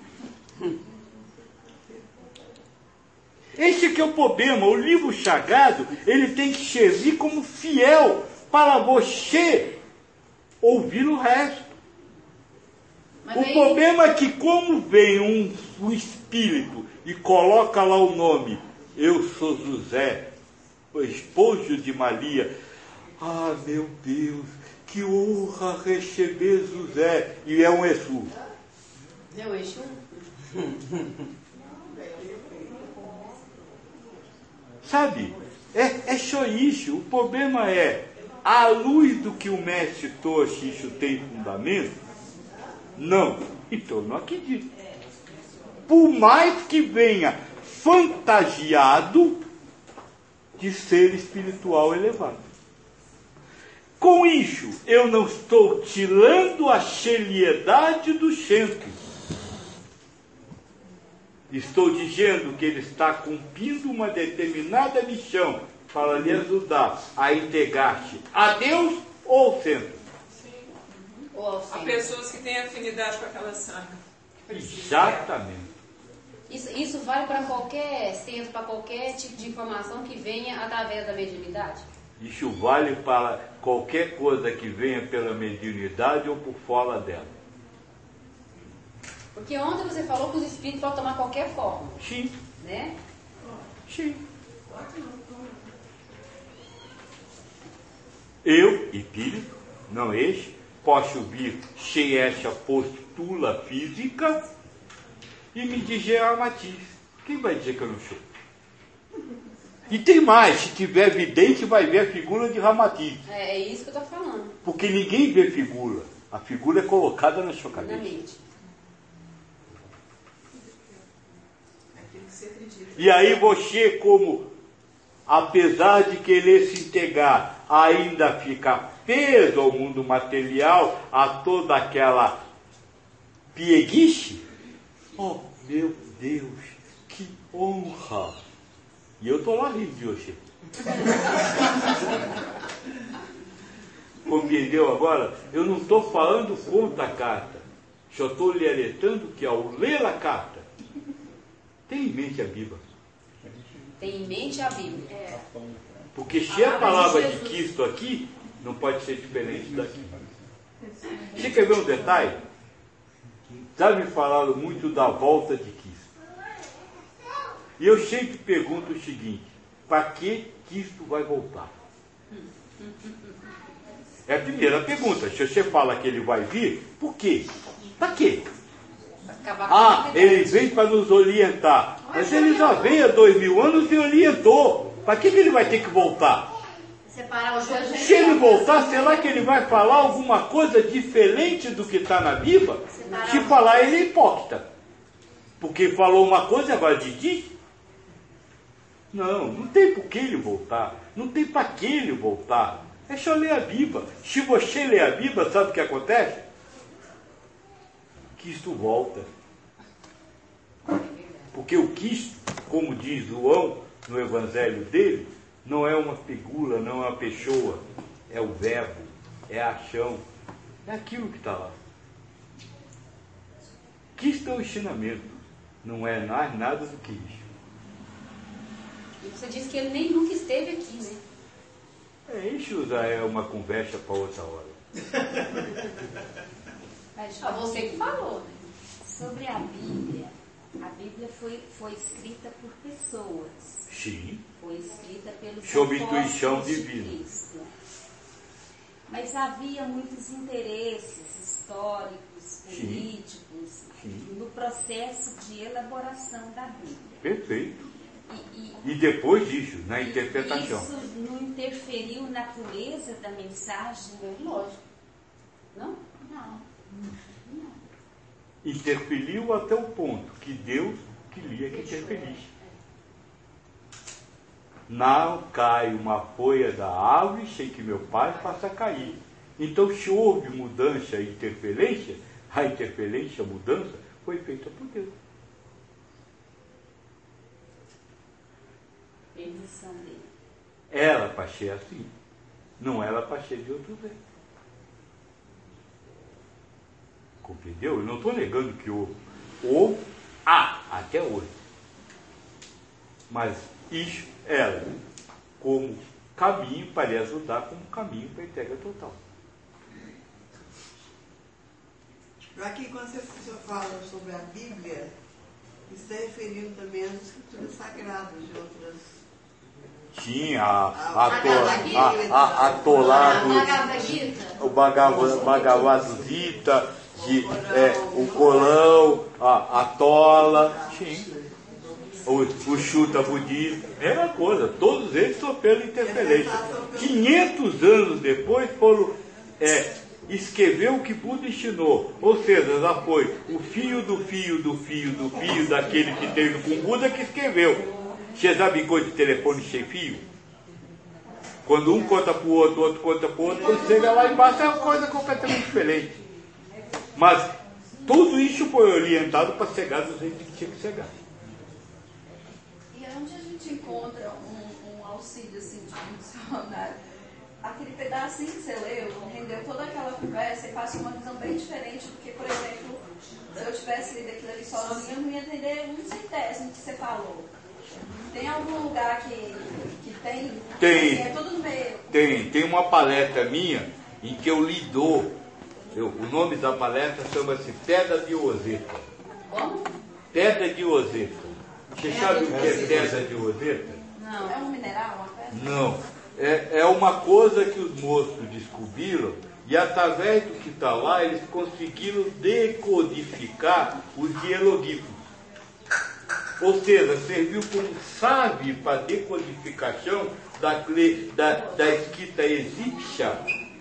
Esse que é o problema. O livro sagrado, ele tem que servir como fiel para você ouvir o resto. Mas o aí... problema é que como vem um, um espírito e coloca lá o nome, eu sou José, o esposo de Maria. Ah, meu Deus, que honra receber José. E é um Exu. É um Exu? Sabe, é, é só isso. O problema é, à luz do que o mestre trouxe, isso tem fundamento? Não. Então eu não acredito. Por mais que venha fantasiado de ser espiritual elevado. Com isso, eu não estou tirando a seriedade do centro. Estou dizendo que ele está cumprindo uma determinada missão para lhe ajudar a integrar-se a Deus ou ao centro. Há pessoas que têm afinidade com aquela sanga. Exatamente. Isso, isso vale para qualquer centro, para qualquer tipo de informação que venha através da mediunidade? Isso vale para qualquer coisa que venha pela mediunidade ou por fora dela. Porque ontem você falou que os espíritos podem tomar qualquer forma. Sim. Né? Sim. Eu, espírito, não este, posso vir sem essa postura física e me dizer a matiz. Quem vai dizer que eu não sou? E tem mais, se tiver vidente, vai ver a figura de Ramatiz. É, é isso que eu estou falando. Porque ninguém vê figura. A figura é colocada na sua cabeça. Na mente. E aí você, como, apesar de querer se integrar, ainda fica preso ao mundo material, a toda aquela pieguice. Oh, meu Deus, que honra! E eu estou lá rindo de você. Compreendeu agora? Eu não estou falando contra a carta. Só estou lhe alertando que ao ler a carta, tenha em mente a Bíblia. Tem em mente a Bíblia. É. Porque se a palavra de Cristo aqui, não pode ser diferente daqui. Você quer ver um detalhe? Já me falaram muito da volta de Cristo. E eu sempre pergunto o seguinte: para que Cristo vai voltar? É a primeira pergunta. Se você fala que ele vai vir, por quê? Para quê? Ah, ele vem para nos orientar. Mas ele já veio há dois mil anos e orientou. Para que ele vai ter que voltar? Separar os dois. Se ele voltar, será que ele vai falar alguma coisa diferente do que está na Bíblia? Se falar, ele é hipócrita. Porque falou uma coisa e agora diz. Não, não tem por que ele voltar. Não tem para que ele voltar. É só ler a Bíblia. Se você ler a Bíblia, sabe o que acontece? Cristo volta. Porque o Cristo, como diz João no Evangelho dele, não é uma figura, não é uma pessoa. É o verbo, é a ação. É aquilo que está lá. Cristo é o ensinamento. Não é mais nada do que isso. E você disse que ele nem nunca esteve aqui, né? É, isso já é uma conversa para outra hora. Mas ah, você que falou, né? Sobre a Bíblia, a Bíblia foi, foi escrita por pessoas. Sim. Foi escrita pelos sob apóstolos intuição de divina. Cristo. Mas havia muitos interesses históricos, políticos, Sim. no processo de elaboração da Bíblia. Perfeito. E, e, e depois disso, na interpretação. Isso não interferiu na pureza da mensagem? Lógico. Não? Não. Não. Interferiu até o ponto que Deus queria que interferisse. Não cai uma folha da árvore sem que meu pai faça cair. Então, se houve mudança e interferência, a interferência, a mudança, foi feita por Deus. Permissão dele. Era para ser assim. Não era para ser de outro jeito. Compreendeu? Eu não estou negando que houve. Ou há até hoje. Mas isso era como caminho para lhe ajudar, como caminho para a entrega total. Aqui, quando você fala sobre a Bíblia, está referindo também às escrituras sagradas de outras. Sim, a, a, a, a, a, a Torá, o Bhagavad Gita, de, é, o Corão, a, a Tola, sim. O, o Chuta Budismo, mesma coisa, todos eles sofreram interferência. quinhentos anos depois foram é, escrever o que Buda ensinou, ou seja, já foi o fio do fio do fio do fio daquele que teve com Buda que escreveu. Você já brincou de telefone sem fio? Quando um conta para o outro, o outro conta para o outro, quando chega lá embaixo é uma coisa completamente diferente. Mas tudo isso foi orientado para chegar do jeito que tinha que chegar. E onde a gente encontra um, um auxílio assim, de um dicionário? Aquele pedacinho que você leu, rendeu toda aquela conversa e passou uma visão bem diferente do que, por exemplo, se eu tivesse lido aquilo ali sozinho, eu não ia entender um centésimo que você falou. Tem algum lugar que, que tem? Tem. Assim, é tudo no meio. Tem. Tem uma palestra minha em que eu lido. Eu, o nome da palestra chama-se Pedra de Roseta. Como? Pedra de Roseta. Você É sabe o que é Roseta. pedra de Roseta? Não. É um mineral, uma pedra? Não. É, é uma coisa que os moços descobriram e através do que está lá eles conseguiram decodificar os hieroglifos. ou seja, serviu como chave para a decodificação da, da, da escrita egípcia,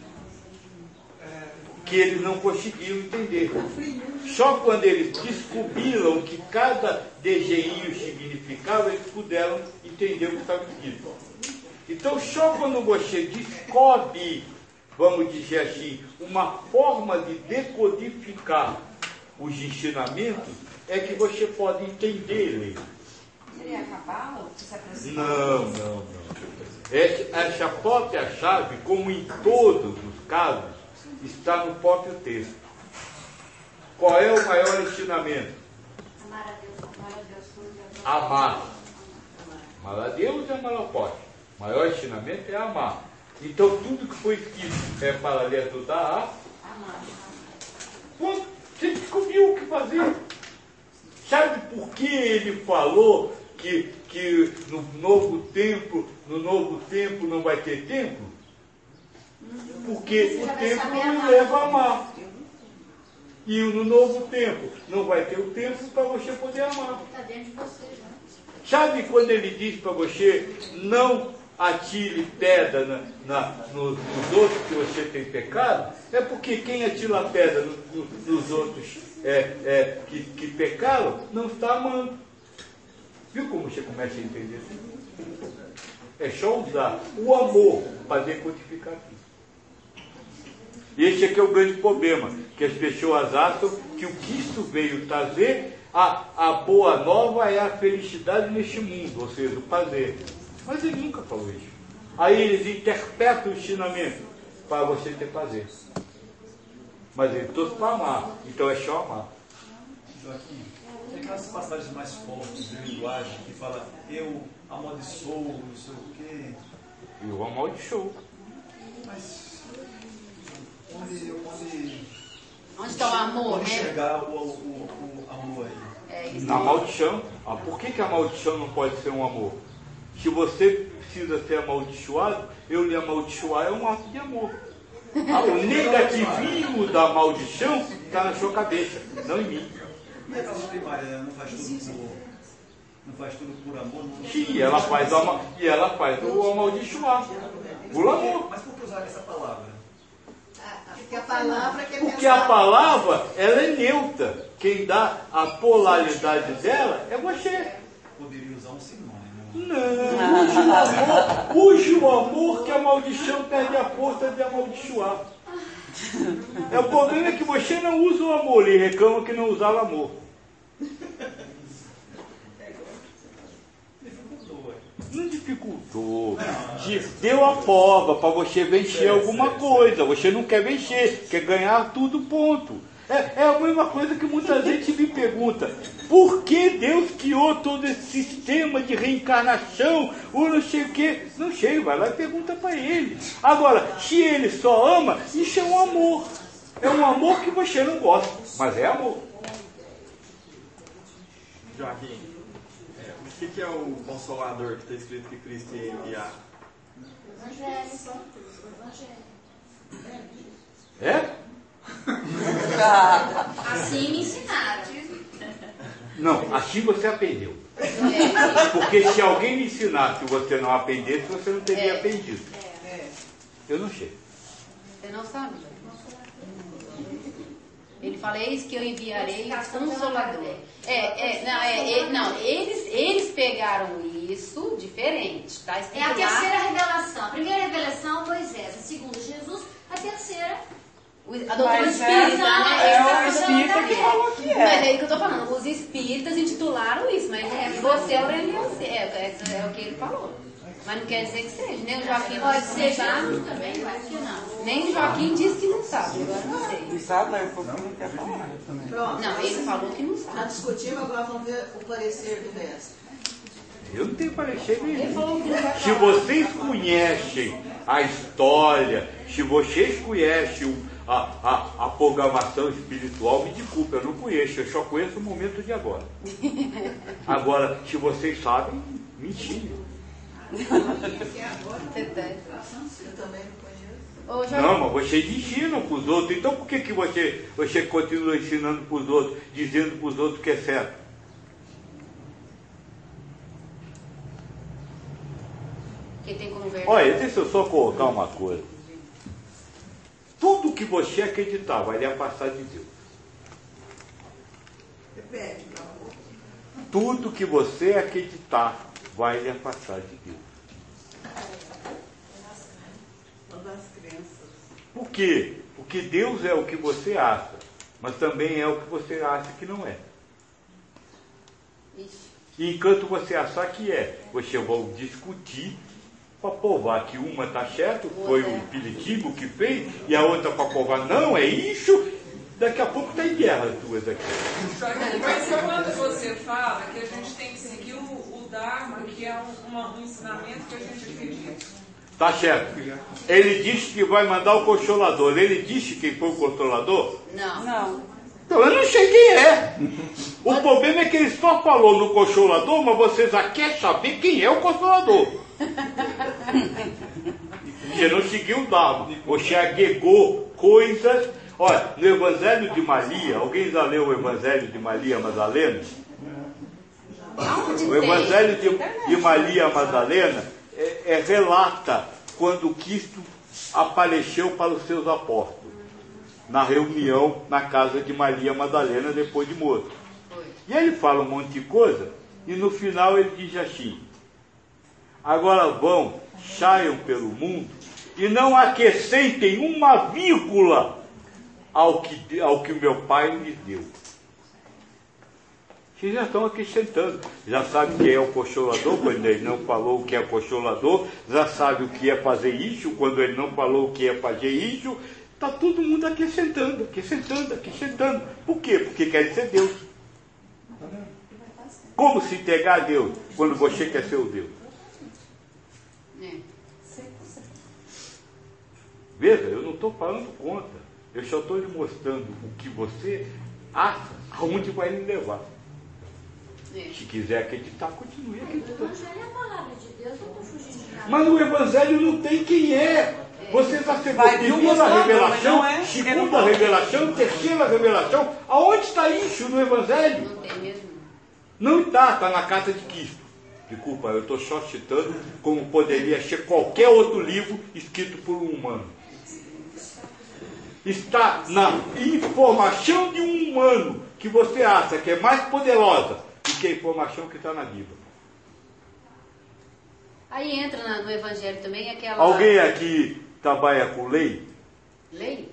que eles não conseguiam entender. Só quando eles descobriram o que cada desenho significava, eles puderam entender o que estava escrito. Então, só quando você descobre, vamos dizer assim, uma forma de decodificar os ensinamentos, é que você pode entender ele. Seria a cabala? Não, não, não. Essa, essa própria chave, como em todos os casos, está no próprio texto. Qual é o maior ensinamento? Amar a Deus, amar a Deus, tudo. Amar. Amar a Deus e amar ao próximo. O maior ensinamento é amar. Então, tudo que foi escrito é para lhe ajudar a amar. Pronto, você descobriu o que fazer. Sabe por que ele falou que, que no novo templo, no novo templo não vai ter templo? Porque o templo não leva a amar. E no novo templo não vai ter o templo para você poder amar. Está dentro de você, né? Sabe quando ele diz para você não atire pedra na, na, nos, nos outros que você tem pecado? É porque quem atira pedra no, no, nos outros é, é, que, que pecaram não está amando. Viu como você começa a entender isso? É só usar o amor para decodificar tudo. E esse aqui é o grande problema, que as pessoas acham que o Cristo veio trazer, a, a boa nova é a felicidade neste mundo, ou seja, o prazer. Mas ele nunca falou isso. Aí eles interpretam o ensinamento para você ter prazer. Mas ele trouxe para amar, então é só amar. Joaquim, tem aquelas passagens mais fortes de linguagem que fala eu amaldiçoo, não sei o quê. Eu amaldiçoo. Mas onde, onde, onde está o amor, onde né? chegar o, o, o amor aí? É isso. Na maldição. Ah, por que, que a maldição não pode ser um amor? Se você precisa ser amaldiçoado, eu lhe amaldiçoar é um ato de amor. Ah, o negativismo da maldição está na sua cabeça, não em mim. E a causa primária não faz tudo por, não faz tudo por amor? Não... Sim, ela faz o, ama, e ela faz o amaldiçoar. Por amor. Mas por que usar essa palavra? Porque a palavra que é Porque a palavra, ela é neutra. Quem dá a polaridade dela é você. Poderia usar um sinônimo. Não, use o amor, use o amor que a maldição perde a força de amaldiçoar. É, o problema é que você não usa o amor, ele reclama que não usava amor. Não dificultou. Deu a prova para você vencer alguma coisa. Você não quer vencer, quer ganhar tudo, ponto. É, é a mesma coisa que muita gente me pergunta. Por que Deus criou todo esse sistema de reencarnação? Ou não sei o quê? Não sei, vai lá e pergunta para ele. Agora, se ele só ama, isso é um amor. É um amor que você não gosta, mas é amor. Joaquim, é, o que, que é o Consolador que está escrito que Cristo ia enviar? Evangelho. Evangelho. É? Assim me ensinaram. Não, assim você aprendeu. Porque se alguém me ensinasse e você não aprendesse, você não teria É. aprendido. É. Eu não sei. Você não sabe? Ele fala, eis que eu enviarei o Consolador. É, é, não, é, é, não eles, eles pegaram isso diferente, tá? É Escrito a lá. terceira revelação. A primeira revelação, Moisés. A segunda, Jesus. A terceira, O- A doutrina Mas espírita, é- né? é o Eles- espírita que falou que é. Mas é isso que eu tô falando. Os espíritas intitularam isso, mas você aprendeu a ser. É, é, é o que ele falou. Mas não quer dizer que seja. Nem o Joaquim pode disse que ser não sabe. Jesus também, mas que não. Nem o Joaquim disse que não sabe. Agora não sei. Não sabe, mas o povo não quer falar também. Pronto. Não, ele falou que não Está sabe. discutindo, agora vamos ver o parecer do mestre. Eu não tenho parecer Ele nenhum. falou que não vai Se falar. vocês conhecem a história, se vocês conhecem o- a, a, a programação espiritual, me desculpe, eu não conheço, eu só conheço o momento de agora. Agora, se vocês sabem, me ensinem. Você tá- Eu também não conheço. Ô, Joaquim, Não, mas vocês ensinam para os outros, então por que, que você, você continua ensinando para os outros, dizendo para os outros que é certo? Olha, deixa eu só colocar uma coisa. Tudo que você acreditar vai lhe afastar de Deus. Repete, por favor. Tudo que você acreditar vai lhe afastar de Deus. Por quê? Porque Deus é o que você acha, mas também é o que você acha que não é. E enquanto você achar que é, você vai discutir para provar que uma está certa, foi o Piritibo que fez, e a outra para provar, não, é isso. Daqui a pouco está em guerra as duas aqui. Mas quando você fala que a gente tem que seguir o, o Dharma, que é um, uma, um ensinamento que a gente acredita. Tá certo. Ele disse que vai mandar o consolador. Ele disse quem foi o consolador? Não. Não. Então eu não sei quem é. O problema é que ele só falou no consolador, mas você já quer saber quem é o consolador. Você não seguiu o Dharma. Você agregou coisas. Olha, no Evangelho de Maria, alguém já leu o Evangelho de Maria Madalena? O Evangelho de, de Maria Madalena é, é, relata quando Cristo apareceu para os seus apóstolos, na reunião na casa de Maria Madalena depois de morto. E ele fala um monte de coisa, e no final ele diz assim: agora vão, saiam pelo mundo, e não acrescentem uma vírgula ao que, ao que o meu Pai lhes deu. Vocês já estão acrescentando. Já sabe quem é o consolador, quando ele não falou o que é consolador. Já sabe o que é fazer isso, quando ele não falou o que é fazer isso. Está todo mundo acrescentando, acrescentando, acrescentando. Por quê? Porque quer ser Deus. Como se entregar a Deus quando você quer ser o Deus? Veja, eu não estou falando contra. Eu só estou lhe mostrando o que você acha, aonde vai lhe levar. Se quiser acreditar, continue acreditando. O Evangelho é a palavra de Deus, eu estou fugindo de nada. Mas no Evangelho não tem quem é. Você está sendo primeira revelação, segunda revelação, terceira revelação. Aonde está isso no Evangelho? Não tem mesmo. Não está, está na carta de Cristo. Desculpa, eu estou só citando como poderia ser qualquer outro livro escrito por um humano. Está na informação de um humano que você acha que é mais poderosa do que a informação que está na Bíblia. Aí entra na, no Evangelho também aquela... Alguém aqui trabalha com lei? Lei?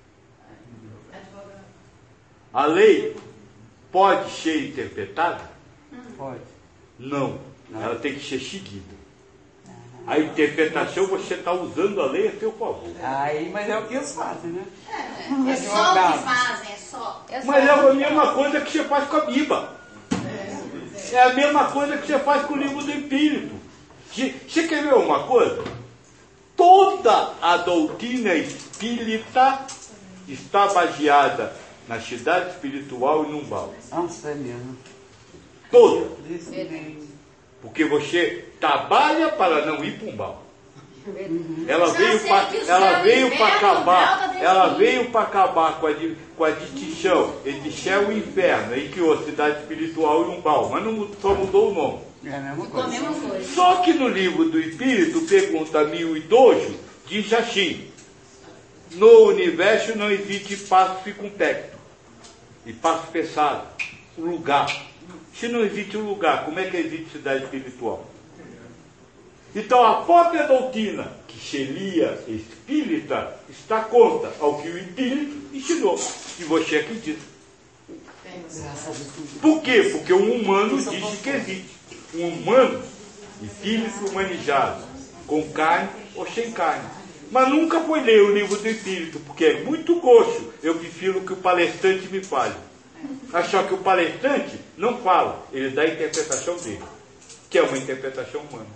A lei pode ser interpretada? Pode. Não. Ela tem que ser seguida. A interpretação, você está usando a lei a seu favor. Aí, mas é o que eles fazem, né? É, é só o que fazem, é só. É só mas é a mesma coisa que você faz com a Bíblia. É a mesma coisa que você faz com o livro do Espírito. Você quer ver uma coisa? Toda a doutrina espírita está baseada na cidade espiritual e no umbral. Nossa, é mesmo. Toda. Porque você trabalha para não ir para o umbral. Ela veio para ela veio para acabar, ela veio para acabar com a, com a distinção entre céu e inferno, e criou a cidade espiritual e umbral, mas não, só mudou o nome. É a mesma coisa. Só que no livro do Espírito, pergunta mil e doze, diz assim: no universo não existe espaço circunflexo e espaço fechado, lugar. Se não existe um lugar, como é que existe cidade espiritual? Então a própria doutrina que seria espírita está contra ao que o Espírito ensinou. E você acredita. Por quê? Porque um humano disse que existe. Um humano, espírito humanizado, com carne ou sem carne. Mas nunca foi ler o livro do Espírito, porque é muito grosso. Eu prefiro que o palestrante me fale. Mas só que o palestrante não fala, ele dá a interpretação dele, que é uma interpretação humana.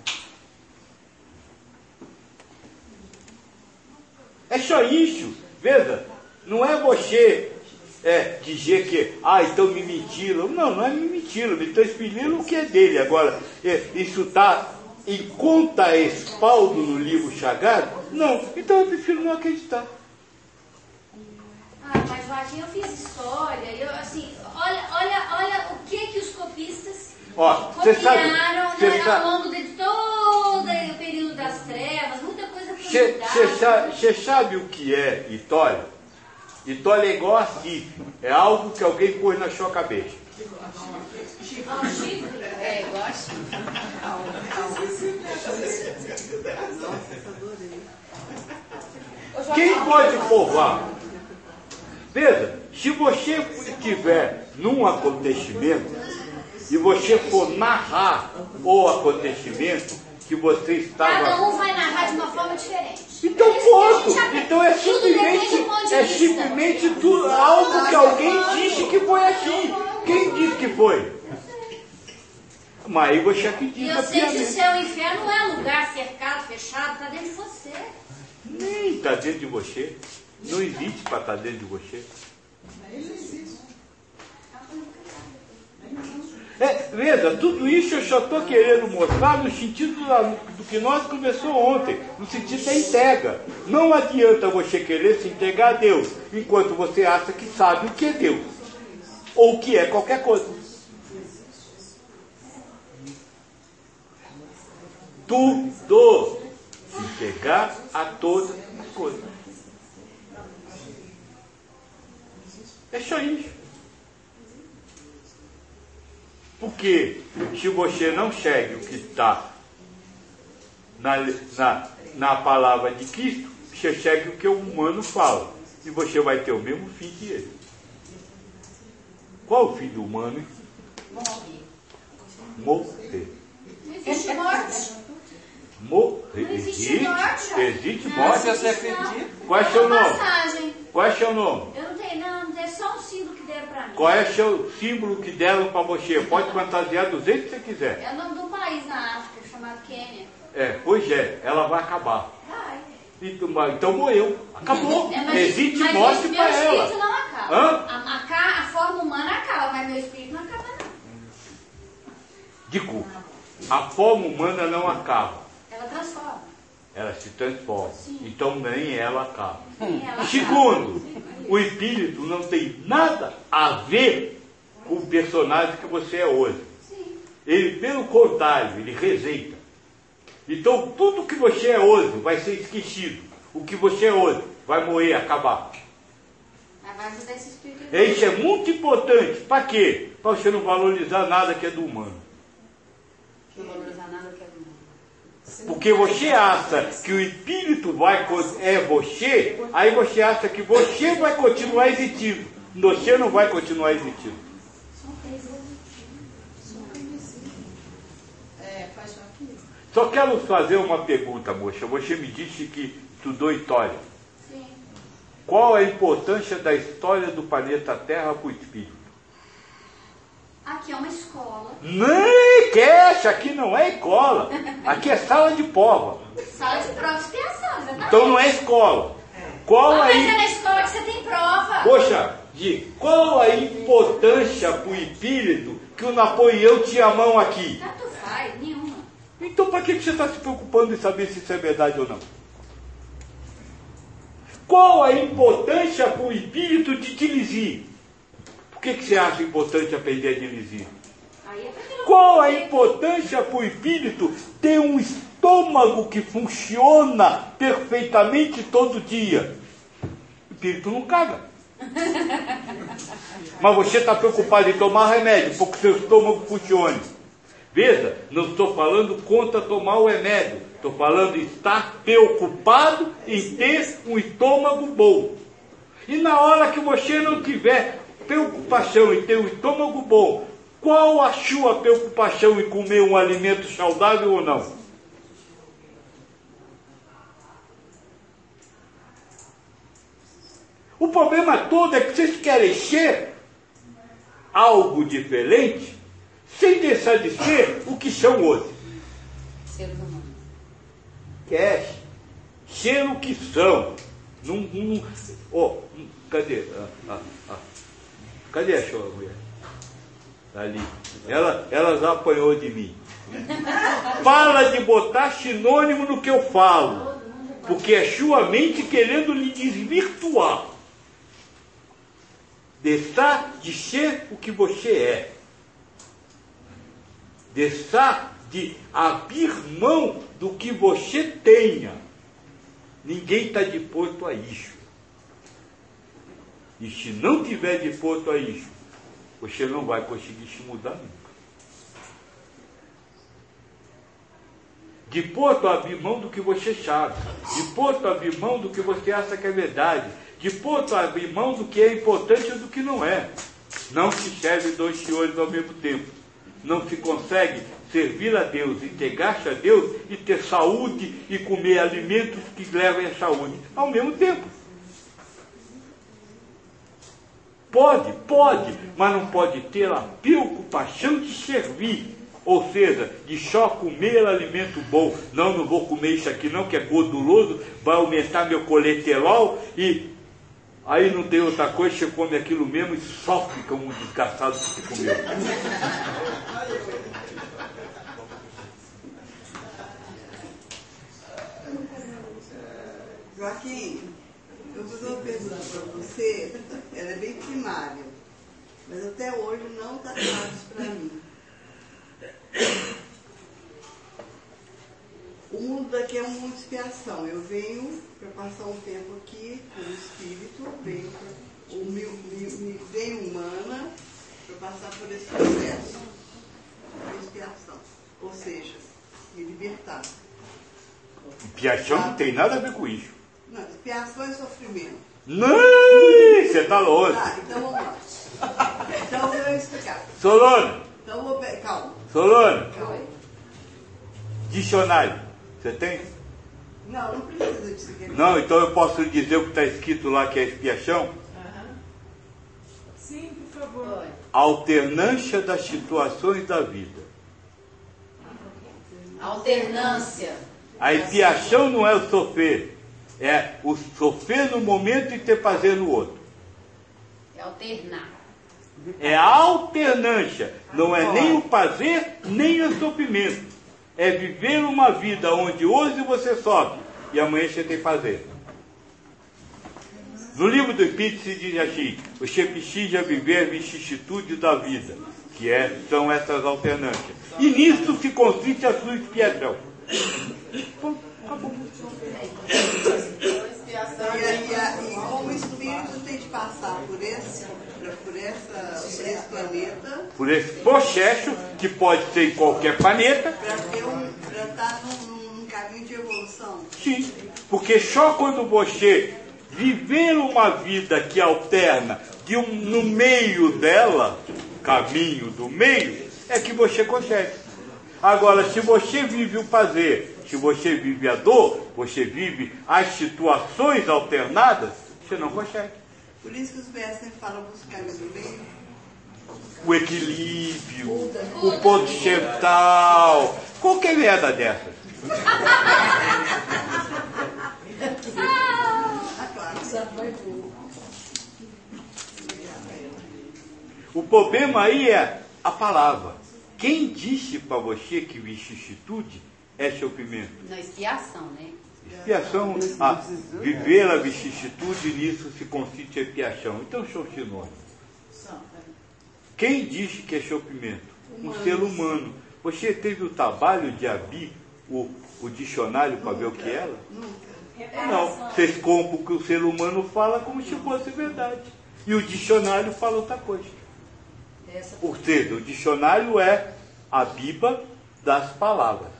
É só isso. Veja, não é você é, dizer que, ah, então me mentiram. Não, não é me mentiram, me estão expelindo o que é dele. Agora, é, isso está em conta espaldo no livro sagrado? Não, então eu prefiro não acreditar. Ah, mas Joaquim, eu fiz história, eu assim, olha, olha, olha o que que os copistas Ó, copiaram sabe, né, sabe. ao longo de todo o período das trevas, Você sabe o que é Itólia? Itólia é igual a Cif. É algo que alguém pôs na sua cabeça. É igual a chifre. Quem pode provar? Veja, se você estiver num acontecimento e você for narrar o acontecimento que você estava... Cada um vai narrar de uma forma diferente. Então ponto! Então é simplesmente, é simplesmente tudo, algo que alguém disse que foi assim. Quem disse que foi? Mas aí você acredita. E eu sei que o céu e o inferno não é lugar cercado, fechado, está dentro de você. Nem está dentro de você. Não existe para estar dentro de você. É, veja, tudo isso eu só estou querendo mostrar no sentido da, do que nós começou ontem, no sentido da entrega. Não adianta você querer se entregar a Deus, enquanto você acha que sabe o que é Deus, ou o que é qualquer coisa. Tudo. Se entregar a todas as coisas. É só isso. Porque se você não segue o que está na, na, na palavra de Cristo, você segue o que o humano fala. E você vai ter o mesmo fim que ele. Qual o fim do humano? Morrer. Morrer. Não existe morte. Morrer. Não existe morte. Existe Não, morte. se você acredita. Qual é seu nome? Passagem. Qual é seu nome? Eu não tenho, não, é só um símbolo que deram para mim. Qual é o seu símbolo que deram para você? Pode fantasiar do jeito que você quiser. É o nome de um país na África chamado Quênia. É, pois é, ela vai acabar. Vai. Então, então morreu. Acabou. É, mas, existe mas morte para ela. meu espírito não acaba. Hã? A, a, ca- a forma humana acaba, mas meu espírito não acaba, não. Digo, a forma humana não acaba. Ela transforma. Ela se transforma. Sim. Então nem ela acaba. Nem ela Segundo, o espírito não tem nada a ver com o personagem que você é hoje. Sim. Ele, pelo contrário, ele rejeita. Então tudo que você é hoje vai ser esquecido. O que você é hoje vai morrer, acabar. Mas vai ajudar esse espírito. Isso é muito importante. Para quê? Para você não valorizar nada que é do humano. Não valorizar nada que é do humano. Porque você acha que o espírito vai, é você, aí você acha que você vai continuar existindo. Você não vai continuar existindo. Só quero fazer uma pergunta, moça. Você me disse que estudou história. Sim. Qual a importância da história do planeta Terra para o espírito? Aqui é uma escola. Nem queixa, aqui não é escola. Aqui é sala de prova. Sala de prova e expiação, exatamente. Então não é escola. Qual Não, mas aí? é na escola que você tem prova. Poxa, Di, qual a importância para o espírito que o Napoleão tinha a mão aqui? Tanto faz, nenhuma. Então para que você está se preocupando em saber se isso é verdade ou não? Qual a importância para o espírito de dirigir? Por que, que você acha importante aprender a dirigir? Qual a importância para o espírito ter um estômago que funciona perfeitamente todo dia? O espírito não caga. Mas você está preocupado em tomar remédio para que o seu estômago funcione. Veja, não estou falando contra tomar o remédio. Estou falando em estar preocupado em ter um estômago bom. E na hora que você não tiver preocupação em ter um estômago bom, qual a sua preocupação em comer um alimento saudável ou não? O problema todo é que vocês querem ser algo diferente sem deixar de ser o que são hoje. Seres humanos. Quer ser o que são. Não, não, oh, cadê? Ah, ah, ah. Cadê a sua mulher? Tá ali. Ela, ela já apanhou de mim. Fala de botar sinônimo no que eu falo. Porque é sua mente querendo lhe desvirtuar. Deixar de ser o que você é. Deixar de abrir mão do que você tenha. Ninguém está disposto a isso. E se não tiver disposto a isso, você não vai conseguir se mudar nunca. Disposto a abrir mão do que você sabe, disposto a abrir mão do que você acha que é verdade, disposto a abrir mão do que é importante e do que não é. Não se serve dois senhores ao mesmo tempo. Não se consegue servir a Deus, entregar-se a Deus e ter saúde e comer alimentos que levem à saúde ao mesmo tempo. Pode, pode, mas não pode ter a preocupação de servir. Ou seja, de só comer alimento bom. Não, não vou comer isso aqui não, que é gorduroso, vai aumentar meu colesterol e aí não tem outra coisa, você come aquilo mesmo e sofre como um desgraçado que você comeu. Joaquim, eu vou fazer uma pergunta para você, ela é bem primária, mas até hoje não está claro para mim. O mundo daqui é um mundo de expiação. Eu venho para passar um tempo aqui com o espírito, venho pra, o me, me, me venho humana para passar por esse processo de expiação. Ou seja, me libertar. Expiação não tem nada a ver com isso. Não, expiação é sofrimento. Não, você está longe. Tá, então vamos lá. Então eu vou explicar. Solone. Então vou pegar. Calma. Solone. Calma. Dicionário. Você tem? Não, não precisa disso aqui. Não, então eu posso lhe dizer o que está escrito lá que é expiação? Uhum. Sim, por favor. Alternância das situações da vida. Alternância. A expiação não é o sofrer. É o sofrer no momento e ter prazer no outro. É alternar. É a alternância. Não é nem o prazer, nem o sofrimento. É viver uma vida onde hoje você sofre e amanhã você tem prazer. No livro do Espírito se diz assim: você precisa viver a vicissitude da vida, que é, são essas alternâncias. E nisso se consiste a sua expiação. E, e, e como espírito tem de passar por esse, por, essa, por esse planeta. Por esse processo, que pode ser em qualquer planeta. Para estar num, num caminho de evolução. Sim, porque só quando você viver uma vida que alterna de um, no meio dela, caminho do meio, é que você consegue. Agora, se você vive o prazer, se você vive a dor, você vive as situações alternadas, você não consegue. Por isso que os mestres falam buscar no meio. O equilíbrio, o ponto central, qualquer merda dessa. O problema aí é a palavra. Quem disse para você que vicissitude é sofrimento? Na expiação, né? Expiação, a viver a vicissitude, nisso se consiste a expiação. Então são sinônimos. Quem disse que é sofrimento? Um ser humano. Você teve o trabalho de abrir o, o dicionário para ver o que era? Não. Vocês compram o que o ser humano fala como se fosse verdade. E o dicionário fala outra coisa. Ou seja, o dicionário é a Bíblia das palavras.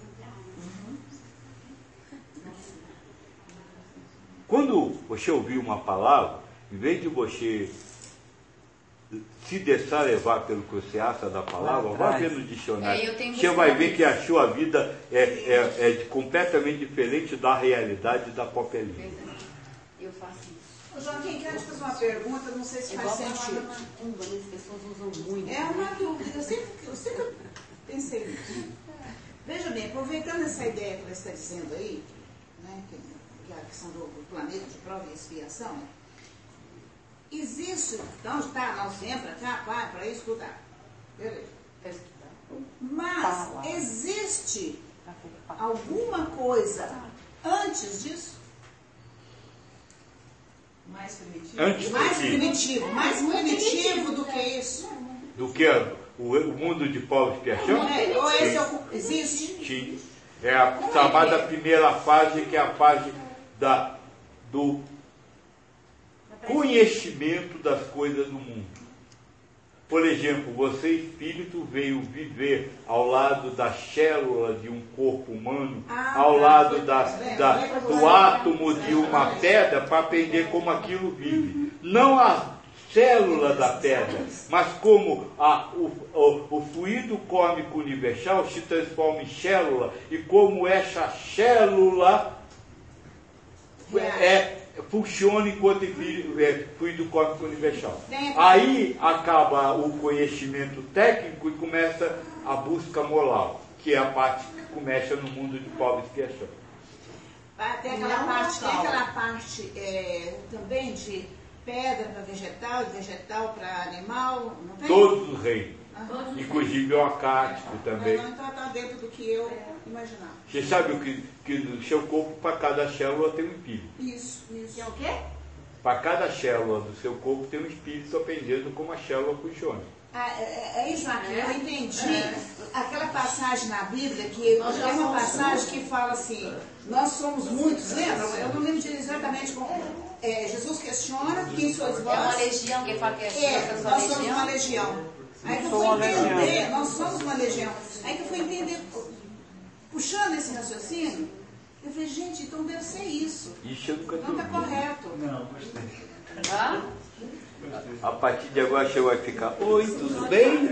Quando você ouvir uma palavra, em vez de você se deixar levar pelo que você acha da palavra, vá ver no dicionário. É, você vai ver que a sua vida é, é, é completamente diferente da realidade da própria língua. Eu faço isso. Ô, Joaquim, quero te fazer uma pergunta, não sei se faz sentido. Macumba, as pessoas usam muito. É uma dúvida, eu sempre, eu sempre pensei nisso. Veja bem, aproveitando essa ideia que ela está dizendo aí, né, que, que é a questão do, do planeta de prova e expiação, existe, então tá, nós viemos para cá, vai, para estudar. Beleza. Mas existe alguma coisa antes disso? Mais primitivo? Antes mais do primitivo, mais primitivo do que isso? Do que o, o mundo de prova e expiação? É, ou esse é o, existe? Sim. É a chamada primeira fase, que é a fase da, do conhecimento das coisas do mundo. Por exemplo, você, espírito, veio viver ao lado da célula de um corpo humano, ao lado da, da, do átomo de uma pedra, para aprender como aquilo vive. Não a célula da pedra, mas como a, o, o, o fluido cósmico universal se transforma em célula, e como essa célula é, funciona enquanto é, fluido cósmico universal. Aí acaba o conhecimento técnico e começa a busca moral, que é a parte que começa no mundo de prova e expiação. Tem aquela parte, tem aquela parte é, também de pedra para vegetal, vegetal para animal, não tem? Todos os reinos. Aham. Inclusive o acático também. Não, então está dentro do que eu imaginava. Você sabe o que, que no seu corpo, para cada célula tem um espírito. Isso, isso. Que é o quê? Para cada célula do seu corpo tem um espírito, aprendendo como a célula funciona. Ah, é, é isso aqui, eu entendi. É. Aquela passagem na Bíblia, que tem uma passagem que fala assim, nós somos muitos, lembra? Eu não lembro exatamente como. É, Jesus questiona quem sois vós. É uma legião, quem fala que é, é nós somos uma legião. Aí que eu fui entender, nós somos uma legião. Aí que eu fui entender, puxando esse raciocínio, eu falei, gente, então deve ser isso. Isso eu nunca Não está correto. Não, gostei. Ah? A partir de agora você vai ficar, oi, tudo bem?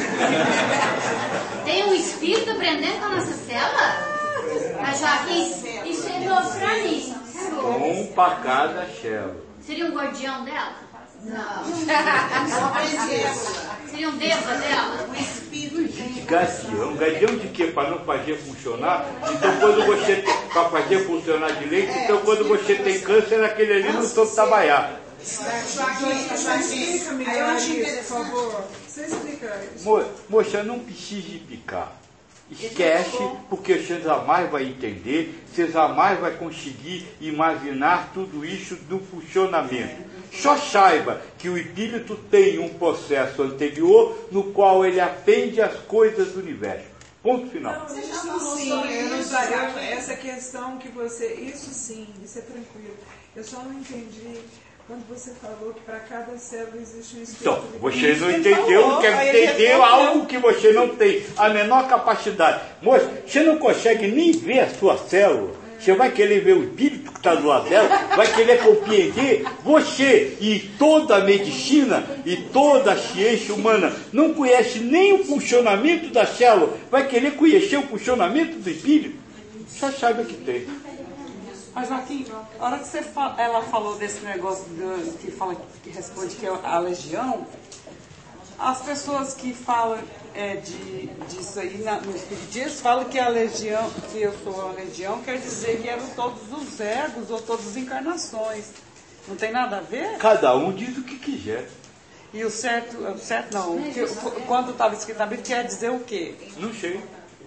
Tem um espírito aprendendo com a nossa célula? Mas Joaquim, isso é novo pra mim. Um para cada célula. Seria um guardião dela? Não. Seria um deva dela? Um espírito. De guardião. Guardião de quê? Para não fazer funcionar? Então quando você tem, para fazer funcionar direito, então quando você tem câncer, aquele ali não soube trabalhar. Joaquim, Joaquim, aí eu acho interessante. Por favor, você explica isso. Mo, moça, não precisa picar. Esquece, porque você jamais vai entender, você jamais vai conseguir imaginar tudo isso do funcionamento. Só saiba que o espírito tem um processo anterior no qual ele aprende as coisas do universo. Ponto final. Não, isso sim, eu não sei, eu, essa questão que você. Isso sim, isso é tranquilo. Eu só não entendi quando você falou que para cada célula existe um espírito. Então, você não entendeu, quer entender algo que você não tem a menor capacidade. Moça, você não consegue nem ver a sua célula. Você vai querer ver o espírito que está do lado dela, vai querer compreender. Você e toda a medicina e toda a ciência humana não conhece nem o funcionamento da célula, vai querer conhecer o funcionamento do espírito. Só saiba que tem. Mas Joaquim, a hora que você fala, ela falou desse negócio do, que, fala, que responde que é a legião, as pessoas que falam é, de, disso aí na, no Espiritismo falam que a legião, que eu sou a legião, quer dizer que eram todos os egos ou todas as encarnações. Não tem nada a ver? Cada um diz o que quiser. E o certo, o certo não, que, quando estava escrito na Bíblia, quer dizer o quê? Não sei.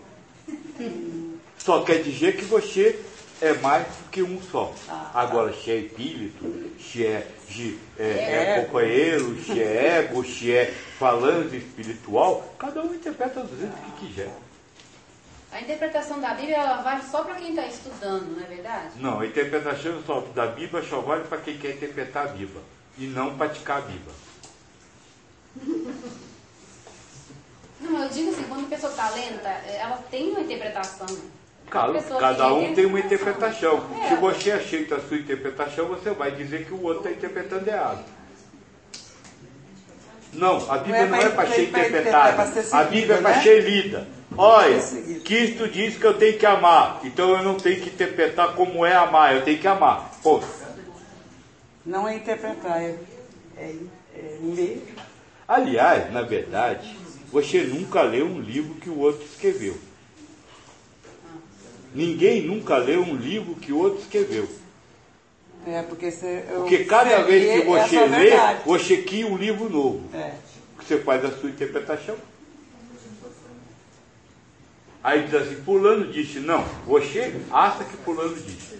Só quer dizer que você é mais do que um só. Ah, agora, se é espírito, se é, se é, é, é companheiro, se é ego, se é falante espiritual, cada um interpreta do jeito que quiser. A interpretação da Bíblia ela vale só para quem está estudando, não é verdade? Não, a interpretação só da Bíblia só vale para quem quer interpretar a Bíblia e não praticar a Bíblia. Não, eu digo assim, quando a pessoa está lenta, ela tem uma interpretação. Cada, cada um tem uma interpretação. É. Se você aceita a sua interpretação, você vai dizer que o outro está interpretando errado. Não, a Bíblia não é para ser interpretada. A Bíblia é para ser lida. Olha, Cristo diz que eu tenho que amar. Então eu não tenho que interpretar como é amar. Eu tenho que amar. Ponto. Não é interpretar, é, é, é ler. Aliás, na verdade, você nunca leu um livro que o outro escreveu. Ninguém nunca leu um livro que o outro escreveu. É, porque, você, porque cada vez que você lê, você cria um livro novo. É. Você faz a sua interpretação. Aí diz assim, fulano disse, não, você acha que fulano disse.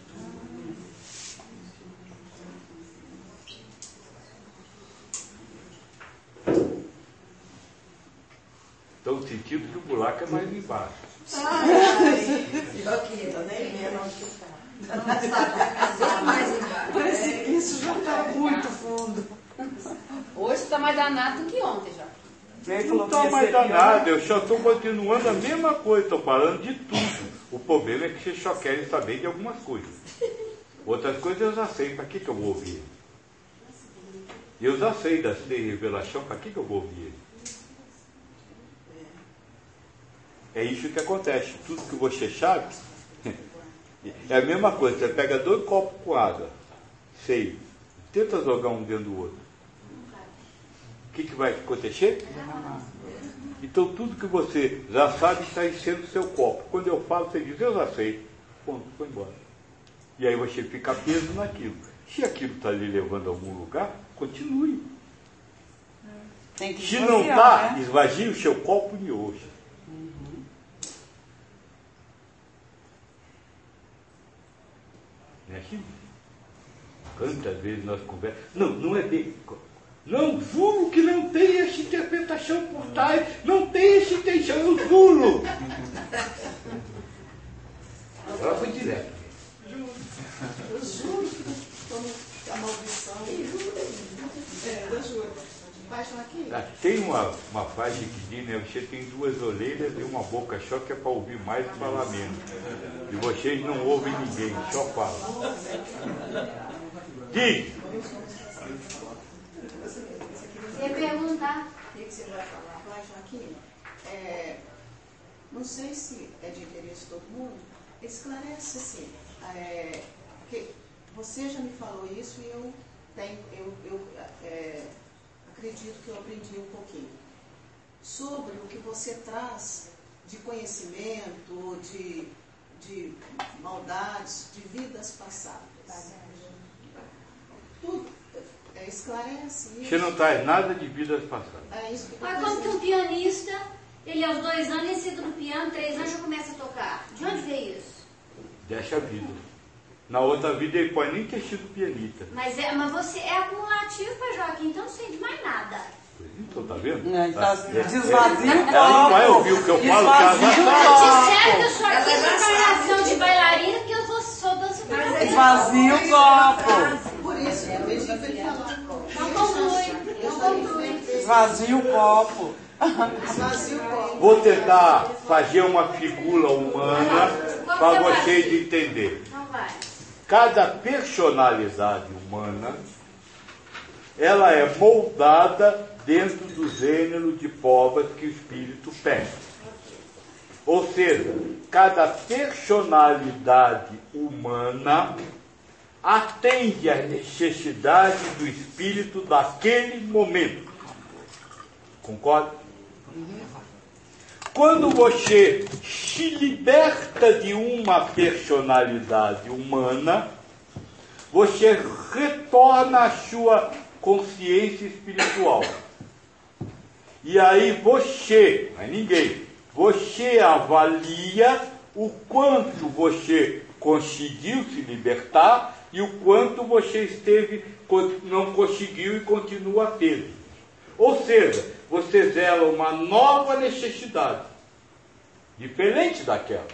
Então o sentido que o buraco é mais embaixo. Ai, eu queria, nem vendo onde está. O precipício já está muito fundo. Hoje está mais danado do que ontem já. Não está mais danado, eu só estou continuando a mesma coisa, estou falando de tudo. O problema é que vocês só querem saber de algumas coisas. Outras coisas eu já sei, para que, que eu vou ouvir? Eu já sei das revelação, para que, que eu vou ouvir? É isso que acontece. Tudo que você sabe é a mesma coisa. Você pega dois copos com água, sei, tenta jogar um dentro do outro. O que, que vai acontecer? Então tudo que você já sabe está enchendo o seu copo. Quando eu falo, você diz, eu já sei. Ponto, foi embora. E aí você fica preso naquilo. Se aquilo está lhe levando a algum lugar, continue. Tem que Se não está, né? Esvazie o seu copo de hoje. Uhum. Não é assim? Quantas vezes nós conversamos. Não, não é bem. Não, juro que não tem essa interpretação por trás, não tem essa intenção, eu juro. Agora foi direto. Eu juro que a maldição. É, eu juro. Baixam aqui. Tem uma, uma frase que diz, né? Você tem duas orelhas e uma boca só que é para ouvir mais e falar menos. E vocês não ouvem ninguém, só falam. Diz! Você ia perguntar. O que você vai falar? Vai, Joaquim. É, não sei se é de interesse de todo mundo. Esclarece assim. É, porque você já me falou isso e eu, tenho, eu, eu é, acredito que eu aprendi um pouquinho. Sobre o que você traz de conhecimento, de, de maldades, de vidas passadas. Tudo. É, esclarece isso. Você não traz nada de vidas passadas. É isso que eu Mas como que um pianista, ele aos dois anos ele senta no piano, três anos já começa a tocar. De onde veio isso? Deixa a vida. Na outra vida ele pode nem ter sido pianista. Mas, é, mas você é acumulativo para Joaquim, então não sente mais nada. Então, tá vendo? É, então, é, desvazia é, o copo. ela não vai ouvir o que eu falo, Disseram que eu ela sou aqui na encarnação de bailarina, que eu sou, sou dança bailarina. Esvazia o copo. Por isso, eu pedi para ele falar. Não conclui, não conclui. Esvazia o copo. Esvazia o copo. Vou tentar fazer uma figura humana para vocês entenderem. Não vai. Cada personalidade humana, ela é moldada dentro do gênero de provas que o espírito tem. Ou seja, cada personalidade humana atende às necessidades do espírito daquele momento. Concorda? Quando você se liberta de uma personalidade humana, você retorna à sua consciência espiritual. E aí você, não é ninguém, você avalia o quanto você conseguiu se libertar e o quanto você esteve, não conseguiu e continua tendo. Ou seja, você zela uma nova necessidade, diferente daquela.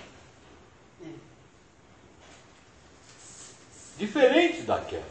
Diferente daquela.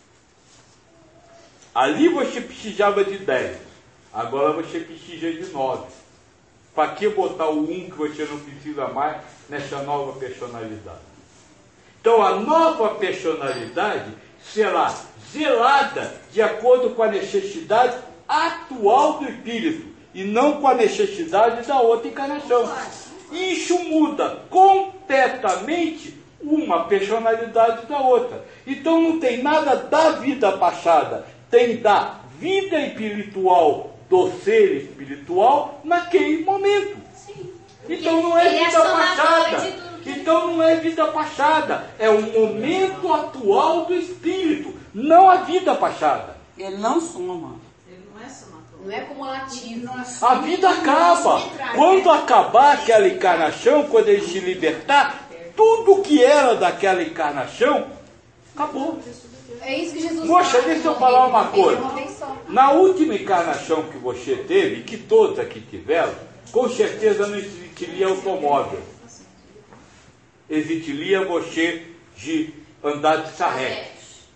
Ali você precisava de dez, agora você precisa de nove. Para que botar o um que você não precisa mais nessa nova personalidade? Então a nova personalidade será zelada de acordo com a necessidade atual do espírito e não com a necessidade da outra encarnação. Isso muda completamente uma personalidade da outra. Então não tem nada da vida passada, tem da vida espiritual do ser espiritual naquele momento. Sim. Então não é Ele é vida somatório passada. de tudo. Então não é vida passada, é o momento atual do espírito, não a vida passada. Ele não soma. Ele não é somatório. Não é cumulativo. A vida acaba. Quando acabar aquela encarnação, quando ele se libertar, tudo que era daquela encarnação, acabou. É isso que Jesus Moxa, fala. deixa eu falar uma coisa. Uma vez só. Na última encarnação que você teve, que todos aqui tiveram, com certeza não existiria automóvel. Existiria você de andar de sarrete.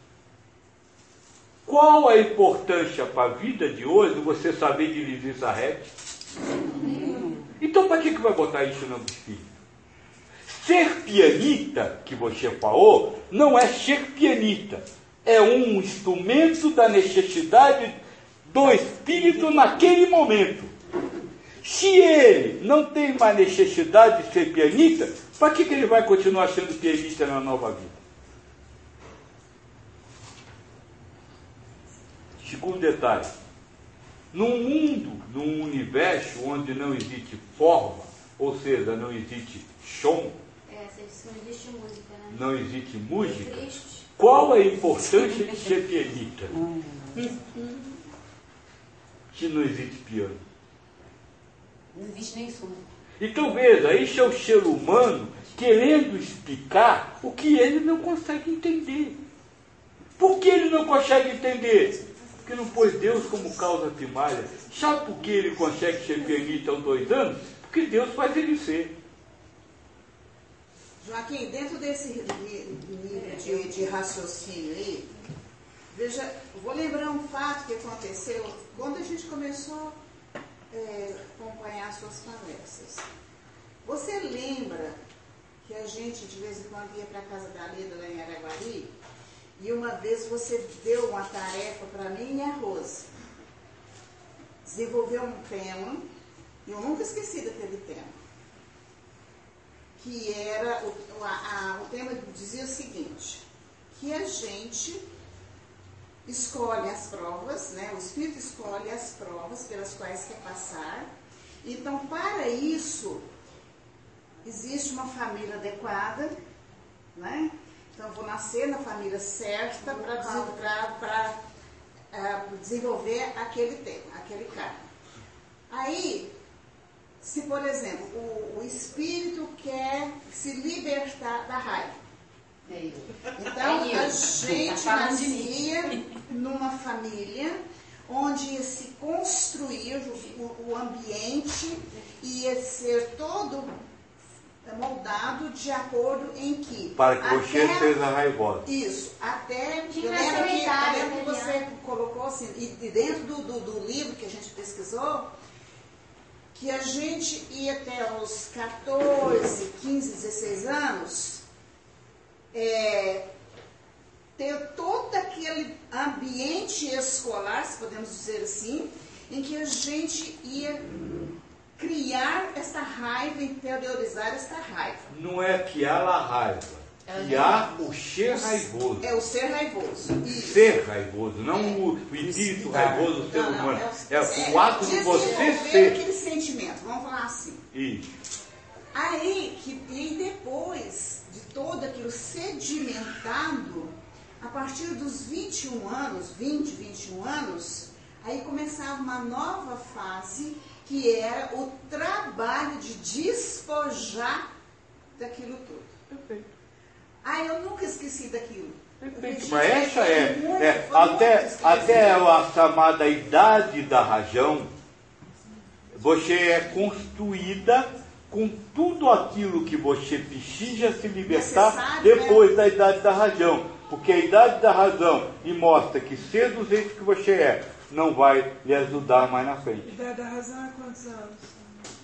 Qual a importância para a vida de hoje você saber dirigir sarrete? Então para que, que vai botar isso no espírito? Ser pianista, que você falou, não é ser pianista. É um instrumento da necessidade do espírito naquele momento. Se ele não tem mais necessidade de ser pianista, para que, que ele vai continuar sendo pianista na nova vida? Segundo detalhe, num mundo, num universo onde não existe forma, ou seja, não existe som, É, não existe música, né? não existe música, É triste. qual a importância de ser pianista? Se não existe piano. Não existe nem som. Então veja, isso é o ser humano querendo explicar o que ele não consegue entender. Por que ele não consegue entender? Porque não pôs Deus como causa primária. Sabe por que ele consegue ser pianista aos dois anos? Porque Deus faz ele ser. Joaquim, dentro desse nível de, de raciocínio aí, veja, vou lembrar um fato que aconteceu quando a gente começou a é, acompanhar as suas palestras. Você lembra que a gente de vez em quando ia para a casa da Lida lá em Araguari? E uma vez você deu uma tarefa para mim e a Rose. Desenvolveu um tema, e eu nunca esqueci daquele tema. Que era, o, a, a, o tema dizia o seguinte, que a gente escolhe as provas, né? O Espírito escolhe as provas pelas quais quer passar. Então, para isso, existe uma família adequada, né? Então, eu vou nascer na família certa para uh, desenvolver aquele tema, aquele cargo. Aí, se, por exemplo, o, o espírito quer se libertar da raiva. Então, a gente nascia numa família onde ia se construir o, o ambiente, ia ser todo moldado de acordo em que... Para que você até, seja raivosa. Isso, até... Eu lembro que, eu lembro que você colocou assim, e dentro do, do, do livro que a gente pesquisou, que a gente ia até os catorze, quinze, dezesseis anos, é, ter todo aquele ambiente escolar, se podemos dizer assim, em que a gente ia criar esta raiva, interiorizar esta raiva. Não é criar a raiva, criar o ser raivoso. É o ser raivoso. Isso. Ser raivoso, não é. o, o espírito raivoso do ser não, humano. Não, é, é o ato de você ser. aquele sentimento, vamos falar assim. Isso. Aí, que, e depois de todo aquilo sedimentado, a partir dos vinte e um anos, vinte, vinte e um anos, aí começava uma nova fase, que era o trabalho de despojar daquilo tudo. Perfeito. Ah, eu nunca esqueci daquilo. Perfeito. Mas essa é, é até, até a chamada idade da razão, você é construída com tudo aquilo que você precisa se libertar necessário, depois é. da idade da razão. Porque a idade da razão lhe mostra que ser do jeito que você é, não vai lhe ajudar mais na frente. A idade da razão é quantos anos?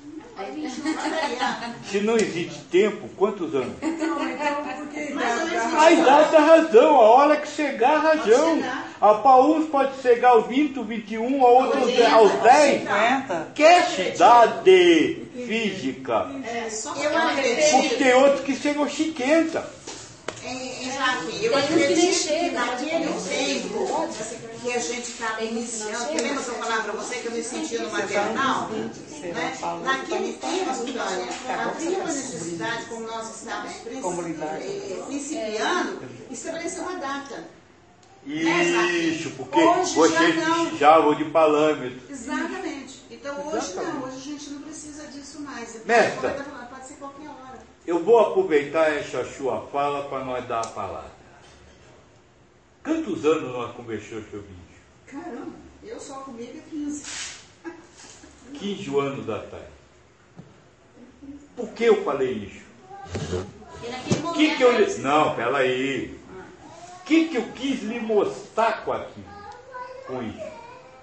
Se não existe tempo, quantos anos? Não, então, porque a idade da razão? A idade da razão, a hora que chegar a razão. A para uns pode chegar aos vinte, vinte e um, a outros aos dez. Que é idade física. Porque tem outros que chegam aos cinquenta. Exato. Eu acredito que naquele tempo que a gente estava iniciando, que lembra que eu falava para você que eu me sentia no maternal? Né? Naquele tempo, Tânia, havia uma necessidade, como nós estávamos principiando, estabelecer uma data. Isso, porque vocês precisavam de parâmetros. Exatamente. Então hoje não, hoje a gente não precisa disso mais. Mestra, pode ser qualquer hora. Eu vou aproveitar essa sua fala para nós dar a palavra. Quantos anos nós conversamos sobre isso? Caramba, eu só comigo é quinze. quinze anos atrás. Por que eu falei isso? Porque naquele O que que eu lhe... Não, peraí. O que que eu quis lhe mostrar com aqui? Com isso?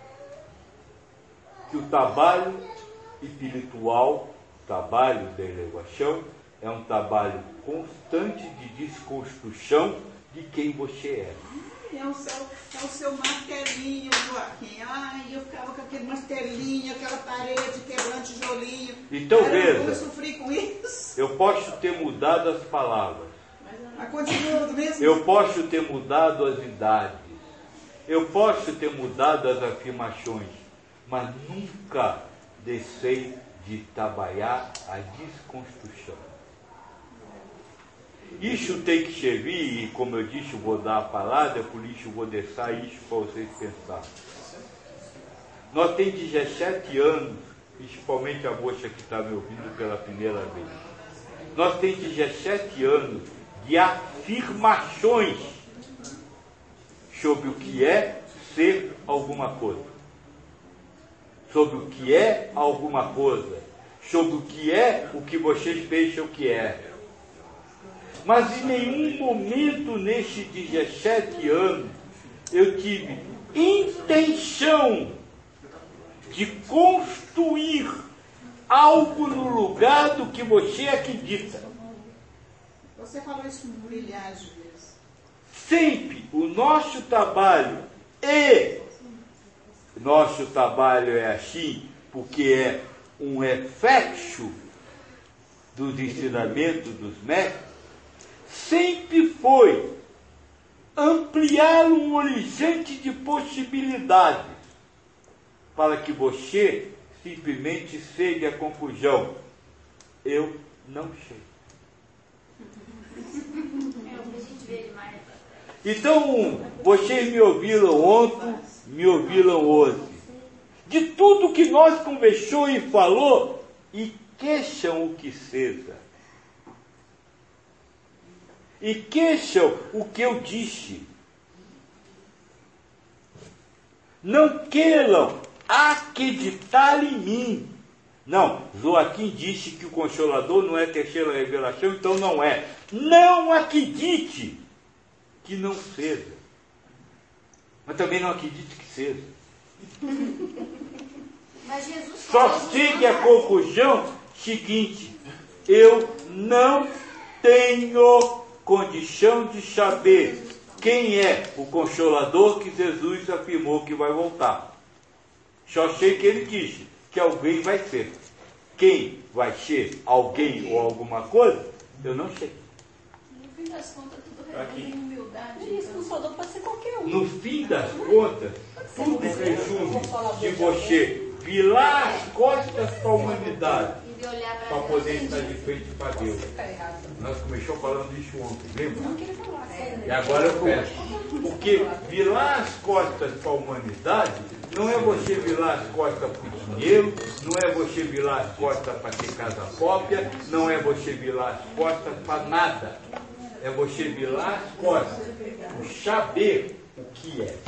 Que o trabalho espiritual, o trabalho de elevação, é um trabalho constante de desconstrução de quem você é. É o seu, é o seu martelinho, Joaquim. Ai, eu ficava com aquele martelinho, aquela parede quebrando tijolinho. Então Era, veja, eu sofri com isso. eu posso ter mudado as palavras. Mas continua do mesmo. Eu posso ter mudado as idades. Eu posso ter mudado as afirmações. Mas nunca deixei de trabalhar a desconstrução. Isso tem que servir, e como eu disse, eu vou dar a palavra, por isso eu vou deixar isso para vocês pensarem. Nós temos dezessete anos, principalmente a moça que está me ouvindo pela primeira vez. Nós temos dezessete anos de afirmações sobre o que é ser alguma coisa. Sobre o que é alguma coisa. Sobre o que é o que vocês pensam que é. Mas em nenhum momento nesses dezessete anos eu tive intenção de construir algo no lugar do que você acredita. Você falou isso milhares de vezes. Sempre o nosso trabalho e nosso trabalho é assim porque é um reflexo dos ensinamentos dos mestres. Sempre foi ampliar um horizonte de possibilidades para que você simplesmente chegue à conclusão: eu não sei. Então, vocês me ouviram ontem, me ouviram hoje. De tudo que nós conversou e falou, e queixam o que seja. E queixam o que eu disse. Não queiram acreditar em mim. Não, Joaquim disse que o Consolador não é terceira revelação, então não é. Não acredite que não seja. Mas também não acredite que seja. Mas Jesus Só chegue à conclusão seguinte: eu não tenho condição de saber quem é o Consolador que Jesus afirmou que vai voltar. Só sei que ele disse que alguém vai ser. Quem vai ser alguém ou alguma coisa, eu não sei. No fim das contas, tudo resume em humildade. Isso, Consolador pode ser qualquer um. No fim das contas, tudo resume de você virar as costas para a humanidade para poder estar de frente para Deus. Nós começamos falando isso ontem, lembra? E agora eu peço. Porque virar as costas para a humanidade não é você virar as costas para o dinheiro, não é você virar as costas para ter casa própria, não é você virar as costas para nada. É você virar as costas por saber o que é.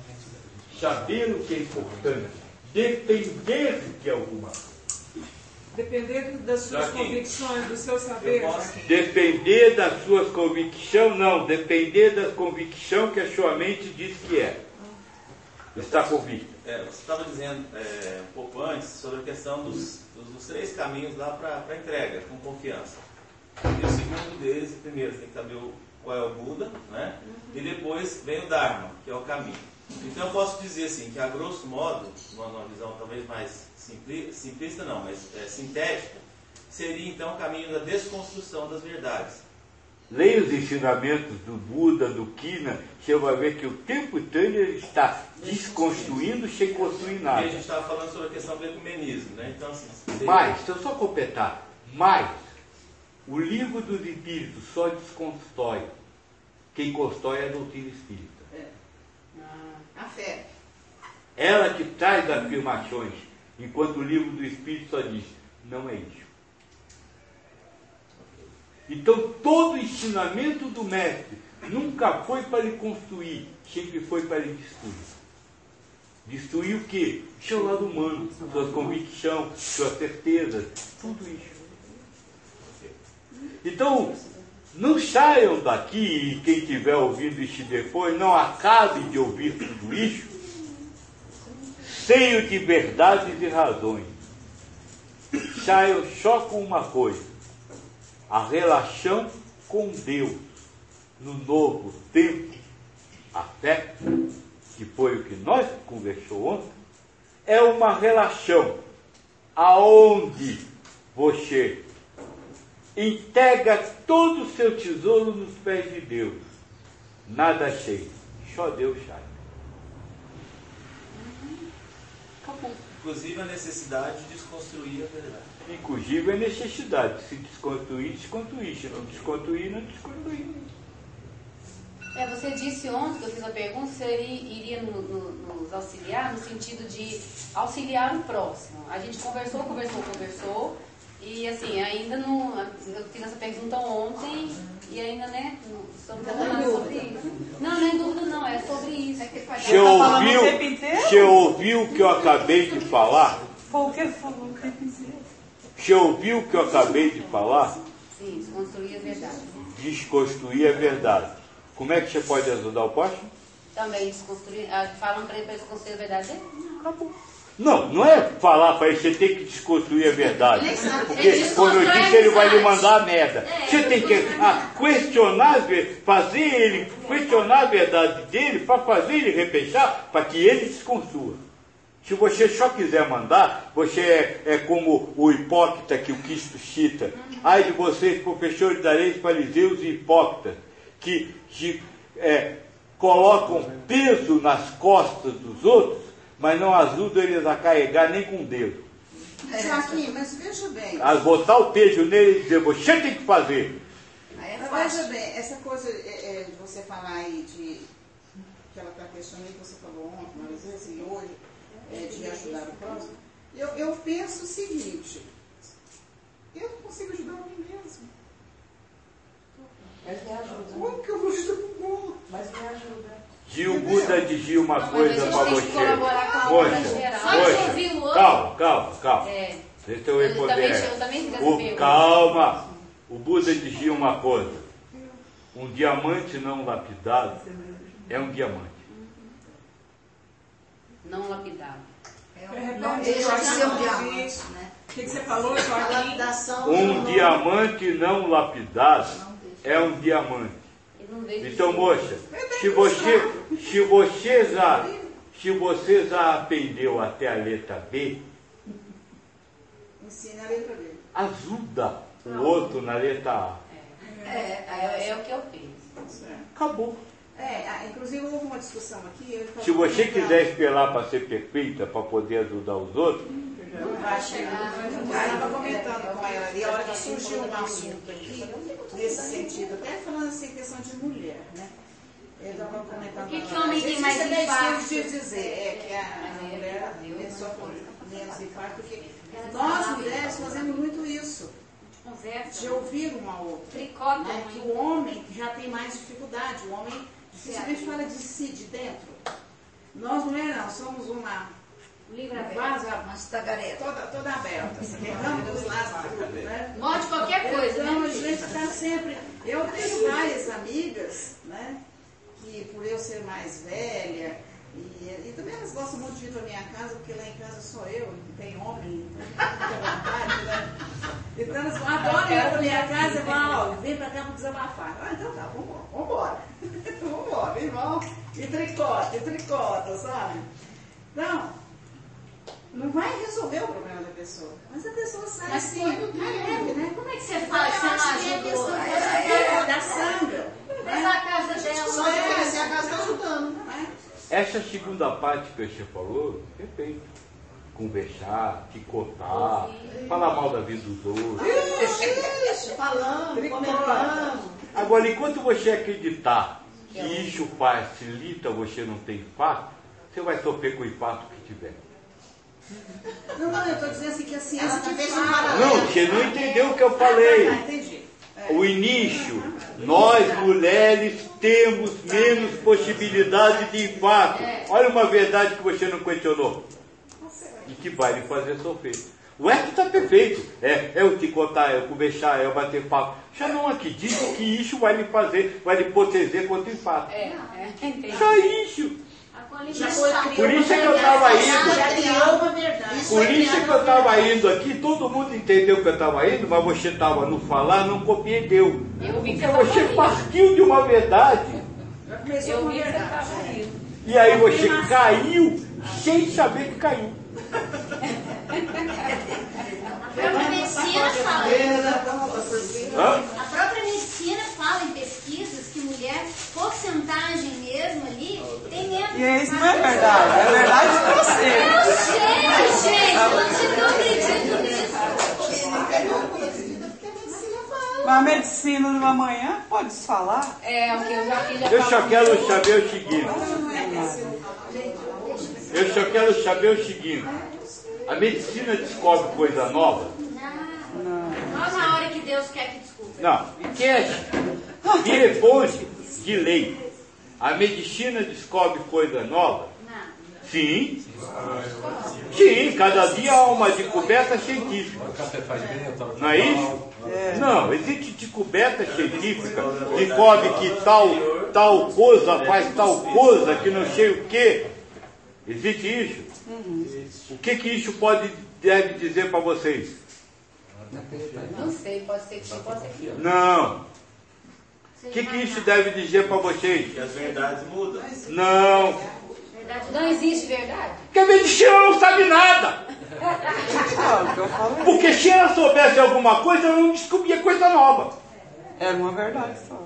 Saber o que é importante. Depender do que é alguma coisa. Depender das suas convicções, do seu saber. Depender das suas convicções, não. Depender das convicções que a sua mente diz que é. Está convicto. É, você estava dizendo é, um pouco antes sobre a questão dos, dos, dos três caminhos lá para a entrega, com confiança. E o segundo deles, primeiro, tem que saber o, qual é o Buda, né? E depois vem o Dharma, que é o caminho. Então eu posso dizer assim, que a grosso modo, numa visão talvez mais simpli, simplista não, mas é, sintética, seria então o caminho da desconstrução das verdades. Leia os ensinamentos do Buda, do Kina, você vai ver que o tempo todo ele está desconstruindo sem construir nada. E a gente estava falando sobre a questão do ecumenismo, né? Então, assim, seria... Mas, deixa eu só completar, mas o livro dos Espíritos só desconstrói. Quem constrói é a doutrina espírita. A fé. Ela que traz afirmações, enquanto o livro do Espírito só diz, não é isso. Então, todo o ensinamento do mestre nunca foi para lhe construir, sempre foi para lhe destruir. Destruir o quê? O seu lado humano, suas convicções, suas certezas, tudo isso. Então, Não saiam daqui, e quem estiver ouvindo isso depois, não acabe de ouvir tudo isso, cheio de verdades e razões. Saiam só com uma coisa: a relação com Deus no novo tempo, a fé, que foi o que nós conversou ontem, é uma relação aonde você entrega todo o seu tesouro nos pés de Deus. Nada cheio, só Deus sabe. Acabou. Inclusive a necessidade de desconstruir a verdade. Inclusive a necessidade de se desconstruir, desconstruir. Se não desconstruir, não desconstruir. É, você disse ontem, que eu fiz a pergunta, se ele iria no, no, nos auxiliar no sentido de auxiliar o próximo. A gente conversou, conversou, conversou, e assim, ainda não. Eu fiz essa pergunta ontem e ainda, né? Não estamos falando sobre isso. Não, não é dúvida, não, é sobre isso. Você ouviu, você ouviu o que eu acabei de falar? Foi o que ele falou o tempo inteiro. Você ouviu o que eu acabei de falar? Sim, desconstruir a verdade. Desconstruir a verdade. Como é que você pode ajudar o próximo? Também desconstruir. Falam para ele para desconstruir a verdade dele? Acabou. Não, não é falar para ele, você tem que desconstruir a verdade. Porque, como eu disse, ele vai lhe mandar a merda. Você tem que ah, questionar, fazer ele, questionar a verdade dele para fazer ele repensar, para que ele desconstrua. Se você só quiser mandar, você é, é como o hipócrita que o Cristo cita. Ai de vocês, professores da lei, fariseus e hipócritas, que, que é, colocam peso nas costas dos outros, mas não ajudam eles a carregar nem com o dedo. Joaquim, mas veja bem. A botar o peso nele e dizer, você tem que fazer. Mas veja bem, essa coisa é, é, de você falar aí de que ela está questionando, que você falou ontem, mas às vezes e hoje, é, de ajudar o próximo, eu, eu penso o seguinte: eu não consigo ajudar a mim mesmo. Mas me ajuda. Como que eu vou ajudar o mundo? Mas me ajuda. Gil Buda dizia uma Não, coisa para você. Poxa, calma, calma, calma. É. Deixa eu responder. Eu também fiz o, calma. O Buda dizia uma coisa: um diamante não lapidado é um diamante. Não lapidado. É, não deixa de ser um diamante, né? O que, que você falou, Joaquim? Um diamante não lapidado é um diamante. Então, moça, se você, se você já, se você já aprendeu até a letra B, ensina a letra B. Ajuda o outro na letra A. É, é, é, é o que eu fiz. Acabou. É, inclusive houve uma discussão aqui. Se você quiser esperar para ser perfeita, para poder ajudar os outros, não vai chegar. Eu estava comentando com ela ali, a hora que surgiu um assunto aqui, nesse sentido, até falando assim, questão de mulher, né? Eu estava comentando. O que, que o homem tem mais impacto? De dizer, é que a mulher tem só menos impacto, porque nós mulheres fazemos muito isso. De ouvir uma outra. Né? Que o homem já tem mais dificuldade, o homem dificilmente fala de si, de dentro. Nós mulheres não, somos uma livre aberta, toda, toda aberta, pegando dos lados, né? Note qualquer coisa, então, né? A gente está sempre. Eu tenho várias amigas, né? Que por eu ser mais velha, e, e também elas gostam muito de ir para minha casa, porque lá em casa sou eu, não tem homem, então fica à vontade, né? Então elas adoram ir para minha casa e falam, ó, vem para cá para desabafar. Ah, então tá, vamos embora. Vamos embora, irmão. E tricota, e tricota, sabe? Então, não vai resolver o problema da pessoa. Mas a pessoa sai mas assim, foi do leve, né? Como é que você faz se não ajudou? É, da sanga. Mas a casa dela, só se a casa está ajudando. Essa segunda parte que você falou, perfeito. Conversar, picotar, falar mal da vida dos outros. Ixi, falando, comentando. Agora, enquanto você acreditar que isso facilita você não ter impacto, você vai sofrer com o impacto que tiver. Não, não, eu estou dizendo assim que a ciência Ela te fez fala. um paralelo. Não, você não entendeu o que eu falei. Ah, entendi. É. O início, nós mulheres temos menos possibilidade de impacto. Olha uma verdade que você não questionou. E que vai lhe fazer sofrer. O resto está perfeito. É, é o ticotar, é o conversar, é o bater papo. Já não aqui diz que isso vai lhe fazer, vai lhe proteger contra o infarto. É, é, entendi. Só isso. Já foi, Por isso é que eu estava indo. Já criou uma verdade. Por isso é que eu estava indo aqui, todo mundo entendeu que eu estava indo, mas você estava no falar, não compreendeu. Eu vi que Porque você partiu de uma verdade. Eu vi que você estava indo. E aí você caiu sem saber que caiu. A própria medicina fala. Hã? A própria medicina fala em pesquisas que mulher, porcentagem mesmo ali, tem menos. E isso não é verdade, é verdade de você. Eu sei, gente, eu não acredito nisso. Mas a medicina de uma manhã pode falar? É, o que eu já fiz. Já Eu só quero saber o seguinte. Eu só quero saber o seguinte. A medicina descobre coisa nova? Só na hora que Deus quer que descubra. Não. Quer. E depois de lei. A medicina descobre coisa nova? Não. Sim. Sim, cada dia há uma descoberta científica. Não é isso? Não, existe descoberta científica. Descobre que tal, tal coisa faz tal coisa, que não sei o quê. Existe isso? O que que isso pode, deve dizer para vocês? Não sei, pode ser que sim, pode ser que não. Não. O que que isso deve dizer para vocês? Que as verdades mudam. Não. Não existe verdade? Porque a medicina não sabe nada. Porque se ela soubesse alguma coisa, ela não descobria coisa nova. É uma verdade só.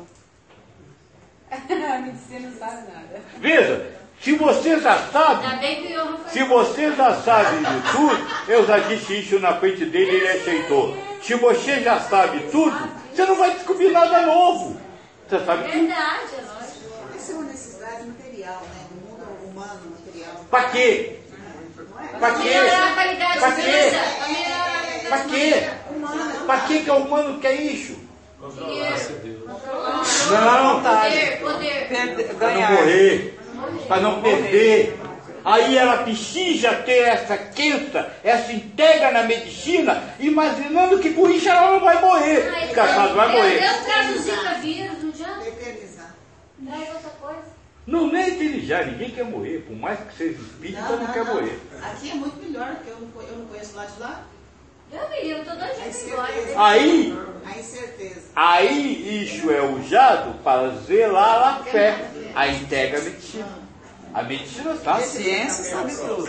A medicina não sabe nada. Veja, se você já sabe, Ainda bem que eu se você já sabe de tudo, eu já disse isso na frente dele e ele aceitou. Se você já sabe tudo, você não vai descobrir nada novo. Você sabe tudo. verdade, é lógico. Essa é uma necessidade material, né? Do mundo humano material. Pra quê? Pra quê? Melhorar a qualidade Pra de quê? vida. Pra melhorar a qualidade Pra de quê? vida. Pra quê que o humano quer isso? Dinheiro. Não. Poder, poder. Para não morrer, para não perder. Aí ela precisa ter essa crença, essa entrega na medicina, imaginando que por isso ela não vai morrer. Ah, Desgraçado, vai morrer. Eu traduzir para vírus, não adianta? Eternizar. Traz outra coisa. Não, nem inteligente, ninguém quer morrer, por mais que seja espírita, não, não, não quer não. morrer. Aqui é muito melhor, porque eu não, eu não conheço lá de lá. Eu vi, eu tô doidinha embora. Aí, A incerteza. aí isso é usado para zelar a fé, a entrega à medicina. A medicina sabe. A ciência sabe tudo.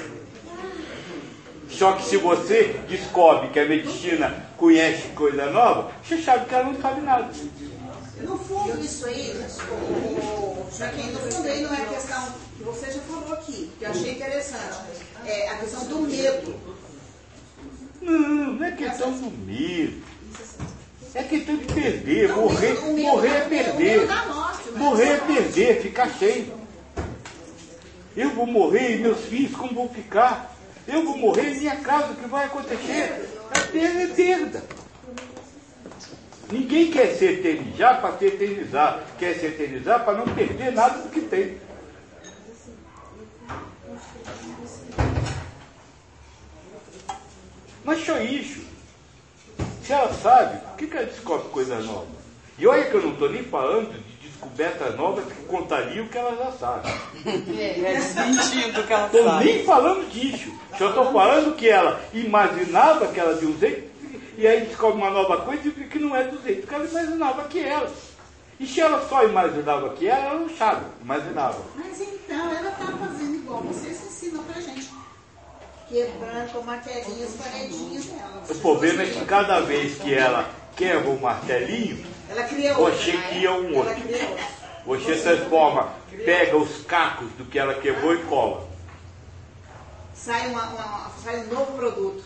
Só que se você descobre que a medicina conhece coisa nova, você sabe que ela não sabe nada. No fundo, isso aí, o Joaquim, no fundo aí não é a questão que você já falou aqui, que eu achei interessante. É a questão do medo. Não, não é questão do medo. É questão de perder. Morrer, morrer é perder. Morrer é perder, ficar cheio. Eu vou morrer e meus filhos como vão ficar? Eu vou morrer e minha casa, o que vai acontecer? É perda, é perda. Ninguém quer se eternizar para se eternizar. Quer se eternizar para não perder nada do que tem. Mas só isso. Se ela sabe, por que, que ela descobre coisa nova? E olha que eu não estou nem falando de descobertas novas que contariam o que ela já sabe. É desmentindo o que ela Estou sabe. nem falando disso. Só estou falando que ela imaginava que ela de um jeito, e aí descobre uma nova coisa e que não é do jeito que ela imaginava que era. E se ela só imaginava que era, ela não sabe, imaginava. Mas então, ela está fazendo igual vocês ensinam pra gente. Quebrando com o martelinho as paredinhas dela. O problema é que cada vez que ela quebra o martelinho, Ela cria outro. você cria um Ela outro. cria outro. Você transforma, pega os cacos do que ela quebrou e cola. Sai, uma, uma, sai um novo produto.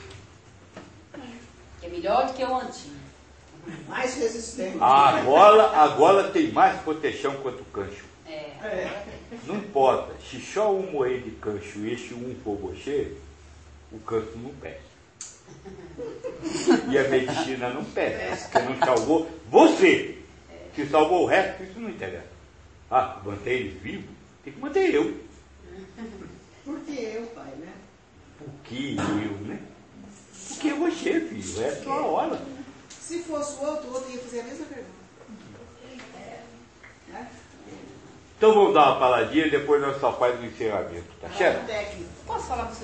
É melhor do que o antigo. Mais resistente. A argola, a argola tem mais proteção quanto o cancho. É. Não importa, se só um moer de cancho e esse um for você, o cancho não perde. E a medicina não perde, porque não salvou você. Se salvou o resto, isso não interessa. Ah, manter ele vivo, tem que manter eu. Por que eu, pai, né? Por que eu, né? Porque você filho, é a tua hora. Se fosse o outro, o outro ia fazer a mesma pergunta. Né? Então vamos dar uma paradinha e depois nós só faz o encerramento, tá certo? Técnico. Posso falar com o